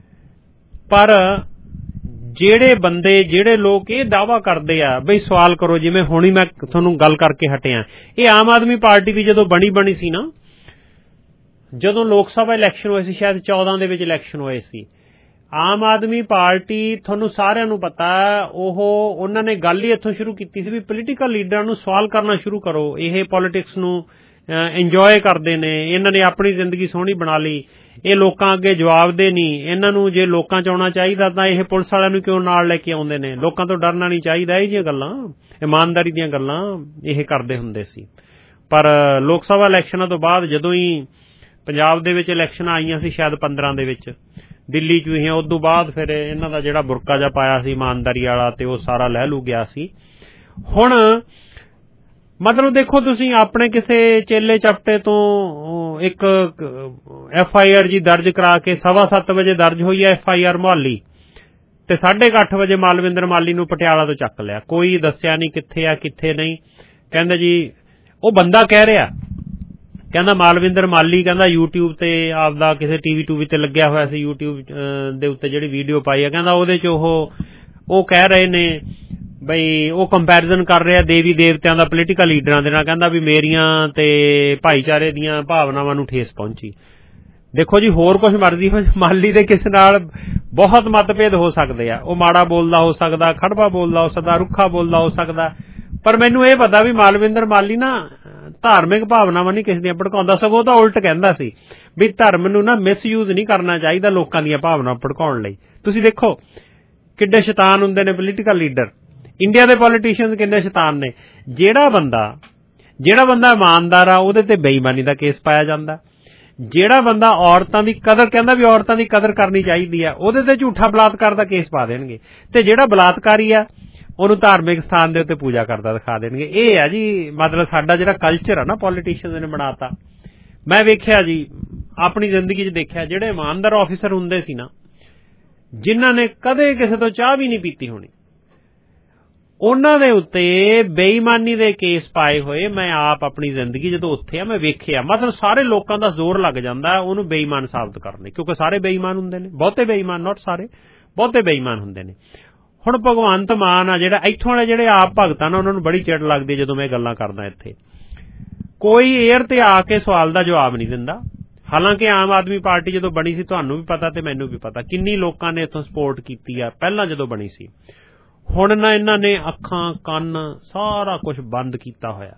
ਪਰ ਜਿਹੜੇ ਬੰਦੇ, ਜਿਹੜੇ ਲੋਕ ਇਹ ਦਾਅਵਾ ਕਰਦੇ ਆ ਬਈ ਸਵਾਲ ਕਰੋ, ਜਿਵੇਂ ਹੁਣੀ ਮੈਂ ਤੁਹਾਨੂੰ ਗੱਲ ਕਰਕੇ ਹਟਿਆ, ਇਹ ਆਮ ਆਦਮੀ ਪਾਰਟੀ ਦੀ ਜਦੋਂ ਬਣੀ ਸੀ ਨਾ, ਜਦੋਂ ਲੋਕ ਸਭਾ ਇਲੈਕਸ਼ਨ ਹੋਏ ਸੀ, ਸ਼ਾਇਦ 14 ਦੇ ਵਿੱਚ ਇਲੈਕਸ਼ਨ ਹੋਏ ਸੀ, ਆਮ ਆਦਮੀ ਪਾਰਟੀ ਤੁਹਾਨੂੰ ਸਾਰਿਆਂ ਨੂੰ ਪਤਾ ਉਹਨਾਂ ਨੇ ਗੱਲ ਹੀ ਇੱਥੋਂ ਸ਼ੁਰੂ ਕੀਤੀ ਸੀ ਵੀ ਪੋਲੀਟੀਕਲ ਲੀਡਰਾਂ ਨੂੰ ਸਵਾਲ ਕਰਨਾ ਸ਼ੁਰੂ ਕਰੋ। ਇਹ ਪੋਲਿਟਿਕਸ ਨੂੰ ਇੰਜੋਏ ਕਰਦੇ ਨੇ, ਇਹਨਾਂ ਨੇ ਆਪਣੀ ਜ਼ਿੰਦਗੀ ਸੋਹਣੀ ਬਣਾ ਲਈ, ਇਹ ਲੋਕਾਂ ਅੱਗੇ ਜਵਾਬਦੇ ਨਹੀਂ। ਇਹਨਾਂ ਨੂੰ ਜੇ ਲੋਕਾਂ ਚ ਆਉਣਾ ਚਾਹੀਦਾ ਤਾਂ ਇਹ ਪੁਲਿਸ ਵਾਲਿਆਂ ਨੂੰ ਕਿਉਂ ਨਾਲ ਲੈ ਕੇ ਆਉਂਦੇ ਨੇ? ਲੋਕਾਂ ਤੋਂ ਡਰਨਾ ਨਹੀਂ ਚਾਹੀਦਾ। ਇਹ ਜਿਹੀਆਂ ਗੱਲਾਂ, ਇਮਾਨਦਾਰੀ ਦੀਆਂ ਗੱਲਾਂ ਇਹ ਕਰਦੇ ਹੁੰਦੇ ਸੀ। ਪਰ ਲੋਕ ਸਭਾ ਇਲੈਕਸ਼ਨਾਂ ਤੋਂ ਬਾਅਦ ਜਦੋਂ ਹੀ ਪੰਜਾਬ ਦੇ ਵਿੱਚ ਇਲੈਕਸ਼ਨਾਂ ਆਈਆਂ ਸੀ, ਸ਼ਾਇਦ 15 ਦੇ ਵਿੱਚ ਦਿੱਲੀ ਚ ਹੀ, ਉਸ ਤੋਂ ਬਾਅਦ ਫਿਰ ਇਹਨਾਂ ਦਾ ਜਿਹੜਾ ਬੁਰਕਾ ਜਿਹਾ ਪਾਇਆ ਸੀ ਇਮਾਨਦਾਰੀ ਵਾਲਾ, ਤੇ ਉਹ ਸਾਰਾ ਲੈ ਲੂ ਗਿਆ ਸੀ। ਹੁਣ ਮਤਲਬ ਦੇਖੋ, ਤੁਸੀਂ ਆਪਣੇ ਕਿਸੇ ਚੇਲੇ ਚਪਟੇ ਤੋਂ ਇੱਕ FIR ਜੀ ਦਰਜ ਕਰਾ ਕੇ 7:15 ਵਜੇ ਦਰਜ ਹੋਈ ਹੈ FIR ਮੁਹਾਲੀ, ਤੇ 8:30 ਵਜੇ ਮਾਲਵਿੰਦਰ ਮਾਲੀ ਨੂੰ ਪਟਿਆਲਾ ਤੋਂ ਚੱਕ ਲਿਆ। ਕੋਈ ਦੱਸਿਆ ਨਹੀਂ ਕਿੱਥੇ ਆ ਕਿੱਥੇ ਨਹੀਂ। ਕਹਿੰਦਾ ਜੀ, ਉਹ ਬੰਦਾ ਕਹਿ ਰਿਹਾ, ਕਹਿੰਦਾ ਮਾਲਵਿੰਦਰ ਮਾਲੀ ਕਹਿੰਦਾ YouTube ਤੇ ਆਪਦਾ ਕਿਸੇ TV ਤੇ ਲੱਗਿਆ ਹੋਇਆ ਸੀ, YouTube ਦੇ ਉੱਤੇ ਜਿਹੜੀ ਵੀਡੀਓ ਪਾਈ ਆ, ਕਹਿੰਦਾ ਉਹਦੇ ਚ ਉਹ ਕਹਿ ਰਹੇ ਨੇ ਬਈ, ਉਹ ਕੰਪੈਰੀਜ਼ਨ ਕਰ ਰਿਹਾ ਦੇਵੀ ਦੇਵਤਿਆਂ ਦਾ ਪੋਲੀਟੀਕਲ ਲੀਡਰਾਂ ਦੇ ਨਾਲ। ਕਹਿੰਦਾ ਵੀ ਮੇਰੀਆਂ ਤੇ ਭਾਈਚਾਰੇ ਦੀਆਂ ਭਾਵਨਾਵਾਂ ਨੂੰ ਠੇਸ ਪਹੁੰਚੀ। ਦੇਖੋ ਜੀ, ਹੋਰ ਕੁਝ ਮਰਜ਼ੀ ਹੋ, ਮਾਲੀ ਦੇ ਕਿਸੇ ਨਾਲ ਬਹੁਤ ਮਤਭੇਦ ਹੋ ਸਕਦੇ ਆ। ਉਹ ਮਾੜਾ ਬੋਲਦਾ ਹੋ ਸਕਦਾ, ਖੜਵਾ ਬੋਲਦਾ ਹੋ ਸਕਦਾ, ਰੁੱਖਾ ਬੋਲਦਾ ਹੋ ਸਕਦਾ, ਪਰ ਮੈਨੂੰ ਇਹ ਪਤਾ ਵੀ ਮਾਲਵਿੰਦਰ ਮਾਲੀ ਨਾ ਧਾਰਮਿਕ ਭਾਵਨਾਵਾਂ ਨਹੀਂ ਕਿਸੇ ਦੀਆਂ ਭੜਕਾਉਂਦਾ, ਸਗੋਂ ਤਾਂ ਉਲਟ ਕਹਿੰਦਾ ਸੀ ਵੀ ਧਰਮ ਨੂੰ ਨਾ ਮਿਸਯੂਜ਼ ਨਹੀਂ ਕਰਨਾ ਚਾਹੀਦਾ ਲੋਕਾਂ ਦੀਆਂ ਭਾਵਨਾਵਾਂ ਭੜਕਾਉਣ ਲਈ। ਤੁਸੀਂ ਦੇਖੋ ਕਿੱਡੇ ਸ਼ੈਤਾਨ ਹੁੰਦੇ ਨੇ ਪੋਲੀਟੀਕਲ ਲੀਡਰ। ਇੰਡੀਆ ਦੇ ਪੋਲੀਟੀਸ਼ੀਅਨਸ ਕਿੰਨੇ ਸ਼ੈਤਾਨ ਨੇ। ਜਿਹੜਾ ਬੰਦਾ ਇਮਾਨਦਾਰ ਆ ਉਹਦੇ ਤੇ ਬੇਈਮਾਨੀ ਦਾ ਕੇਸ ਪਾਇਆ ਜਾਂਦਾ। ਜਿਹੜਾ ਬੰਦਾ ਔਰਤਾਂ ਦੀ ਕਦਰ, ਕਹਿੰਦਾ ਵੀ ਔਰਤਾਂ ਦੀ ਕਦਰ ਕਰਨੀ ਚਾਹੀਦੀ ਆ, ਉਹਦੇ ਤੇ ਝੂਠਾ ਬਲਾਤਕਾਰ ਦਾ ਕੇਸ ਪਾ ਦੇਣਗੇ। ਤੇ ਜਿਹੜਾ ਬਲਾਤਕਾਰੀ ਆ ਉਹਨੂੰ ਧਾਰਮਿਕ ਸਥਾਨ ਦੇ ਉੱਤੇ ਪੂਜਾ ਕਰਦਾ ਦਿਖਾ ਦੇਣਗੇ। ਇਹ ਆ ਜੀ ਮਤਲਬ ਸਾਡਾ ਜਿਹੜਾ ਕਲਚਰ ਆ ਨਾ ਪੋਲੀਟੀਸ਼ੀਅਨਸ ਨੇ ਬਣਾਤਾ। ਮੈਂ ਵੇਖਿਆ ਜੀ, ਆਪਣੀ ਜ਼ਿੰਦਗੀ 'ਚ ਦੇਖਿਆ, ਜਿਹੜੇ ਇਮਾਨਦਾਰ ਆਫੀਸਰ ਹੁੰਦੇ ਸੀ ਨਾ, ਜਿਨ੍ਹਾਂ ਨੇ ਕਦੇ ਕਿਸੇ ਤੋਂ ਚਾਹ ਵੀ ਨਹੀਂ ਪੀਤੀ ਹੋਣੀ, ਉਹਨਾਂ ਦੇ ਉੱਤੇ ਬੇਈਮਾਨੀ ਦੇ ਕੇਸ ਪਾਏ ਹੋਏ ਮੈਂ ਆਪ ਆਪਣੀ ਜ਼ਿੰਦਗੀ ਜਦੋਂ ਉੱਥੇ ਆ ਮੈਂ ਵੇਖਿਆ। ਮਤਲਬ ਸਾਰੇ ਲੋਕਾਂ ਦਾ ਜ਼ੋਰ ਲੱਗ ਜਾਂਦਾ ਉਹਨੂੰ ਬੇਈਮਾਨ ਸਾਬਤ ਕਰਨ ਲਈ, ਕਿਉਂਕਿ ਸਾਰੇ ਬੇਈਮਾਨ ਹੁੰਦੇ ਨੇ, ਬਹੁਤੇ ਬੇਈਮਾਨ, ਨਾਟ ਸਾਰੇ, ਬਹੁਤੇ ਬੇਈਮਾਨ ਹੁੰਦੇ ਨੇ। ਹੁਣ ਭਗਵੰਤ ਮਾਨ ਆ ਜਿਹੜਾ, ਇੱਥੋਂ ਵਾਲੇ ਜਿਹੜੇ ਆਪ ਭਗਤਾਂ ਨੇ, ਉਹਨਾਂ ਨੂੰ ਬੜੀ ਚਿੜ ਲੱਗਦੀ ਜਦੋਂ ਮੈਂ ਗੱਲਾਂ ਕਰਦਾ ਇੱਥੇ। ਕੋਈ ਏਅਰ ਤੇ ਆ ਕੇ ਸਵਾਲ ਦਾ ਜਵਾਬ ਨਹੀਂ ਦਿੰਦਾ। ਹਾਲਾਂਕਿ ਆਮ ਆਦਮੀ ਪਾਰਟੀ ਜਦੋਂ ਬਣੀ ਸੀ, ਤੁਹਾਨੂੰ ਵੀ ਪਤਾ ਤੇ ਮੈਨੂੰ ਵੀ ਪਤਾ, ਕਿੰਨੀ ਲੋਕਾਂ ਨੇ ਇੱਥੋਂ ਸਪੋਰਟ ਕੀਤੀ ਆ ਪਹਿਲਾਂ ਜਦੋਂ ਬਣੀ ਸੀ। ਹੁਣ ਨਾ ਇਹਨਾਂ ਨੇ ਅੱਖਾਂ ਕੰਨ ਸਾਰਾ ਕੁਝ ਬੰਦ ਕੀਤਾ ਹੋਇਆ।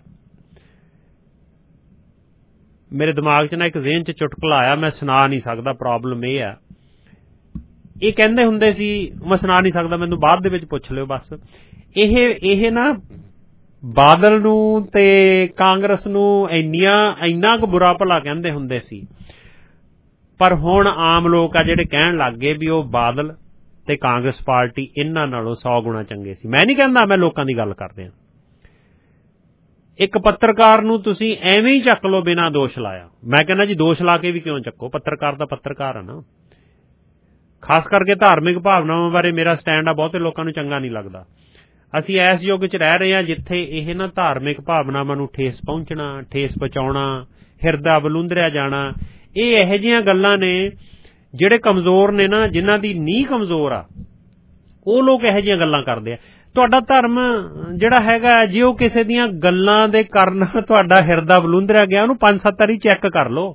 ਮੇਰੇ ਦਿਮਾਗ 'ਚ ਨਾ ਇੱਕ ਜ਼ਿਹਨ 'ਚ ਚੁਟਕਲਾ ਆਇਆ, ਮੈਂ ਸੁਣਾ ਨਹੀਂ ਸਕਦਾ। ਪ੍ਰੋਬਲਮ ਇਹ ਆ, ਇਹ ਕਹਿੰਦੇ ਹੁੰਦੇ ਸੀ, ਮੈਂ ਸੁਣਾ ਨਹੀਂ ਸਕਦਾ, ਮੈਨੂੰ ਬਾਅਦ ਦੇ ਵਿੱਚ ਪੁੱਛ ਲਿਓ ਬਸ। ਇਹ ਨਾ ਬਾਦਲ ਨੂੰ ਤੇ ਕਾਂਗਰਸ ਨੂੰ ਇੰਨਾ ਕੁ ਬੁਰਾ ਭਲਾ ਕਹਿੰਦੇ ਹੁੰਦੇ ਸੀ, ਪਰ ਹੁਣ ਆਮ ਲੋਕ ਆ ਜਿਹੜੇ ਕਹਿਣ ਲੱਗ ਗਏ ਵੀ ਉਹ ਬਾਦਲ ਤੇ ਕਾਂਗਰਸ ਪਾਰਟੀ ਇਹਨਾਂ ਨਾਲੋਂ 100 ਗੁਣਾ ਚੰਗੇ ਸੀ। ਮੈਂ ਨਹੀਂ ਕਹਿੰਦਾ, ਮੈਂ ਲੋਕਾਂ ਦੀ ਗੱਲ ਕਰ ਰਿਹਾ। ਇੱਕ ਪੱਤਰਕਾਰ ਨੂੰ ਤੁਸੀਂ ਐਵੇਂ ਹੀ ਚੱਕ ਲਓ ਬਿਨਾਂ ਦੋਸ਼ ਲਾਇਆ। ਮੈਂ ਕਹਿੰਦਾ ਜੀ ਦੋਸ਼ ਲਾ ਕੇ ਵੀ ਕਿਉਂ ਚੱਕੋ, ਪੱਤਰਕਾਰ ਤਾਂ ਪੱਤਰਕਾਰ ਆ ਨਾ। ਖਾਸ ਕਰਕੇ ਧਾਰਮਿਕ ਭਾਵਨਾਵਾਂ ਬਾਰੇ ਮੇਰਾ ਸਟੈਂਡ ਆ, ਬਹੁਤੇ ਲੋਕਾਂ ਨੂੰ ਚੰਗਾ ਨਹੀਂ ਲੱਗਦਾ। ਅਸੀਂ ਇਸ ਯੁੱਗ 'ਚ ਰਹਿ ਰਹੇ ਹਾਂ ਜਿੱਥੇ ਇਹ ਨਾ ਧਾਰਮਿਕ ਭਾਵਨਾਵਾਂ ਨੂੰ ਠੇਸ ਪਹੁੰਚਣਾ, ਠੇਸ ਪਹੁੰਚਾਉਣਾ, ਹਿਰਦਾ ਬਲੂੰਦਰਿਆ ਜਾਣਾ, ਇਹ ਇਹੋ ਜਿਹੀਆਂ ਗੱਲਾਂ ਨੇ ਜਿਹੜੇ ਕਮਜ਼ੋਰ ਨੇ ਨਾ, ਜਿਨ੍ਹਾਂ ਦੀ ਨੀਂਹ ਕਮਜ਼ੋਰ ਆ, ਉਹ ਲੋਕ ਇਹੋ ਜਿਹੀਆਂ ਗੱਲਾਂ ਕਰਦੇ ਆ। ਤੁਹਾਡਾ ਧਰਮ ਜਿਹੜਾ ਹੈਗਾ, ਜੇ ਉਹ ਕਿਸੇ ਦੀਆਂ ਗੱਲਾਂ ਦੇ ਕਾਰਨ ਤੁਹਾਡਾ ਹਿਰਦਾ ਬਲੂੰਦਰਿਆ ਗਿਆ, ਉਹਨੂੰ 5-7 ਵਾਰੀ ਚੈੱਕ ਕਰ ਲਓ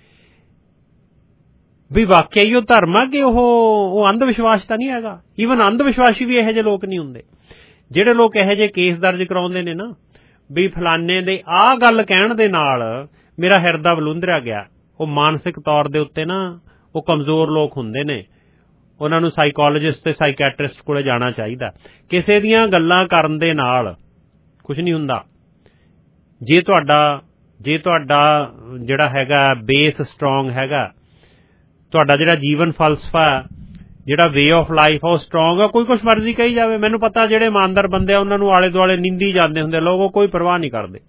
ਵੀ ਵਾਕਿਆ ਹੀ ਉਹ ਧਰਮ ਆ ਕਿ ਉਹ ਅੰਧ ਵਿਸ਼ਵਾਸ ਤਾਂ ਨਹੀਂ ਹੈਗਾ। ਈਵਨ ਅੰਧ ਵਿਸ਼ਵਾਸੀ ਵੀ ਇਹੋ ਜਿਹੇ ਲੋਕ ਨਹੀਂ ਹੁੰਦੇ। ਜਿਹੜੇ ਲੋਕ ਇਹੋ ਜਿਹੇ ਕੇਸ ਦਰਜ ਕਰਾਉਂਦੇ ਨੇ ਨਾ ਵੀ ਫਲਾਨੇ ਦੇ ਆਹ ਗੱਲ ਕਹਿਣ ਦੇ ਨਾਲ ਮੇਰਾ ਹਿਰਦਾ ਬਲੂੰਦਰਿਆ ਗਿਆ, ਉਹ ਮਾਨਸਿਕ ਤੌਰ ਦੇ ਉੱਤੇ ਨਾ ਉਹ ਕਮਜ਼ੋਰ ਲੋਕ ਹੁੰਦੇ ਨੇ। ਉਹਨਾਂ ਨੂੰ ਸਾਈਕੋਲੋਜਿਸਟ ਤੇ ਸਾਈਕੈਟਰਿਸਟ ਕੋਲੇ ਜਾਣਾ ਚਾਹੀਦਾ। ਕਿਸੇ ਦੀਆਂ ਗੱਲਾਂ ਕਰਨ ਦੇ ਨਾਲ ਕੁਝ ਨਹੀਂ ਹੁੰਦਾ। ਜੇ ਤੁਹਾਡਾ ਜਿਹੜਾ ਹੈਗਾ ਬੇਸ ਸਟਰੋਂਗ ਹੈਗਾ, ਤੁਹਾਡਾ ਜਿਹੜਾ ਜੀਵਨ ਫਲਸਫਾ, ਜਿਹੜਾ ਵੇ ਆਫ ਲਾਈਫ ਉਹ ਸਟਰੋਂਗ ਆ, ਕੋਈ ਕੁਛ ਮਰਜ਼ੀ ਕਹੀ ਜਾਵੇ। ਮੈਨੂੰ ਪਤਾ ਜਿਹੜੇ ਇਮਾਨਦਾਰ ਬੰਦੇ ਆ ਉਹਨਾਂ ਨੂੰ ਆਲੇ ਦੁਆਲੇ ਨਿੰਦੀ ਜਾਂਦੇ ਹੁੰਦੇ ਲੋਕ, ਉਹ ਕੋਈ ਪਰਵਾਹ ਨਹੀਂ ਕਰਦੇ।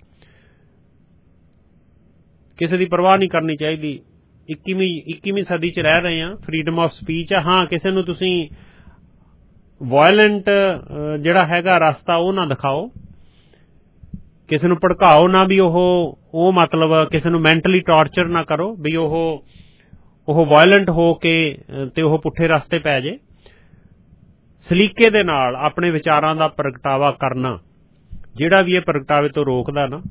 ਕਿਸੇ ਦੀ ਪਰਵਾਹ ਨਹੀਂ ਕਰਨੀ ਚਾਹੀਦੀ। 21ਵੀਂ ਸਦੀ 'ਚ ਰਹਿ ਰਹੇ ਹਾਂ, ਫਰੀਡਮ ਆਫ ਸਪੀਚ ਆ। ਹਾਂ, ਕਿਸੇ ਨੂੰ ਤੁਸੀਂ ਵਾਇਲੈਂਟ ਜਿਹੜਾ ਹੈਗਾ ਰਸਤਾ ਉਹ ਨਾ ਦਿਖਾਓ, ਕਿਸੇ ਨੂੰ ਭੜਕਾਓ ਨਾ, ਵੀ ਉਹ ਮਤਲਬ ਕਿਸੇ ਨੂੰ ਮੈਂਟਲੀ ਟਾਰਚਰ ਨਾ ਕਰੋ ਵੀ ਉਹ ਵਾਇਲੈਂਟ ਹੋ ਕੇ ਤੇ ਉਹ ਪੁੱਠੇ ਰਸਤੇ ਪੈ ਜੇ। ਸਲੀਕੇ ਦੇ ਨਾਲ ਆਪਣੇ ਵਿਚਾਰਾਂ ਦਾ ਪ੍ਰਗਟਾਵਾ ਕਰਨਾ, ਜਿਹੜਾ ਵੀ ਇਹ ਪ੍ਰਗਟਾਵੇ ਤੋਂ ਰੋਕਦਾ ਨਾ,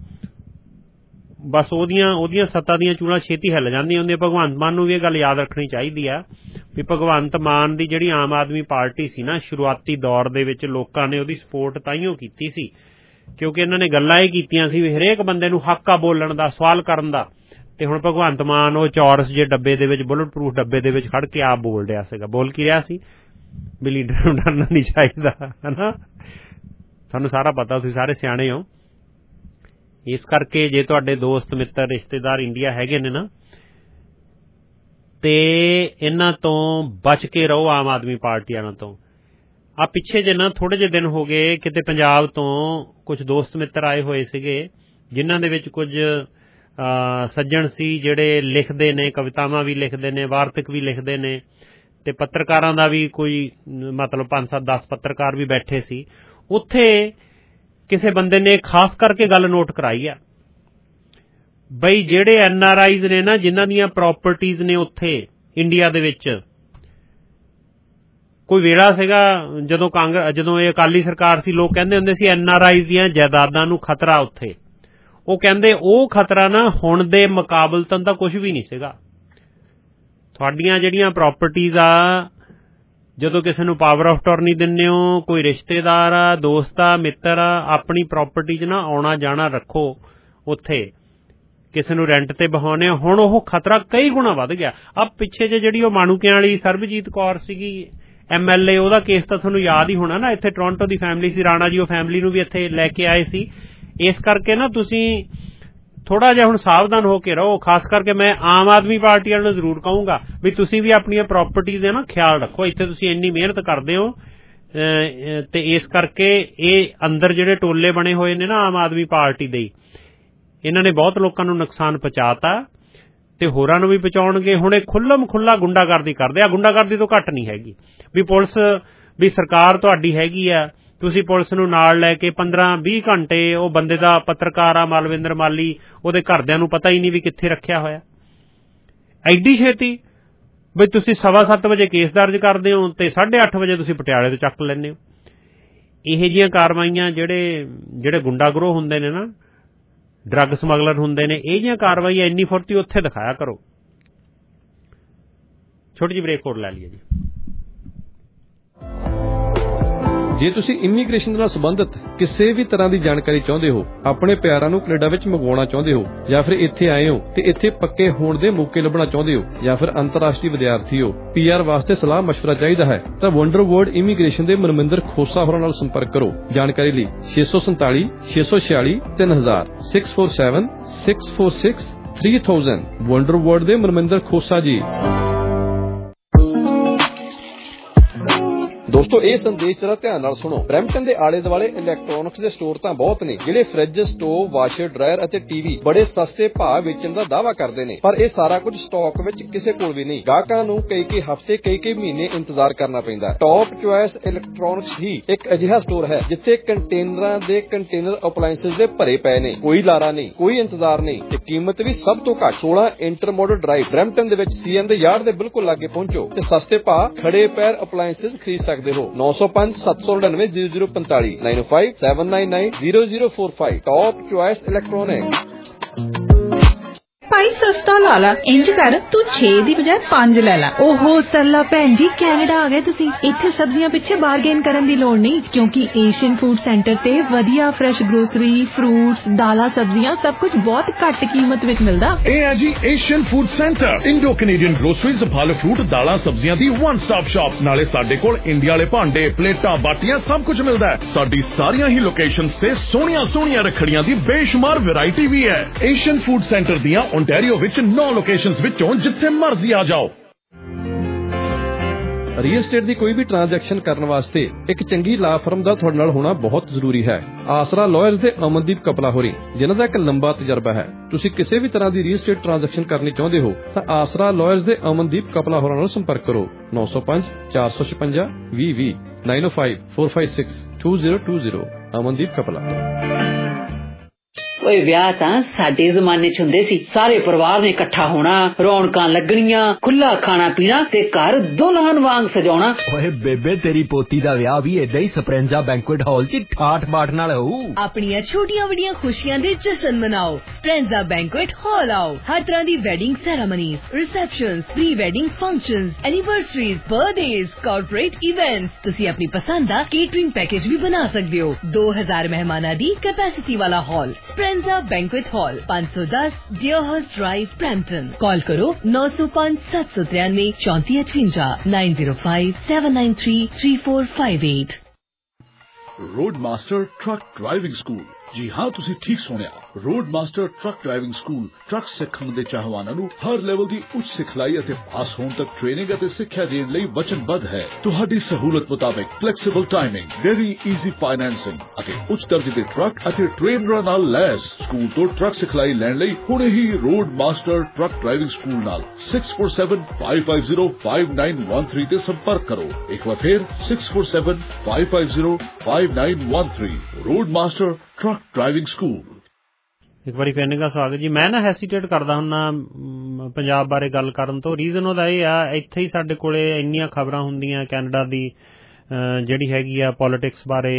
ਬਸ ਉਹਦੀਆਂ ਸੱਤਾ ਦੀਆਂ ਚੂੜਾਂ ਛੇਤੀ ਹਿੱਲ ਜਾਂਦੀਆਂ ਹੁੰਦੀਆਂ। ਭਗਵੰਤ ਮਾਨ ਨੂੰ ਵੀ ਇਹ ਗੱਲ ਯਾਦ ਰੱਖਣੀ ਚਾਹੀਦੀ ਆ ਵੀ ਭਗਵੰਤ ਮਾਨ ਦੀ ਜਿਹੜੀ ਆਮ ਆਦਮੀ ਪਾਰਟੀ ਸੀ ਨਾ, ਸ਼ੁਰੂਆਤੀ ਦੌਰ ਦੇ ਵਿੱਚ ਲੋਕਾਂ ਨੇ ਉਹਦੀ ਸਪੋਰਟ ਤਾਈਓ ਕੀਤੀ ਸੀ ਕਿਉਂਕਿ ਇਹਨਾਂ ਨੇ ਗੱਲਾਂ ਇਹ ਕੀਤੀਆਂ ਸੀ ਵੀ ਹਰੇਕ ਬੰਦੇ ਨੂੰ ਹੱਕ ਆ ਬੋਲਣ ਦਾ, ਸਵਾਲ ਕਰਨ ਦਾ। ਤੇ ਹੁਣ ਭਗਵੰਤ ਮਾਨ ਉਹ ਚੌਰਸ ਜੇ ਡੱਬੇ ਦੇ ਵਿੱਚ, ਬੁਲਟ ਪ੍ਰੂਫ ਡੱਬੇ ਦੇ ਵਿੱਚ ਖੜ ਕੇ ਆਪ ਬੋਲ ਰਿਹਾ ਸੀਗਾ। ਬੋਲ ਕੀ ਰਿਹਾ ਸੀ ਵੀ ਲੀਡਰ ਨੂੰ ਡਰਨਾ ਨਹੀਂ ਚਾਹੀਦਾ, ਹਨਾ। ਤੁਹਾਨੂੰ ਸਾਰਾ ਪਤਾ, ਤੁਸੀਂ ਸਾਰੇ ਸਿਆਣੇ ਹੋ। ਇਸ ਕਰਕੇ ਜੇ ਤੁਹਾਡੇ ਦੋਸਤ ਮਿੱਤਰ ਰਿਸ਼ਤੇਦਾਰ ਇੰਡੀਆ ਹੈਗੇ ਨੇ ਨਾ, ਤੇ ਇਹਨਾਂ ਤੋਂ ਬਚ ਕੇ ਰਹੋ, ਆਮ ਆਦਮੀ ਪਾਰਟੀ ਵਾਲਿਆਂ ਤੋਂ। ਆ ਪਿੱਛੇ ਜੇ ਨਾ ਥੋੜੇ ਜਿਹੇ ਦਿਨ ਹੋ ਗਏ, ਕਿਤੇ ਪੰਜਾਬ ਤੋਂ ਕੁਝ ਦੋਸਤ ਮਿੱਤਰ ਆਏ ਹੋਏ ਸੀਗੇ ਜਿਨ੍ਹਾਂ ਦੇ ਵਿੱਚ ਕੁਝ ਸੱਜਣ ਸੀ ਜਿਹੜੇ ਲਿਖਦੇ ਨੇ, ਕਵਿਤਾਵਾਂ ਵੀ ਲਿਖਦੇ ਨੇ, ਵਾਰਤਕ ਵੀ ਲਿਖਦੇ ਨੇ, ਤੇ ਪੱਤਰਕਾਰਾਂ ਦਾ ਵੀ ਕੋਈ ਮਤਲਬ 5-7-10 ਪੱਤਰਕਾਰ ਵੀ ਬੈਠੇ ਸੀ ਉੱਥੇ। ਕਿਸੇ ਬੰਦੇ ਨੇ ਖਾਸ ਕਰਕੇ ਗੱਲ ਨੋਟ ਕਰਾਈ ਆ ਬਈ ਜਿਹੜੇ NRIs ਨੇ ਨਾ, ਜਿਨ੍ਹਾਂ ਦੀਆਂ ਪ੍ਰਾਪਰਟੀਜ਼ ਨੇ ਉੱਥੇ ਇੰਡੀਆ ਦੇ ਵਿੱਚ, ਕੋਈ ਵੇਲਾ ਸੀਗਾ ਜਦੋਂ ਇਹ ਅਕਾਲੀ ਸਰਕਾਰ ਸੀ, ਲੋਕ ਕਹਿੰਦੇ ਹੁੰਦੇ ਸੀ NRIs ਦੀਆਂ ਜਾਇਦਾਦਾਂ ਨੂੰ ਖਤਰਾ ਉੱਥੇ। ਉਹ ਕਹਿੰਦੇ ਉਹ ਖਤਰਾ ਨਾ ਹੁਣ ਦੇ ਮੁਕਾਬਲਤਨ ਤਾਂ ਕੁਝ ਵੀ ਨਹੀਂ ਸੀਗਾ। ਤੁਹਾਡੀਆਂ ਜਿਹੜੀਆਂ ਪ੍ਰਾਪਰਟੀਜ਼ ਆ, ਜਦੋਂ ਕਿਸੇ ਨੂੰ ਪਾਵਰ ਆਫ ਅਟਾਰਨੀ ਦਿੰਦੇ ਹੋ, ਕੋਈ ਰਿਸ਼ਤੇਦਾਰ ਆ, ਦੋਸਤ ਆ, ਮਿੱਤਰ ਆ, ਆਪਣੀ ਪ੍ਰਾਪਰਟੀ 'ਚ ਨਾ ਆਉਣਾ ਜਾਣਾ ਰੱਖੋ ਉੱਥੇ। ਕਿਸੇ ਨੂੰ ਰੈਂਟ ਤੇ ਬਹਾਉਂਦੇ ਹੋ, ਹੁਣ ਉਹ ਖਤਰਾ ਕਈ ਗੁਣਾ ਵੱਧ ਗਿਆ। ਆ ਪਿੱਛੇ ਜਿਹੜੀ ਉਹ ਮਾਣੂਕਿਆਂ ਵਾਲੀ ਸਰਬਜੀਤ ਕੌਰ ਸੀਗੀ MLA, ਉਹਦਾ ਕੇਸ ਤਾਂ ਤੁਹਾਨੂੰ ਯਾਦ ਹੀ ਹੋਣਾ ਨਾ। ਇੱਥੇ ਟੋਰਾਂਟੋ ਦੀ ਫੈਮਿਲੀ ਸੀ, ਰਾਣਾ ਜੀ ਉਹ ਫੈਮਿਲੀ ਨੂੰ ਵੀ ਇੱਥੇ ਲੈ ਕੇ ਆਏ ਸੀ। ਇਸ ਕਰਕੇ ਨਾ ਤੁਸੀਂ ਥੋੜਾ ਜਿਹਾ ਹੁਣ ਸਾਵਧਾਨ ਹੋ ਕੇ ਰਹੋ। ਖਾਸ ਕਰਕੇ ਮੈਂ ਆਮ ਆਦਮੀ ਪਾਰਟੀ ਵਾਲਿਆਂ ਨੂੰ ਜ਼ਰੂਰ ਕਹੂੰਗਾ ਵੀ ਤੁਸੀਂ ਵੀ ਆਪਣੀਆਂ ਪ੍ਰਾਪਰਟੀਜ਼ ਦਾ ਨਾ ਖਿਆਲ ਰੱਖੋ। ਇੱਥੇ ਤੁਸੀਂ ਇੰਨੀ ਮਿਹਨਤ ਕਰਦੇ ਹੋ, ਤੇ ਇਸ ਕਰਕੇ ਇਹ ਅੰਦਰ ਜਿਹੜੇ ਟੋਲੇ ਬਣੇ ਹੋਏ ਨੇ ਨਾ ਆਮ ਆਦਮੀ ਪਾਰਟੀ ਦੇ, ਇਹਨਾਂ ਨੇ ਬਹੁਤ ਲੋਕਾਂ ਨੂੰ ਨੁਕਸਾਨ ਪਹੁੰਚਾਤਾ ਤੇ ਹੋਰਾਂ ਨੂੰ ਵੀ ਪਹੁੰਚਾਉਣਗੇ। ਹੁਣ ਇਹ ਖੁੱਲ੍ਹਮ ਖੁੱਲ੍ਹਾ ਗੁੰਡਾਗਰਦੀ ਕਰਦੇ ਆ। ਗੁੰਡਾਗਰਦੀ ਤੋਂ ਘੱਟ ਨਹੀਂ ਹੈਗੀ ਵੀ ਪੁਲਿਸ, ਵੀ ਸਰਕਾਰ ਤੁਹਾਡੀ ਹੈਗੀ ਆ, ਤੁਸੀਂ ਪੁਲਿਸ ਨੂੰ ਨਾਲ ਲੈ ਕੇ 15-20 ਘੰਟੇ ਉਹ ਬੰਦੇ ਦਾ, ਪੱਤਰਕਾਰ ਆ ਮਾਲਵਿੰਦਰ ਮਾਲੀ, ਉਹਦੇ ਘਰਦਿਆਂ ਨੂੰ ਪਤਾ ਹੀ ਨਹੀਂ ਵੀ ਕਿੱਥੇ ਰੱਖਿਆ ਹੋਇਆ। ਐਡੀ ਛੇਤੀ ਵੀ ਤੁਸੀਂ 7:15 ਵਜੇ ਕੇਸ ਦਰਜ ਕਰਦੇ ਹੋ ਤੇ 8:30 ਵਜੇ ਤੁਸੀਂ ਪਟਿਆਲੇ ਤੋਂ ਚੱਕ ਲੈਂਦੇ ਹੋ। ਇਹੋ ਜਿਹੀਆਂ ਕਾਰਵਾਈਆਂ ਜਿਹੜੇ ਗੁੰਡਾ ਗਰੋਹ ਹੁੰਦੇ ਨੇ ਨਾ, ਡਰੱਗ ਸਮਗਲਰ ਹੁੰਦੇ ਨੇ, ਇਹ ਜਿਹੀਆਂ ਕਾਰਵਾਈਆਂ ਇੰਨੀ ਫੁਰਤੀ ਉੱਥੇ ਦਿਖਾਇਆ ਕਰੋ। ਛੋਟੀ ਜਿਹੀ ਬ੍ਰੇਕ ਹੋਰ ਲੈ ਲਈਏ ਜੀ। ਜੇ ਤੁਸੀਂ ਇਮੀਗ੍ਰੇਸ਼ਨ ਨਾਲ ਸੰਬੰਧਿਤ ਕਿਸੇ ਵੀ ਤਰ੍ਹਾਂ ਦੀ ਜਾਣਕਾਰੀ ਚਾਹੁੰਦੇ ਹੋ, ਆਪਣੇ ਪਿਆਰਾਂ ਨੂੰ ਕੈਨੇਡਾ ਵਿੱਚ ਮੰਗਵਾਉਣਾ ਚਾਹੁੰਦੇ ਹੋ, ਜਾਂ ਫਿਰ ਇੱਥੇ ਆਏ ਹੋ ਤੇ ਇੱਥੇ ਪੱਕੇ ਹੋਣ ਦੇ ਮੌਕੇ ਲੱਭਣਾ ਚਾਹੁੰਦੇ ਹੋ, ਜਾਂ ਫਿਰ ਅੰਤਰਰਾਸ਼ਟਰੀ ਵਿਦਿਆਰਥੀ ਹੋ, PR ਵਾਸਤੇ ਸਲਾਹ ਮਸ਼ਵਰਾ ਚਾਹੀਦਾ ਹੈ ਤਾਂ ਵੰਡਰ ਵਰਲਡ ਇਮੀਗ੍ਰੇਸ਼ਨ ਦੇ ਮਨਮਿੰਦਰ ਖੋਸਾ ਹੋਰਾਂ ਨਾਲ ਸੰਪਰਕ ਕਰੋ। ਜਾਣਕਾਰੀ ਲਈ 647 646 3000 647 646 3000। ਵੰਡਰ ਵਰਲਡ ਦੇ ਮਨਮਿੰਦਰ ਖੋਸਾ ਜੀ। ਦੋਸਤੋ ਇਹ ਸੰਦੇਸ਼ ਜਰਾ ਧਿਆਨ ਨਾਲ ਸੁਣੋ। ਬਰੈਂਪਟਨ ਦੇ ਆਲੇ ਦੁਆਲੇ ਇਲੈਕਟ੍ਰੋਨਿਕਸ ਦੇ ਸਟੋਰ ਤਾਂ ਬਹੁਤ ਨੇ ਜਿਹੜੇ ਫ੍ਰਿਜ, ਸਟੋਵ, ਵਾਸ਼ਰ, ਡਰਾਇਰ ਅਤੇ ਟੀਵੀ ਬੜੇ ਸਸਤੇ ਭਾਅ ਵੇਚਣ ਦਾ ਦਾਅਵਾ ਕਰਦੇ ਨੇ, ਪਰ ਇਹ ਸਾਰਾ ਕੁਝ ਸਟਾਕ ਵਿੱਚ ਕਿਸੇ ਕੋਲ ਵੀ ਨਹੀਂ। ਗਾਹਕਾਂ ਨੂੰ ਕਈ ਹਫ਼ਤੇ ਕਈ ਮਹੀਨੇ ਇੰਤਜ਼ਾਰ ਕਰਨਾ ਪੈਂਦਾ। ਟੌਪ ਚੁਆਇਸ ਇਲੈਕਟ੍ਰੋਨਿਕਸ ਹੀ ਇੱਕ ਅਜਿਹਾ ਸਟੋਰ ਹੈ ਜਿੱਥੇ ਕੰਟੇਨਰਾਂ ਦੇ ਕੰਟੇਨਰ ਅਪਲਾਇੰਸਸ ਦੇ ਭਰੇ ਪਏ ਨੇ। ਕੋਈ ਲਾਰਾ ਨਹੀਂ, ਕੋਈ ਇੰਤਜ਼ਾਰ ਨਹੀਂ ਤੇ ਕੀਮਤ ਵੀ ਸਭ ਤੋਂ ਘੱਟ। 16 ਇੰਟਰਮੋਡਲ ਡਰਾਈਵ ਬਰੈਂਪਟਨ ਦੇ ਵਿੱਚ CN ਦੇ ਯਾਰਡ ਦੇ ਬਿਲਕੁਲ ਲਾਗੇ ਪਹੁੰਚੋ ਤੇ ਸਸਤੇ ਭਾਅ ਖੜੇ ਪੈਰ ਅਪਲਾਇੰਸਸ ਖਰੀਦ ਸਕਦੇ ਹੋ। 905 799 0045 905 799 0045। Top choice electronic. ਭਾਈ ਸਸਤਾ ਲਾ ਲਾ, ਇੰਜ ਕਰ ਤੂੰ 6 ਦੀ ਬਜਾਏ 5 ਲੈ ਲਾ। ਓਹੋ ਸਰਲਾ ਭੈਣ ਜੀ, ਕੈਨੇਡਾ ਆ ਗਏ ਤੁਸੀਂ। ਇੱਥੇ ਸਬਜ਼ੀਆਂ ਪਿੱਛੇ ਬਾਰਗੇਨ ਕਰਨ ਦੀ ਲੋੜ ਨਹੀਂ ਕਿਉਂਕਿ ਏਸ਼ੀਅਨ ਫੂਡ ਸੈਂਟਰ ਤੇ ਵਧੀਆ ਫਰੈਸ਼ ਗਰੋਸਰੀ, ਫਰੂਟਸ, ਦਾਲਾਂ, ਸਬਜ਼ੀਆਂ ਸਭ ਕੁਝ ਬਹੁਤ ਘੱਟ ਕੀਮਤ ਵਿੱਚ ਮਿਲਦਾ। ਇਹ ਹੈ ਜੀ Asian food centre, Indo Canadian groceries, ਫਲ ਫਰੂਟ, ਦਾਲਾਂ, ਸਬਜ਼ੀਆਂ ਦੀ ਵਨ ਸਟਾਪ ਸ਼ਾਪ। ਨਾਲੇ ਸਾਡੇ ਕੋਲ ਇੰਡੀਆ ਵਾਲੇ ਭਾਂਡੇ, ਪਲੇਟਾਂ, ਬਾਟੀਆਂ ਸਭ ਕੁਝ ਮਿਲਦਾ ਹੈ। ਸਾਡੀ ਸਾਰੀਆਂ ਹੀ ਲੋਕੇਸ਼ਨਸ ਤੇ ਸੋਹਣੀਆਂ ਰੱਖੜੀਆਂ ਦੀ ਬੇਸ਼ੁਮਾਰ ਵੈਰਾਈਟੀ ਵੀ ਹੈ। ਏਸ਼ੀਅਨ ਫੂਡ ਸੈਂਟਰ ਦੀਆਂ ਓਨਟਾਰੀਓ ਵਿੱਚ 9 ਲੋਕੇਸ਼ਨਸ ਵਿੱਚੋਂ ਜਿੱਥੇ ਮਰਜ਼ੀ ਆ ਜਾਓ। ਰੀਅਲ ਏਸਟੇਟ ਦੀ ਕੋਈ ਵੀ ਟ੍ਰਾਂਜੈਕਸ਼ਨ ਕਰਨ ਵਾਸਤੇ ਇੱਕ ਚੰਗੀ ਲਾ ਫਰਮ ਦਾ ਤੁਹਾਡੇ ਨਾਲ ਹੋਣਾ ਬਹੁਤ ਜ਼ਰੂਰੀ ਹੈ। ਆਸਰਾ ਲਾਇਰਸ ਦੇ ਅਮਨਦੀਪ ਕਪਲਾ ਹੋਰੀ, ਜਿਨ੍ਹਾਂ ਦਾ ਇੱਕ ਲੰਬਾ ਤਜਰਬਾ ਹੈ। ਤੁਸੀਂ ਕਿਸੇ ਵੀ ਤਰ੍ਹਾਂ ਦੀ ਰੀਅਲ ਏਸਟੇਟ ਟ੍ਰਾਂਜੈਕਸ਼ਨ ਕਰਨੀ ਚਾਹੁੰਦੇ ਹੋ ਤਾਂ ਆਸਰਾ ਲਾਇਰਸ ਦੇ ਅਮਨਦੀਪ ਕਪਲਾ ਹੋਰਾਂ ਨਾਲ ਸੰਪਰਕ ਕਰੋ। 905 456 2020 905 456 2020। ਅਮਨਦੀਪ ਕਪਲਾ। ਓਏ ਵਿਆਹ ਤਾਂ ਸਾਡੇ ਜ਼ਮਾਨੇ 'ਚ ਹੁੰਦੇ ਸੀ, ਸਾਰੇ ਪਰਿਵਾਰ ਨੇ ਇਕੱਠਾ ਹੋਣਾ, ਰੌਣਕਾਂ ਲੱਗਣੀਆਂ, ਖੁੱਲਾ ਖਾਣਾ ਪੀਣਾ ਤੇ ਘਰ ਦੁਲਹਨ ਵਾਂਗ ਸਜਾਉਣਾ। ਓਏ ਬੇਬੇ ਤੇਰੀ ਪੋਤੀ ਦਾ ਵਿਆਹ ਵੀ ਏਦਾਂ ਹੀ ਸਪਰੈਂਜਾ ਬੈਂਕੁਏਟ ਹਾਲ 'ਚ ਠਾਠ ਬਾਠ ਨਾਲ ਹੋਊ। ਆਪਣੀਆਂ ਛੋਟੀਆਂ ਵੱਡੀਆਂ ਖੁਸ਼ੀਆਂ ਦੇ ਜਸ਼ਨ ਮਨਾਓ, ਸਪਰੈਂਜਾ ਬੈਂਕੁਏਟ ਹਾਲ ਆਓ। ਹਰ ਤਰ੍ਹਾਂ ਦੀ wedding ceremonies, receptions, pre wedding functions, anniversaries, birthdays, corporate events, ਤੁਸੀਂ ਆਪਣੀ ਪਸੰਦ ਦਾ ਕੇਟਰਿੰਗ ਪੈਕੇਜ ਵੀ ਬਣਾ ਸਕਦੇ ਹੋ। 2000 ਮਹਿਮਾਨਾਂ ਦੀ ਕੈਪੈਸਿਟੀ ਵਾਲਾ hall, Speranza banquet hall, 510 Dearhurst drive, Brampton. Call ਕਰੋ 905-793-3458 9057933458। Road master truck driving school. जी हाँ, तुसी ठीक सुनिया। Road master truck driving school truck सिखण दे चाहवानां नूं हर लेवल दी उच्च सिखलाई ਅਤੇ ਪਾਸ ਹੋਣ ਤੱਕ ਟ੍ਰੇਨਿੰਗ ਅਤੇ ਸਿੱਖਿਆ ਦੇਣ ਲਈ ਵਚਨਬੱਧ ਹੈ। ਤੁਹਾਡੀ ਸਹੂਲਤ ਮੁਤਾਬਕ flexible timing, very easy financing ਅਤੇ ਉੱਚ ਦਰਜੇ ਦੇ ਟਰੱਕ ਅਤੇ ਟ੍ਰੇਨਰਾਂ ਨਾਲ ਲੈਸ। ਸਕੂਲ ਤੋਂ ਟਰੱਕ ਸਿਖਲਾਈ ਲੈਣ ਲਈ ਹੁਣੇ ਹੀ road master truck driving school ਨਾਲ 6475505913 ਤੇ ਸੰਪਰਕ ਕਰੋ। ਇੱਕ ਵਾਰ ਫਿਰ 6475505913 road master truck driving school. ਇੱਕ ਵਾਰੀ ਫਿਰ ਨਿੱਘਾ ਸਵਾਗਤ ਜੀ। ਮੈਂ ਨਾ ਹੈਸੀਟੇਟ ਕਰਦਾ ਹੁੰਨਾ ਪੰਜਾਬ ਬਾਰੇ ਗੱਲ ਕਰਨ ਤੋਂ। ਰੀਜ਼ਨ ਉਹਦਾ ਇਹ ਆ, ਇੱਥੇ ਹੀ ਸਾਡੇ ਕੋਲੇ ਇੰਨੀਆਂ ਖਬਰਾਂ ਹੁੰਦੀਆਂ ਕੈਨੇਡਾ ਦੀ ਜਿਹੜੀ ਹੈਗੀ ਆ ਪੋਲੀਟਿਕਸ ਬਾਰੇ,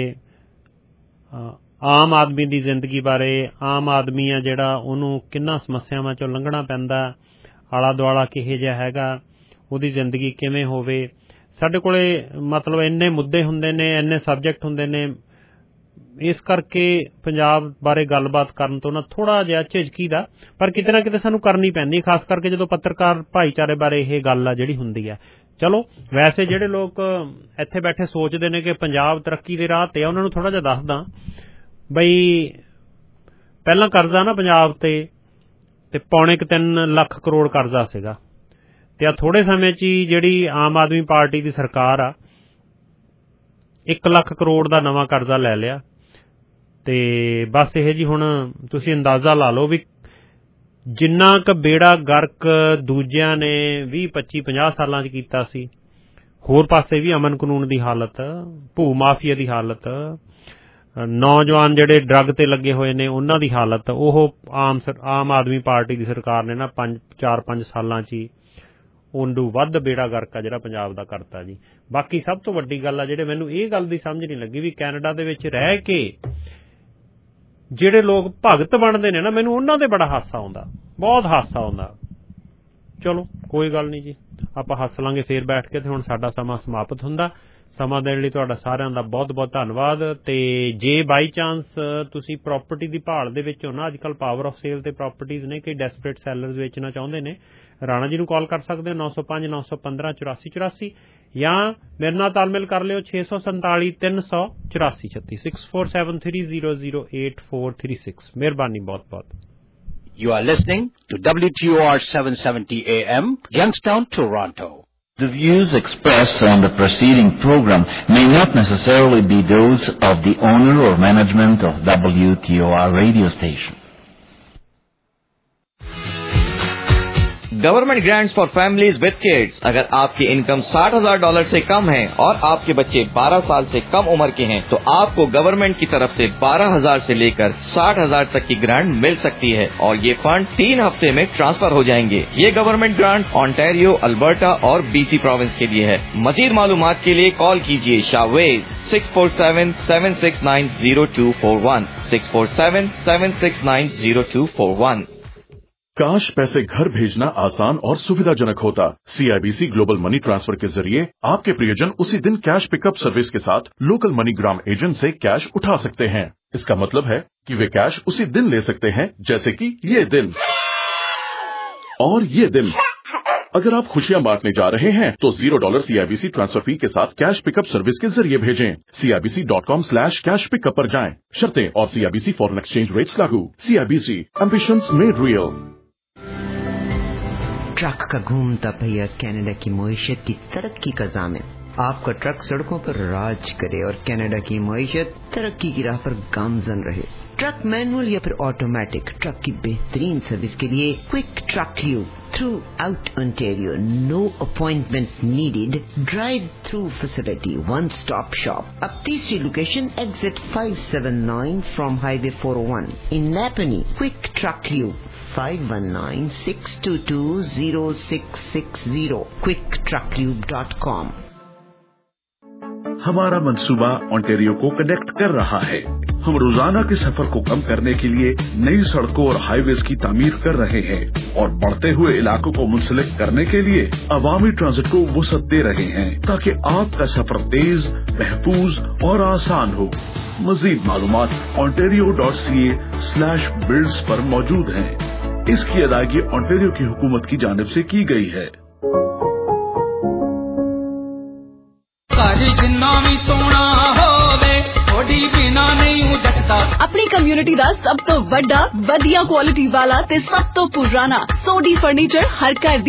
ਆਮ ਆਦਮੀ ਦੀ ਜ਼ਿੰਦਗੀ ਬਾਰੇ। ਆਮ ਆਦਮੀ ਆ ਜਿਹੜਾ, ਉਹਨੂੰ ਕਿੰਨਾ ਸਮੱਸਿਆਵਾਂ ਚੋਂ ਲੰਘਣਾ ਪੈਂਦਾ, ਆਲਾ ਦੁਆਲਾ ਕਿਹੋ ਜਿਹਾ ਹੈਗਾ, ਉਹਦੀ ਜ਼ਿੰਦਗੀ ਕਿਵੇਂ ਹੋਵੇ। ਸਾਡੇ ਕੋਲੇ ਮਤਲਬ ਇੰਨੇ ਮੁੱਦੇ ਹੁੰਦੇ ਨੇ, ਇੰਨੇ ਸਬਜੈਕਟ ਹੁੰਦੇ ਨੇ, ਇਸ ਕਰਕੇ ਪੰਜਾਬ ਬਾਰੇ ਗੱਲਬਾਤ ਕਰਨ ਤੋਂ ਨਾ ਥੋੜਾ ਜਿਹਾ ਝਿਜਕੀਦਾ, ਪਰ ਕਿਤੇ ਨਾ ਕਿਤੇ ਸਾਨੂੰ ਕਰਨੀ ਪੈਂਦੀ, ਖਾਸ ਕਰਕੇ ਜਦੋਂ ਪੱਤਰਕਾਰ ਭਾਈਚਾਰੇ ਬਾਰੇ ਇਹ ਗੱਲ ਆ ਜਿਹੜੀ ਹੁੰਦੀ ਆ। ਚਲੋ ਵੈਸੇ ਜਿਹੜੇ ਲੋਕ ਇੱਥੇ ਬੈਠੇ ਸੋਚਦੇ ਨੇ ਕਿ ਪੰਜਾਬ ਤਰੱਕੀ ਦੇ ਰਾਹ ਤੇ ਆ, ਉਹਨਾਂ ਨੂੰ ਥੋੜਾ ਜਿਹਾ ਦੱਸਦਾ ਬਈ ਪਹਿਲਾਂ ਕਰਜ਼ਾ ਨਾ ਪੰਜਾਬ ਤੇ 3.25 ਲੱਖ ਕਰੋੜ ਕਰਜ਼ਾ ਸੀਗਾ, ਤੇ ਆ ਥੋੜੇ ਸਮੇਂ 'ਚ ਹੀ ਜਿਹੜੀ ਆਮ ਆਦਮੀ ਪਾਰਟੀ ਦੀ ਸਰਕਾਰ ਆ 1 ਲੱਖ ਕਰੋੜ ਦਾ ਨਵਾਂ ਕਰਜ਼ਾ ਲੈ ਲਿਆ। ਤੇ ਬਸ ਇਹ ਜੀ ਹੁਣ ਤੁਸੀਂ ਅੰਦਾਜ਼ਾ ਲਾ ਲਓ ਵੀ ਜਿੰਨਾ ਕੁ ਬੇੜਾ ਗਰਕ ਦੂਜਿਆਂ ਨੇ 20, 25, 50 ਸਾਲਾਂ 'ਚ ਕੀਤਾ ਸੀ, ਹੋਰ ਪਾਸੇ ਵੀ ਅਮਨ ਕਾਨੂੰਨ ਦੀ ਹਾਲਤ, ਭੂ ਮਾਫੀਆ ਦੀ ਹਾਲਤ, ਨੌਜਵਾਨ ਜਿਹੜੇ ਡਰੱਗ ਤੇ ਲੱਗੇ ਹੋਏ ਨੇ ਉਹਨਾਂ ਦੀ ਹਾਲਤ, ਉਹ ਆਮ ਆਦਮੀ ਪਾਰਟੀ ਦੀ ਸਰਕਾਰ ਨੇ ਨਾ 4-5 ਸਾਲਾਂ 'ਚ ਹੀ ਉਹਨੂੰ ਵੱਧ ਬੇੜਾ ਗਰਕ ਆ ਜਿਹੜਾ ਪੰਜਾਬ ਦਾ ਕਰਤਾ ਜੀ। ਬਾਕੀ ਸਭ ਤੋਂ ਵੱਡੀ ਗੱਲ ਆ, ਜਿਹੜੇ ਮੈਨੂੰ ਇਹ ਗੱਲ ਦੀ ਸਮਝ ਨਹੀਂ ਲੱਗੀ ਵੀ ਕੈਨੇਡਾ ਦੇ ਵਿੱਚ ਰਹਿ ਕੇ ਜਿਹੜੇ ਲੋਕ ਭਗਤ ਬਣਦੇ ਨੇ ਨਾ, ਮੈਨੂੰ ਉਹਨਾਂ ਤੇ ਬੜਾ ਹਾਸਾ ਆਉਂਦਾ, ਬਹੁਤ ਹਾਸਾ ਆਉਂਦਾ। ਚਲੋ ਕੋਈ ਗੱਲ ਨਹੀਂ ਜੀ, ਆਪਾਂ ਹੱਸ ਲਾਂਗੇ ਫੇਰ ਬੈਠ ਕੇ। ਤੇ ਹੁਣ ਸਾਡਾ ਸਮਾਂ ਸਮਾਪਤ ਹੁੰਦਾ। ਸਮਾਂ ਦੇਣ ਲਈ ਤੁਹਾਡਾ ਸਾਰਿਆਂ ਦਾ ਬਹੁਤ ਬਹੁਤ ਧੰਨਵਾਦ। ਤੇ ਜੇ ਬਾਈ ਚਾਂਸ ਤੁਸੀਂ ਪ੍ਰਾਪਰਟੀ ਦੀ ਭਾਲ ਦੇ ਵਿੱਚ ਹੋ ਨਾ, ਅੱਜ ਕੱਲ੍ਹ ਪਾਵਰ ਆਫ ਸੇਲ ਤੇ ਪ੍ਰਾਪਰਟੀਜ਼ ਨੇ, ਕਈ ਡੈਸਪਰੇਟ ਸੈਲਰਸ ਵੇਚਣਾ ਚਾਹੁੰਦੇ ਨੇ, ਰਾਣਾ ਜੀ ਨੂੰ ਕਾਲ ਕਰ ਸਕਦੇ ਹੋ 905-915-8484, ਜਾਂ ਮੇਰੇ ਨਾਲ ਤਾਲਮੇਲ ਕਰ ਲਿਓ 647-384-3636 6473008436। ਮਿਹਰਬਾਨੀ ਬਹੁਤ ਬਹੁਤ। You are listening to WTOR 770 AM, Youngstown, Toronto. The views expressed on the preceding program may not necessarily be those of the owner or management of WTOR radio station. Government grants for families with kids. अगर आपकी income $60,000 से कम है और आपके बच्चे 12 साल से कम उम्र के हैं, तो आपको गवर्नमेंट की तरफ से 12,000 से लेकर 60,000 तक की ग्रांट मिल सकती है, और ये फंड 3 हफ्ते में ट्रांसफर हो जाएंगे। ये गवर्नमेंट ग्रांट ओंटारियो, अल्बर्टा और BC प्रोविंस के लिए है। मजीद मालूमात के लिए कॉल कीजिए शावेज 647-769-0241 647-769-0241। काश पैसे घर भेजना आसान और सुविधाजनक होता। CIBC ग्लोबल मनी ट्रांसफर के जरिए आपके प्रियजन उसी दिन कैश पिकअप सर्विस के साथ लोकल मनीग्राम एजेंट से कैश उठा सकते हैं। इसका मतलब है कि वे कैश उसी दिन ले सकते हैं, जैसे कि ये दिन और ये दिन। अगर आप खुशियां बांटने जा रहे हैं तो $0 CIBC ट्रांसफर फी के साथ कैश पिकअप सर्विस के जरिए भेजें। CIBC.com/कैश पिकअप पर जाएं। शर्तें और CIBC फॉरेन एक्सचेंज रेट्स लागू। CIBC, ambitions made real. Truck का घूमता पहिया कनाडा की मईशत की तरक्की का ज़ामिन। आपका ट्रक सड़कों पर राज करे और कनाडा की मईशत तरक्की की राह पर गामजन रहे। ट्रक मैनुअल या फिर ऑटोमेटिक, ट्रक की बेहतरीन सर्विस के लिए quick truck tube throughout Ontario. No appointment needed. Drive-through facility. One-stop shop. Up तीसरी location, exit 579 from Highway 401. In Napanee, Quick Truck Loop. 519-622-0660. quicktrucklube.com. हमारा मंसूबा ओंटारियो को कनेक्ट कर रहा है। हम रोजाना के सफर को कम करने के लिए नई सड़कों और हाईवेज की तामीर कर रहे हैं और बढ़ते हुए इलाकों को मुंसलिक करने के लिए अवामी ट्रांजिट को वसअत दे रहे हैं ताकि आपका सफर तेज, महफूज और आसान हो। मजीद मालूमात ontario.ca/builds पर मौजूद हैं। इसकी अदायगी ओंटारियो की हुकूमत की जानिब से की गई है। अपनी कम्युनिटी ਦਾ ਸਭ ਤੋਂ ਵੱਡਾ ਵਧੀਆ ਕੁਆਲਿਟੀ ਵਾਲਾ ਤੇ ਸਭ ਤੋਂ ਪੁਰਾਣਾ ਸੋਡੀ ਫਰਨੀਚਰ ਹਰ ਘਰ